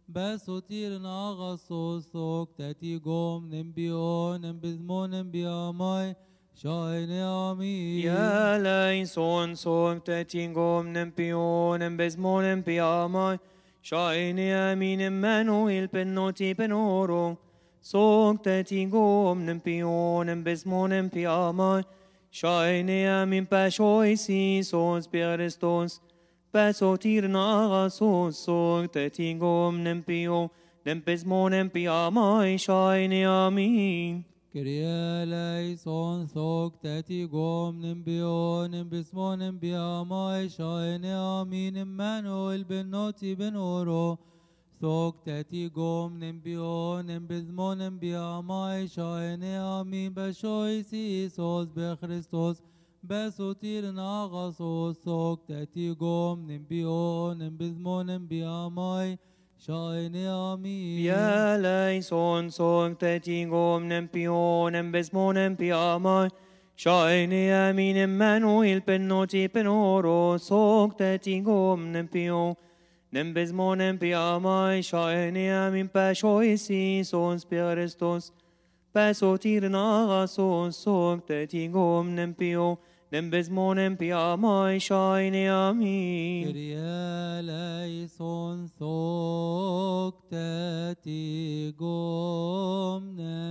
[SPEAKER 1] besotir nagasos thok teti gom nembion embismon embiamai shaini amin.
[SPEAKER 4] Ya leison song tetingom nempion embesmon empiamai shaini amin Emmanuel penoti penoro song tetingom nempion embesmon empiamai shaini amin pashoy sisos perestos pasotir nagasos song tetingom nempion embesmon empiamai shaini amin.
[SPEAKER 1] Kyrie eleison thok teti gom nimbionim bismonim biamai shaine amin Emmanuel ben noti ben oro thok teti gom nimbionim bismonim biamai shaine amin bashoisi sos be Christos besotir nagasos thok teti gom nimbionim bismonim biamai shaine amin
[SPEAKER 4] Bia leison son tetigom nempionem besmonem piamai shaine amin Emmanuel penoti penoro sok tetigom nempio nembesmonem piamai shaine amin pashoisi son spiristos pasotir nagasos sok tetigom nempio nembesmonem piamai shaine amin
[SPEAKER 1] Kyrie eleison thok teti gom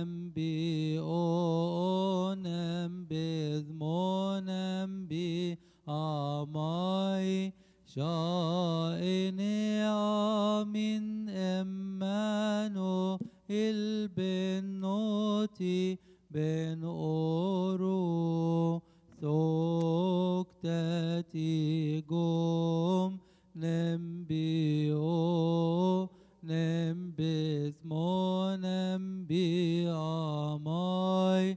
[SPEAKER 1] nembionem bismonem bi amai shaine amin Emmanuel ben noti ben oro thok teti gom nembio nembismonem biamai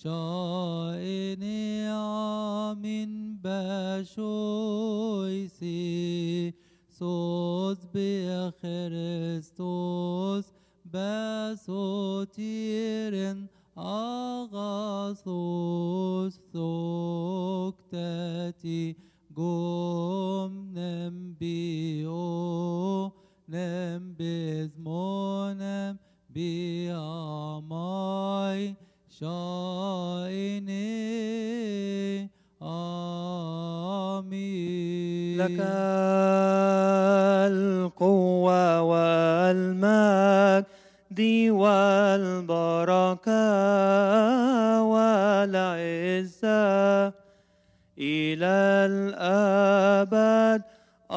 [SPEAKER 1] shaine amin bashoisi sos be Christos basotiren agathos thok teti gom nembio nembismonem biamai shaine amin
[SPEAKER 4] لك القوة والمجد والبركة والعزة إلى الأبد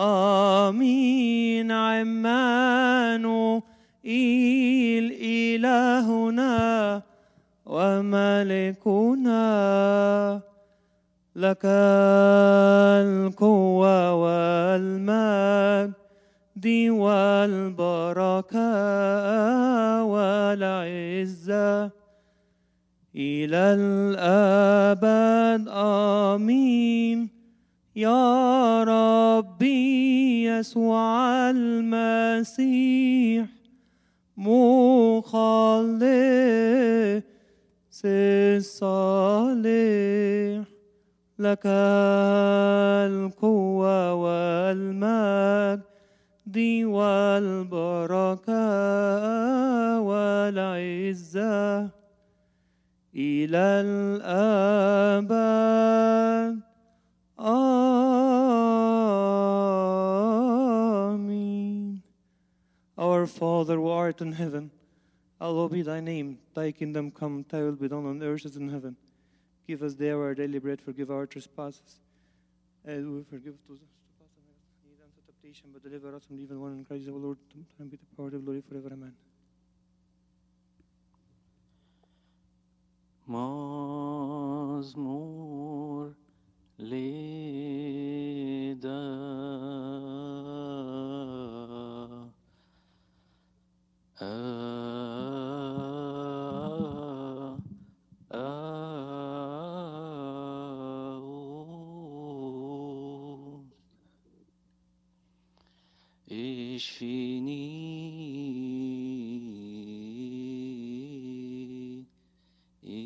[SPEAKER 4] آمين عمانوئيل إلهنا وملكنا لك القوة والمجد والبركة والعزة إلى الأبد آمين يا ربي يسوع المسيح مخلص الصالح لك القوة والمجد والبركة والعزة إلى الأبد آمين. Our Father who art in heaven, hallowed be thy name. Thy kingdom come, thy will be done on earth as in heaven. Give us there our daily bread, forgive our trespasses, as we forgive those who trespass against us. Lead us into temptation, but deliver us from evil one. In Christ our Lord, to time be the power, the glory forever. Amen.
[SPEAKER 6] مزمور لدا آه آه اشفيني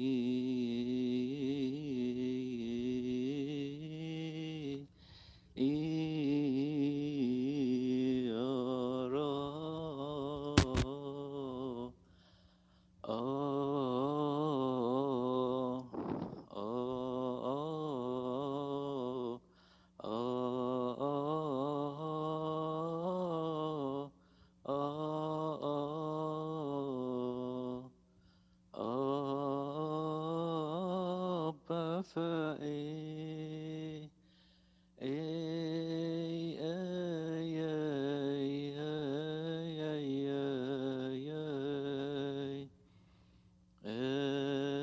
[SPEAKER 6] فإيه أي أي أي أي أي أي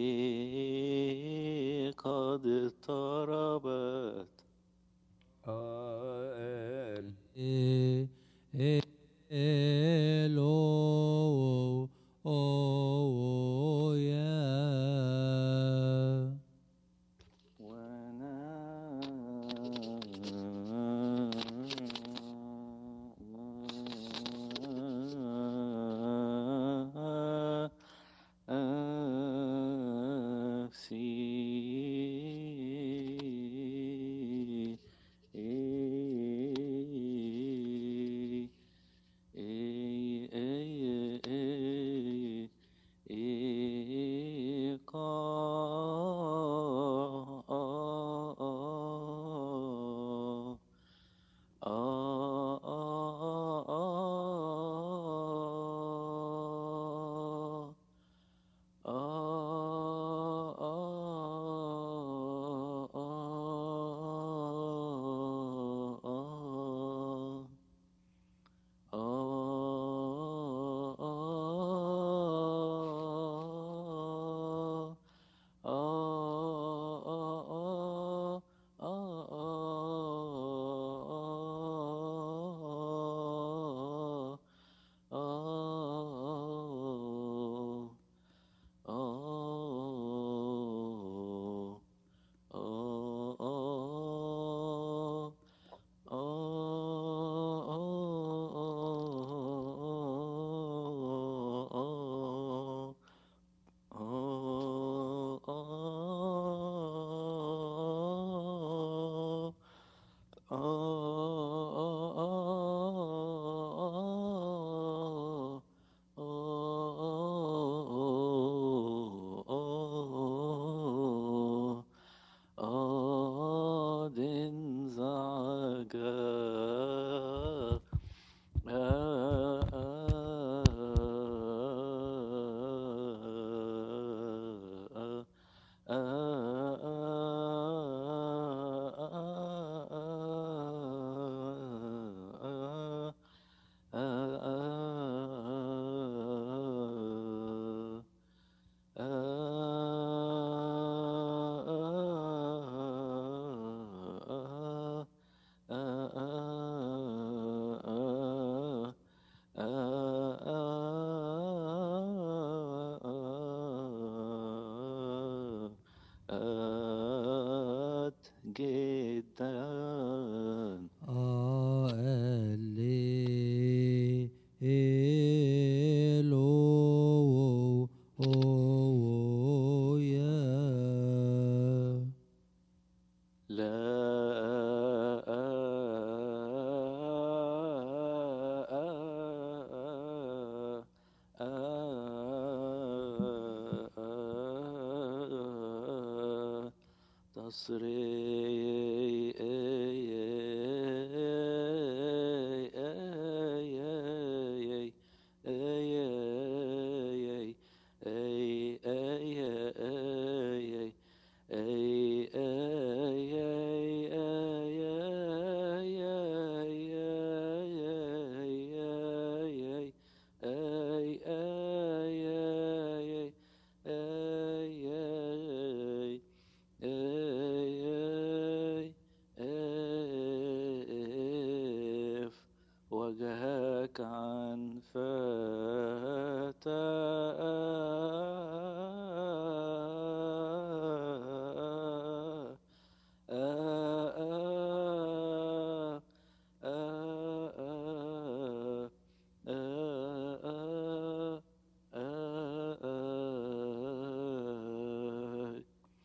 [SPEAKER 6] قد اقتربت.
[SPEAKER 2] آل
[SPEAKER 1] إيه إيه إلو أو يا
[SPEAKER 6] ونفسي جدا
[SPEAKER 1] آلي إلو أو يا
[SPEAKER 6] لا وجهك عن فتاك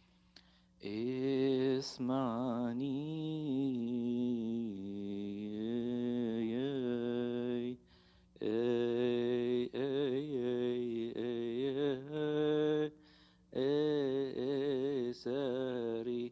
[SPEAKER 6] اسمعني ساري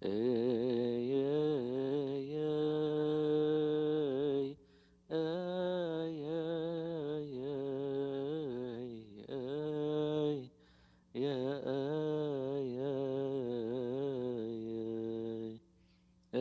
[SPEAKER 6] ay, ay, ay, ay, ay, ay, ya ay, ay, ay,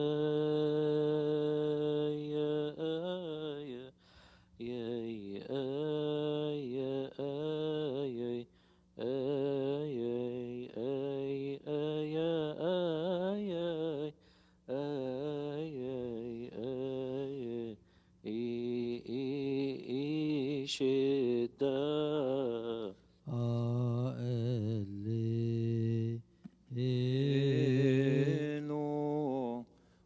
[SPEAKER 6] شدة
[SPEAKER 1] آلي
[SPEAKER 4] Elo,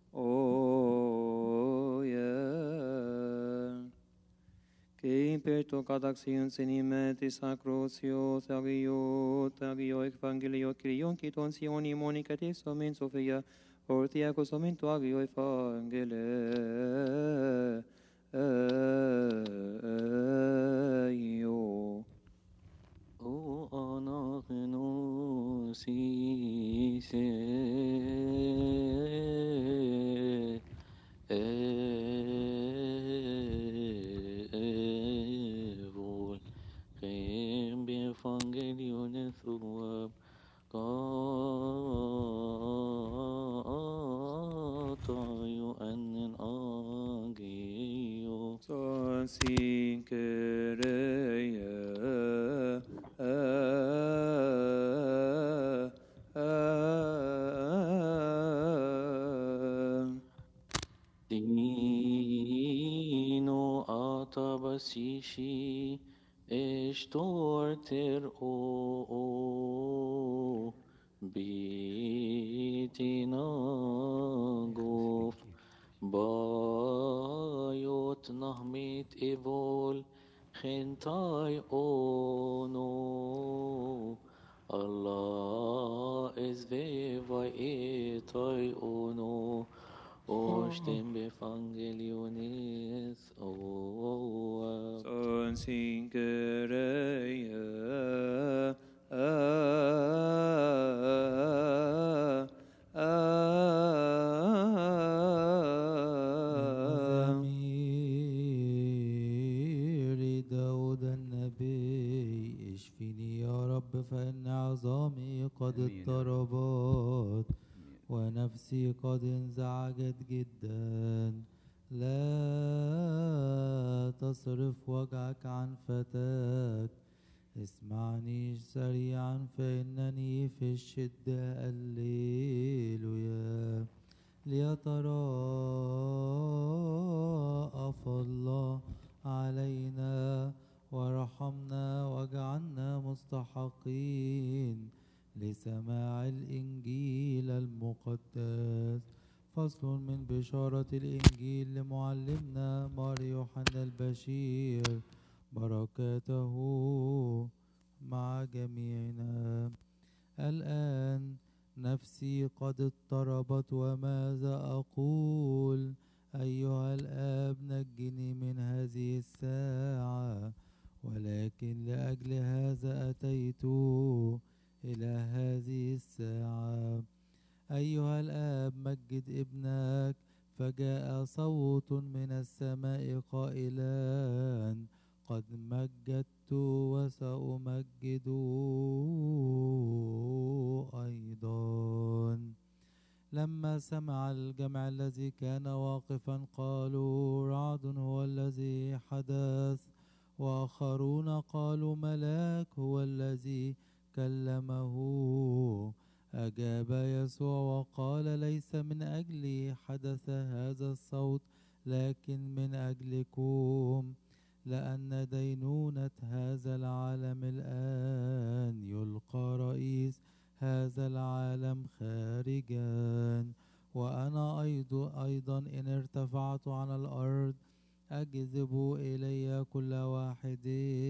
[SPEAKER 4] oia. Que imperto cadaxion senimenti sacrosio, sagio, tagio evangelio, crion kiton sioni monica te somin sofia, ortiaco sominto agio evangele. Io.
[SPEAKER 6] O ana gnosi se evol Chem b'Evangelion ethuab Katayu annen agio
[SPEAKER 4] Son sinkereia.
[SPEAKER 6] Dino atabasishi estorter o bitinagof bayot nahmit evol chentai ono Allah ezveva etai ono Oshtem b'Evangelionis oa
[SPEAKER 4] Son sinkereia.
[SPEAKER 1] مزامير داود النبي اشفني يا رب فإن عظامي قد
[SPEAKER 2] آمين.
[SPEAKER 1] اضطربت ونفسي قد انزعجت جدا لا تصرف وجهك عن فتاك اسمعني سريعا فإنني في الشدة الليلويا ليتراءف الله علينا ورحمنا واجعلنا مستحقين لسماع الإنجيل المقدس. فصل من بشارة الإنجيل لمعلمنا مار يوحنا البشير بركاته مع جميعنا. الآن نفسي قد اضطربت وماذا أقول أيها الآب نجني من هذه الساعة ولكن لأجل هذا أتيت إلى هذه الساعة. أيها الآب مجد ابنك فجاء صوت من السماء قائلا قد مجدت وسأمجد أيضا. لما سمع الجمع الذي كان واقفا قالوا رعد هو الذي حدث وآخرون قالوا ملاك هو الذي كلمه. أجاب يسوع وقال ليس من أجلي حدث هذا الصوت لكن من أجلكم لأن دينونة هذا العالم الآن يلقى رئيس هذا العالم خارجا. وأنا أيضا, أيضا إن ارتفعت على الأرض أجذب إلي كل واحد.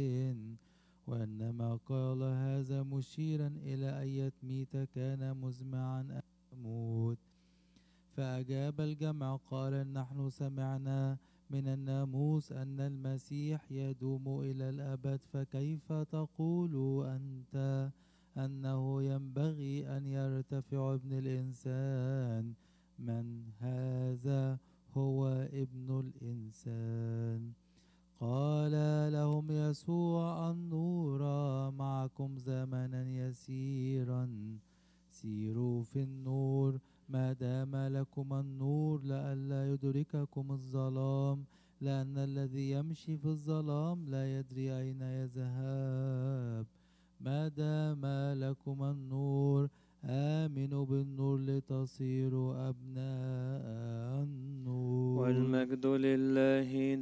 [SPEAKER 1] وإنما قال هذا مشيرا إلى أية ميتة كان مزمعا أن يموت. فأجاب الجمع قال نحن سمعنا من الناموس أن المسيح يدوم إلى الأبد فكيف تقول أنت أنه ينبغي أن يرتفع ابن الإنسان. من هذا هو ابن الإنسان؟ قال لهم يسوع: النور معكم زمنا يسيرا، سيروا في النور ما دام لكم النور، لئلا يدرككم الظلام، لأن الذي يمشي في الظلام لا يدري أين يذهب. ما دام لكم النور آمنوا بالنور لتصيروا أبناء النور.
[SPEAKER 4] والمجد لله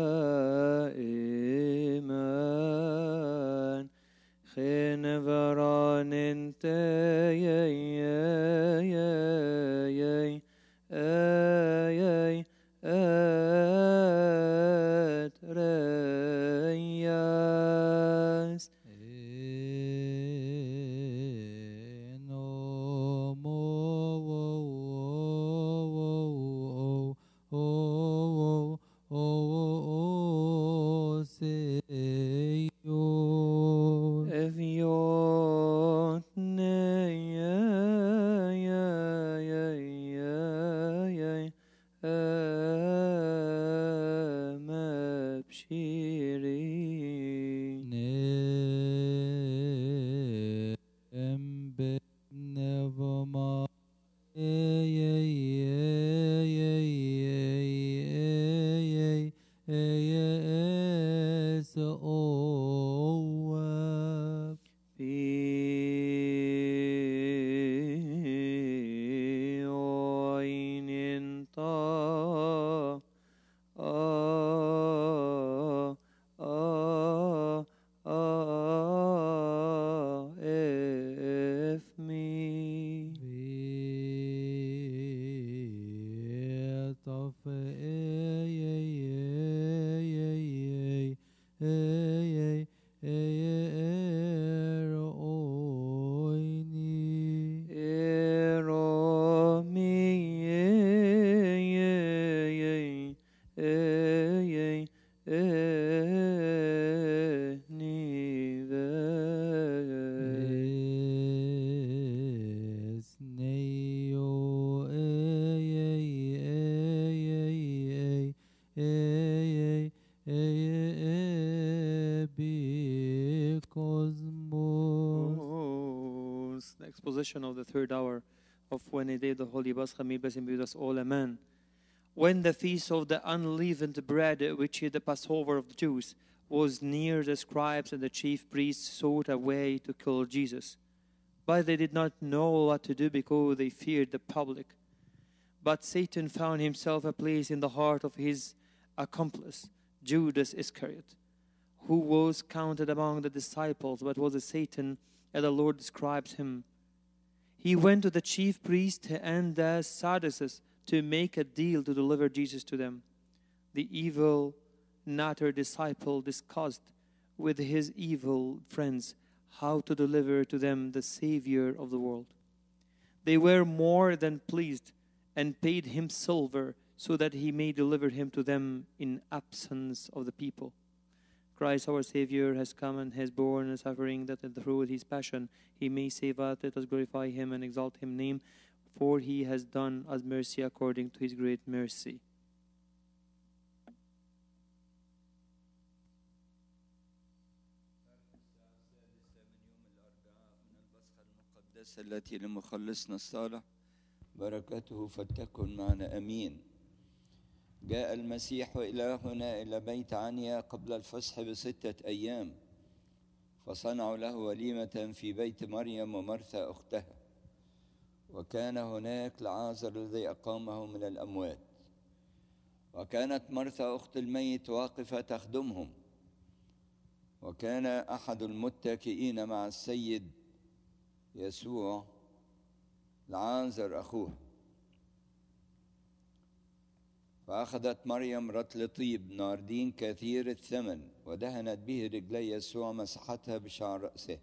[SPEAKER 4] دائما. خين فران انت يا يا يا يا يا اترياس. Exposition of the third hour of when a day the Holy Pascha, may blessing be with us all, amen. When the feast of the unleavened bread, which is the Passover of the Jews, was near, the scribes and the chief priests sought a way to kill Jesus. But they did not know what to do because they feared the public. But Satan found himself a place in the heart of his accomplice, Judas Iscariot, who was counted among the disciples, but was a Satan, as the Lord describes him. He went to the chief priest and the Sadducees to make a deal to deliver Jesus to them. The evil, natter disciple discussed with his evil friends how to deliver to them the Savior of the world. They were more than pleased and paid him silver so that he may deliver him to them in absence of the people. Christ our Savior has come and has borne a suffering, that through his passion he may save us. Let us glorify him and exalt his name, for he has done us mercy according to his great mercy.
[SPEAKER 2] التي لمخلصنا الصالح بركته فلتكن معنا امين. جاء المسيح إلى هنا إلى بيت عنيا قبل الفصح بستة أيام، فصنعوا له وليمة في بيت مريم ومرثا أختها، وكان هناك لعازر الذي أقامه من الأموات. وكانت مرثا أخت الميت واقفة تخدمهم، وكان أحد المتكئين مع السيد يسوع لعازر أخوه. فأخذت مريم رطل طيب ناردين كثير الثمن ودهنت به رجلي يسوع، مسحتها بشعر رأسه.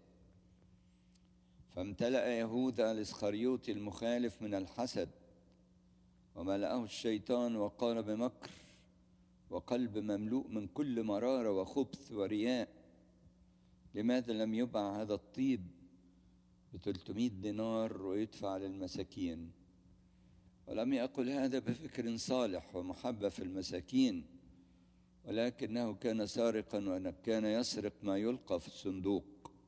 [SPEAKER 2] فامتلأ يهوذا الإسخريوطي المخالف من الحسد، وملأه الشيطان وقال بمكر وقلب مملوء من كل مرارة وخبث ورياء: لماذا لم يباع هذا الطيب بثلاثمائة دينار ويدفع للمساكين. ولم يقل هذا بفكر صالح ومحبة في المساكين، ولكنه كان سارقا وكان يسرق ما يلقى في الصندوق.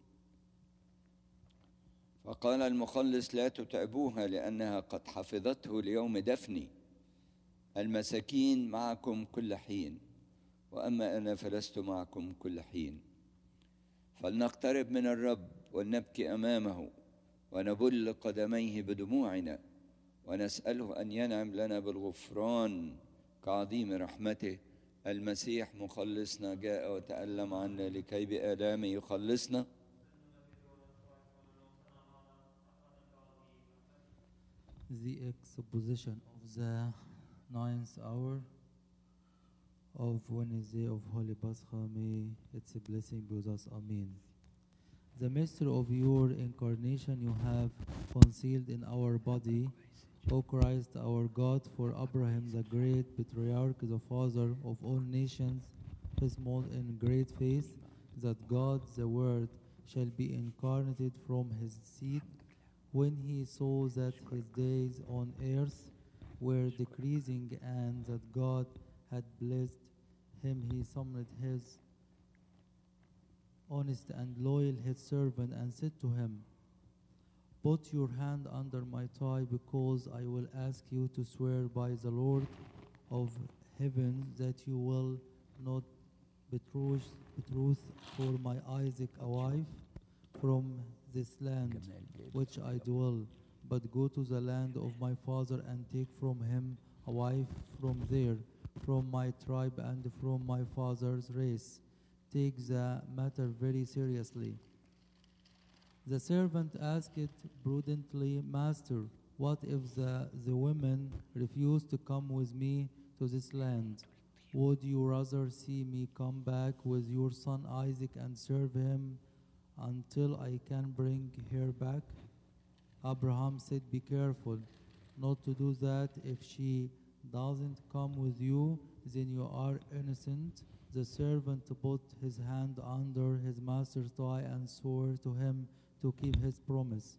[SPEAKER 2] فقال المخلص: لا تتعبوها لأنها قد حفظته ليوم دفني. المساكين معكم كل حين، وأما أنا فلست معكم كل حين. فلنقترب من الرب ولنبكي أمامه ونبل قدميه بدموعنا ونسأله أن ينعم لنا بالغفران كعظيم رحمته. المسيح مخلصنا جاء وتألم عنا لكي بآلامه يخلصنا.
[SPEAKER 1] The exposition of the ninth hour of Wednesday of Holy Pascha, may its blessing be with us. Amen. The mystery of your incarnation you have concealed in our body, O Christ our God, for Abraham the great patriarch, the father of all nations, testimonied in great faith that God the Word shall be incarnated from his seed. When he saw that his days on earth were decreasing and that God had blessed him, he summoned his honest and loyal head servant and said to him, "Put your hand under my thigh, because I will ask you to swear by the Lord of heaven that you will not betroth, betroth for my Isaac a wife from this land which I dwell, but go to the land of my father and take from him a wife from there, from my tribe and from my father's race. Take the matter very seriously." The servant asked prudently, "Master, what if the, the women refuse to come with me to this land? Would you rather see me come back with your son Isaac and serve him until I can bring her back?" Abraham said, "Be careful not to do that. If she doesn't come with you, then you are innocent." The servant put his hand under his master's thigh and swore to him to keep his promise.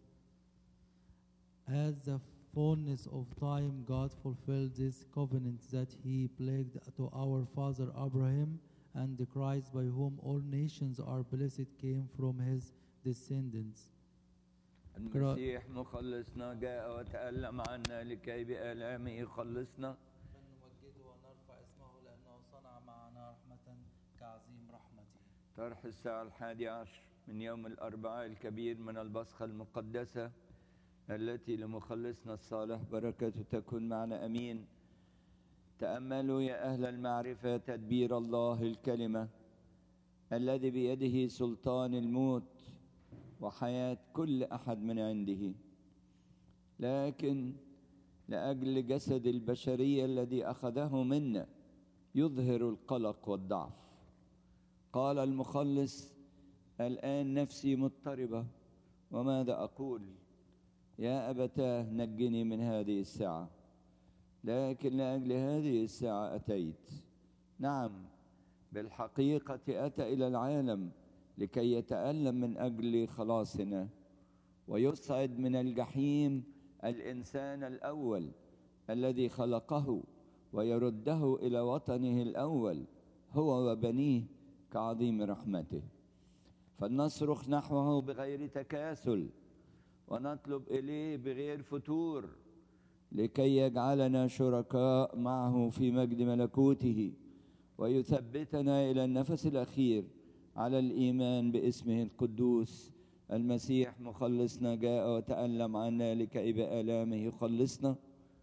[SPEAKER 1] At the fullness of time, God fulfilled this covenant that he pledged to our father Abraham, and the Christ by whom all nations are blessed came from his descendants.
[SPEAKER 2] المسيح مخلصنا جاء وتألم عنا لكي بآلامه يخلصنا.
[SPEAKER 1] فنمجده ونرفع اسمه لأنه صنع معنا رحمة كعظيم رحمته.
[SPEAKER 2] طرح الساعة الحادي عشر من يوم الأربعاء الكبير من البصخة المقدسة التي لمخلصنا الصالح بركته تكون معنا أمين. تأملوا يا أهل المعرفة تدبير الله الكلمة الذي بيده سلطان الموت وحياة كل أحد من عنده، لكن لأجل جسد البشرية الذي أخذه منا يظهر القلق والضعف. قال المخلص: الآن نفسي مضطربة، وماذا أقول؟ يا أبتاه نجني من هذه الساعة. لكن لأجل هذه الساعة أتيت. نعم، بالحقيقة أتى إلى العالم لكي يتألم من أجل خلاصنا ويصعد من الجحيم الإنسان الأول الذي خلقه ويرده إلى وطنه الأول هو وبنيه كعظيم رحمته. فلنصرخ نحوه بغير تكاسل ونطلب إليه بغير فتور لكي يجعلنا شركاء معه في مجد ملكوته ويثبتنا إلى النفس الأخير على الإيمان باسمه القدوس. المسيح مخلصنا جاء وتألم عنا لكي بآلامه يخلصنا.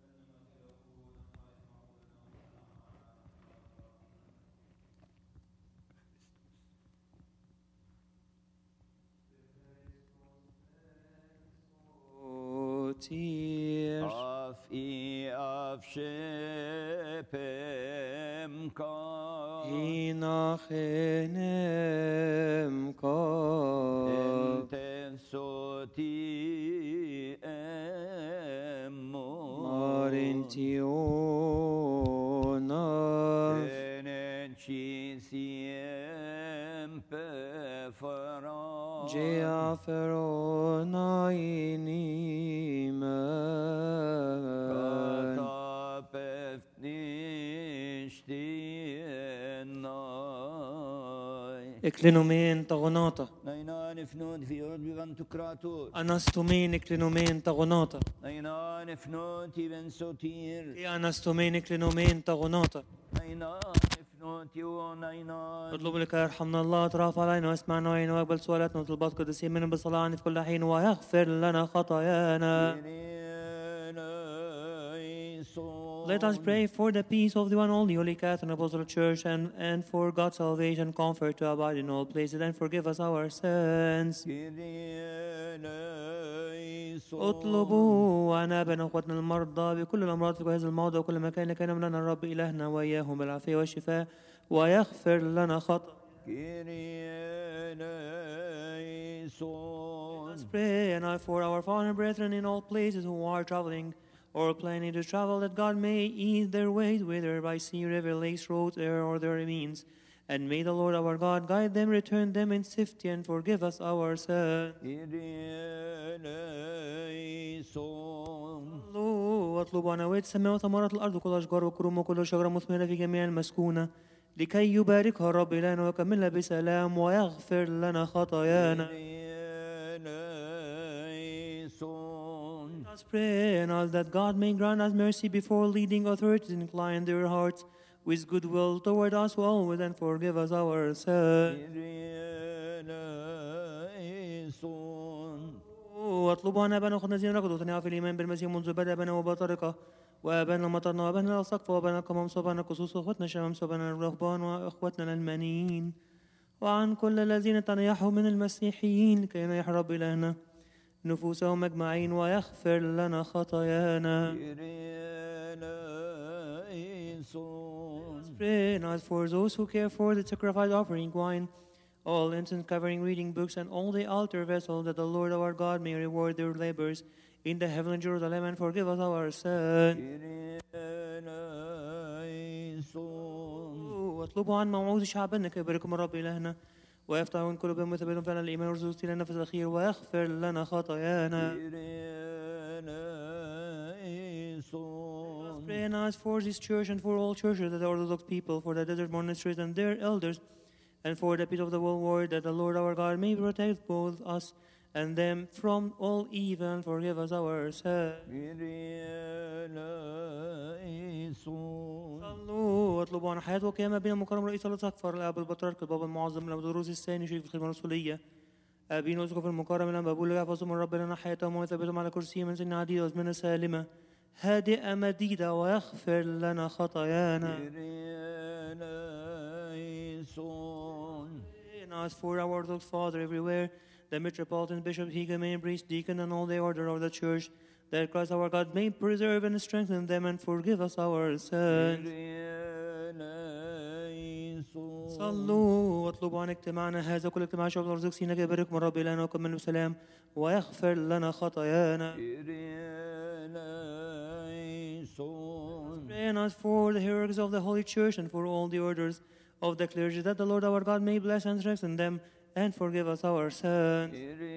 [SPEAKER 2] Af i avskipem ka
[SPEAKER 4] Hinachenem ka
[SPEAKER 2] intensoti emmo
[SPEAKER 4] Marintionas
[SPEAKER 2] enenci siempe farà
[SPEAKER 5] Gea feronainimen. Eklinomen tagonata.
[SPEAKER 2] Nainan ifnud fiod vivantokratus.
[SPEAKER 5] Anastomen eklinomen tagonata.
[SPEAKER 2] Nainan ifnud even sotir.
[SPEAKER 5] E anastomen eklinomen tagonata.
[SPEAKER 2] Nainan ifnud you nainan.
[SPEAKER 5] اطلب لك يرحمنا الله اطراف علينا واسمعنا وعينا واقبل سؤالاتنا وطلبات قدسين من بالصلاة عنه في كل حين ويغفر لنا خطايانا. Let us pray for the peace of the one only Holy Catholic Apostolic Church and, and for God's salvation, comfort to abide in all places and forgive us our sins. اطلبوا عن ابائنا واخواتنا المرضى بكل الامراض في هذا الموضع وكل مكان لكي ينم لنا الرب الهنا واياهم بالعافيه والشفاء ويغفر لنا خطأ. Let's pray and I for our fallen brethren in all places who are traveling or planning to travel, that God may ease their ways, whether by sea, river, lakes, roads, air, or their means. And may the Lord our God guide them, return them in safety, and forgive us our sins. واطلبوا نويت السماء وثمرات الأرض وكل أشجار وكروم وكل شجرة مثمرة في جميع المسكونة لكي يباركها الرب إلهنا ويكملها بسلام ويغفر لنا خطايانا. Let us pray and ask that God may grant us mercy before leading authorities and incline their hearts with goodwill toward us always and forgive us our sins. واطلبوا عن ابانا وخدنا الذين ركضوا وتنعوا في الايمان بالمسيح منذ بدا ابانا وبطرقه وابانا مطرنا وابانا السقف وابانا قمامس وابانا قصوص واخوتنا شمامس وابانا الرهبان واخوتنا الالمانيين وعن كل الذين تنيحوا من المسيحيين لكي ينيح رب الهنا نفوسهم اجمعين ويغفر لنا خطايانا. Pray and ask for those who care for the sacrifice offering wine, all incense covering reading books, and all the altar vessels, that the Lord our God may reward their labors in the heavenly Jerusalem and forgive us our sins. واطلبوا عن موعود شعبنا كي يباركهم الرب إلهنا ويفتحون قلوبهم ويثبتهم فعلا الإيمان ورزقهم إلى النفس الأخير ويغفر لنا خطايانا. Pray and ask for this church and for all churches, that the Orthodox people, for the desert monasteries and their elders, and for the peace of the whole world, that the Lord our God may protect both us and them from all evil and forgive us our sins. صلوا واطلبوا عن حياة وقيامة بين مكرم رئيس الأسقفة الأب البطريرك البابا المعظم الأب دروس الثاني شريف الخدمة الرسولية أبينا أسقف المكرم الأنبا بقول يحفظهم الرب لنا حياتهم ويثبتهم على كرسي من سن عديد وأزمنة سالمة هادئة مديدة ويغفر لنا خطايانا. And ask for our Orthodox Father everywhere, the metropolitan bishops, hegumen, priests, deacon, and all the order of the church, that Christ our God may preserve and strengthen them and forgive us our sins. صلوا واطلبوا عن اجتماعنا هذا كل اجتماع شعب الأرزاق سينا كي يبارككم الرب إلهنا وكملنا بسلام ويغفر لنا خطايانا. Pray and ask for the hierarchies of the Holy Church and for all the orders of the clergy, that the Lord our God may bless and strengthen them and forgive us our sins.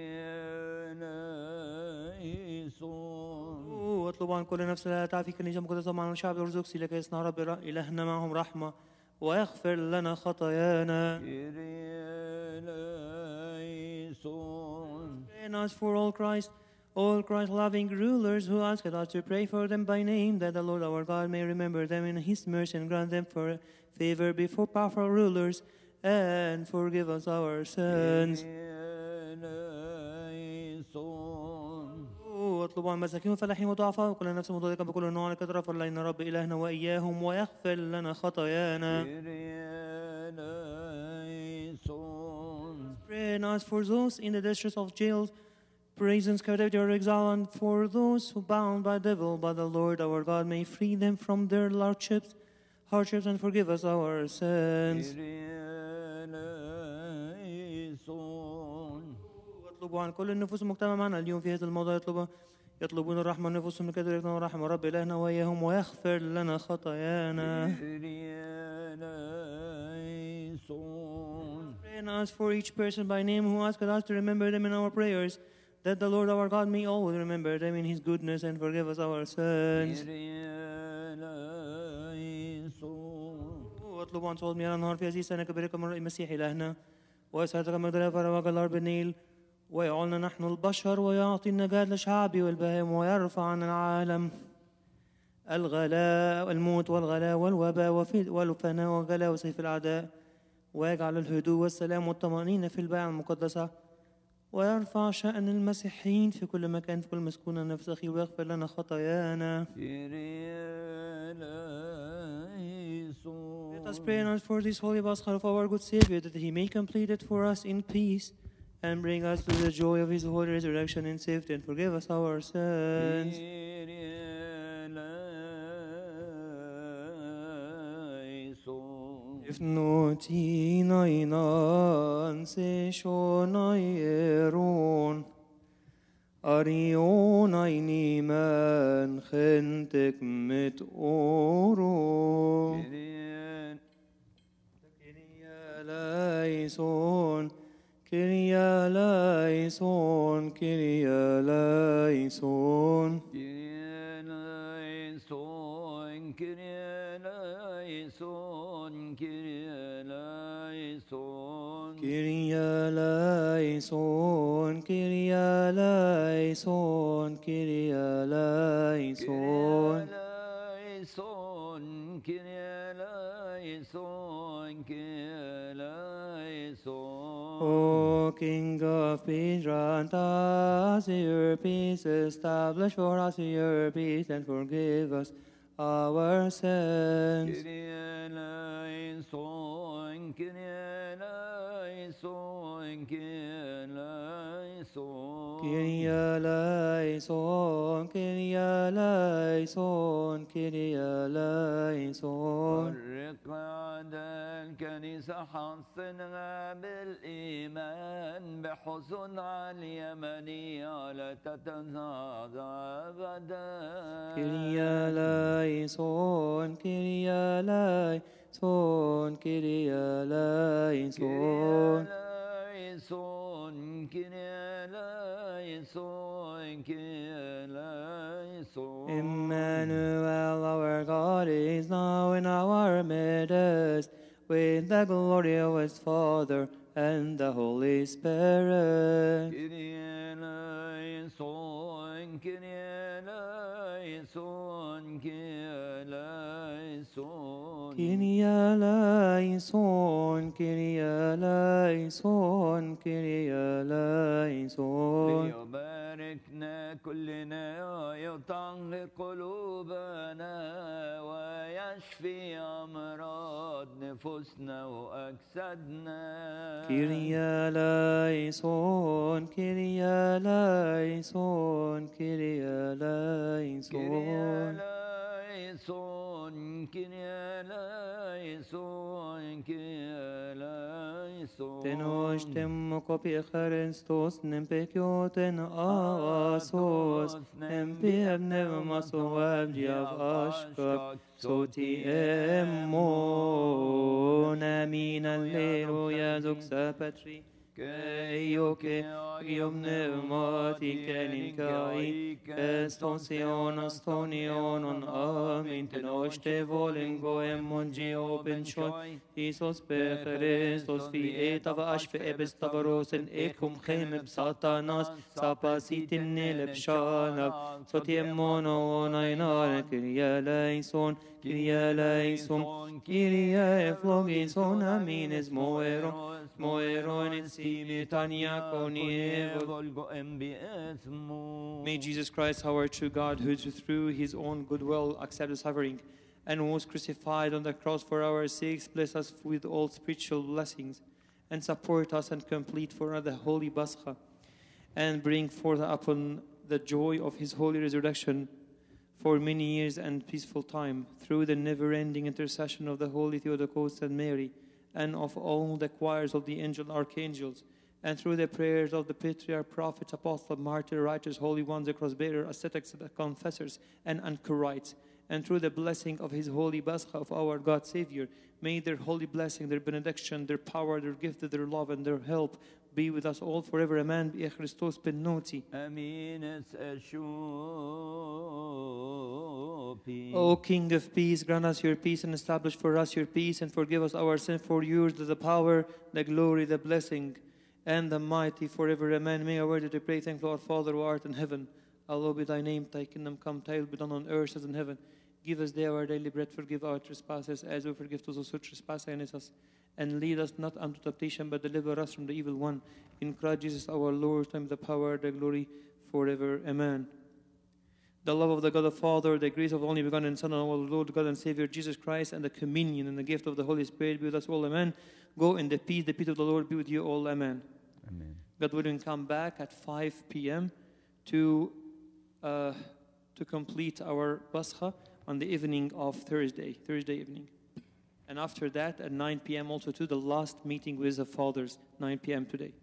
[SPEAKER 5] واطلبوا عن كل نفس لا تعفي كنيسة مقدسة مع الشعب الأرثوذكسي لكي يصنع رب إلهنا معهم رحمة ويغفر لنا خطايانا. And ask for all Christ, all Christ-loving rulers who ask us to pray for them by name, that the Lord our God may remember them in His mercy and grant them for favor before powerful rulers and forgive us our sins. واطلبوا عن مساكين وفلاحين وضعفاء وكل نفس مضايقة بكل نوع لك تغفر لنا رب إلهنا وإياهم ويغفر لنا خطايانا. Pray and ask for those in the distress of jails, prisons, captivity, or exile, and for those who bound by devil, by the Lord our God may free them from their hardships, hardships, and forgive us our sins. يطلبوا عن كل النفوس المجتمع معنا اليوم في هذا الموضوع، يطلبوا يطلبون الرحمة النفوس من كثير يطلبون الرحمة رب إلهنا وإياهم ويغفر لنا خطايانا. and ask for each person by name who asked us to remember them in our prayers, that the Lord our God may always remember them in his goodness and forgive us our sins. واطلب عن صوت مياه النهار في هذه السنة كبركم من المسيح إلهنا ويسعدك مقدرة فرواق الأرض النيل ويعولنا نحن البشر ويعطي النجاة لشعبي والبهائم ويرفع عن العالم الغلاء الموت والغلاء والوباء وفي- والفناء والغلاء وسيف الأعداء ويجعل الهدوء والسلام والطمأنينة في البيعة المقدسة ويرفع شأن المسيحيين في كل مكان في كل مسكونة نفس أخي ويغفر لنا خطايانا. Let us pray and ask for this holy Pascha of our good Savior, that he may complete it for us in peace and bring us to the joy of his holy resurrection in safety and forgive us our sins. If noti nainan se shonayeron Arion aini man khentek mit oro Kyria laison Kyria laison Kyria laison Kyria laison Kyria laison Kyria laison O King of peace, grant us your peace, establish for us your peace, and forgive us our sins. Kyrie eleison, Kyrie eleison, Kyrie eleison.
[SPEAKER 2] فرق عدا الكنيسة حصنها بالإيمان بحزن على اليمنية لا تتنازع أبدا
[SPEAKER 5] Kyrie eleison, Kyrie eleison, Kyrie eleison.
[SPEAKER 2] Kyrie eleison, Kyrie eleison.
[SPEAKER 5] Emmanuel, our God, is now in our midst, with the glory of his Father and the Holy Spirit.
[SPEAKER 2] Kyrie eleison, Kyrie eleison, Kyrie eleison.
[SPEAKER 5] Kyrie eleison, Kyrie eleison, Kyrie eleison.
[SPEAKER 2] ليباركنا كلنا يطهر قلوبنا ويشفي أمراض نفوسنا وأجسادنا.
[SPEAKER 5] Kyrie eleison, Kyrie eleison, Kyrie eleison.
[SPEAKER 2] eleison, Kyrie eleison, Kyrie eleison.
[SPEAKER 5] Tenoștem copii Hristos, nem pe chioten asos, nem pe nevmaso abdiav ashkak, soti emmon, amin, alleluia, zuxa patri. Keioke, iom pneumati, keninkai, estonsion, astonionon, amin, tenoște volingo, emmon geopen shoi, Isos pe Christos, fi etav ashpe ebes tavarosen, ekum chemeb satanas, sapasitim neleb shanav, sotim mono onainar, Kyrie eleison, Kyrie eleison, Kyrie eflogison, amin, es moeron, moeron in simitania conievo. May Jesus Christ, our true God, who through his own goodwill accepted suffering and was crucified on the cross for our sakes, bless us with all spiritual blessings and support us and complete for us the holy Pascha and bring forth upon the joy of his holy resurrection for many years and peaceful time through the never-ending intercession of the holy Theotokos and Mary and of all the choirs of the angel archangels, and through the prayers of the patriarch, prophets, apostles, martyrs, righteous, holy ones, the cross-bearer, ascetics, the confessors, and anchorites, and through the blessing of his holy Pascha of our God Savior, may their holy blessing, their benediction, their power, their gift, their love, and their help be with us all forever. Amen. Be Christos ben noti.
[SPEAKER 2] أمين أشوبي.
[SPEAKER 5] O King of peace, grant us your peace and establish for us your peace, and forgive us our sin, for yours is the power, the glory, the blessing, and the mighty forever. Amen. May I worthy to pray, thank Lord Father who art in heaven. Hallowed be thy name, thy kingdom come, thy will be done on earth as in heaven. Give us day our daily bread, forgive our trespasses, as we forgive those who trespass against us. And lead us not unto temptation, but deliver us from the evil one. In Christ Jesus our Lord, to him the power, the glory, forever. Amen. The love of the God the Father, the grace of the only begotten Son, of our Lord God and Savior Jesus Christ, and the communion and the gift of the Holy Spirit be with us all. Amen. Go in the peace, the peace of the Lord be with you all. Amen.
[SPEAKER 2] Amen.
[SPEAKER 5] God willing, come back at five p.m. to uh, to complete our Pascha on the evening of Thursday, Thursday evening. And after that, at nine p.m. also to the last meeting with the fathers, nine p.m. today.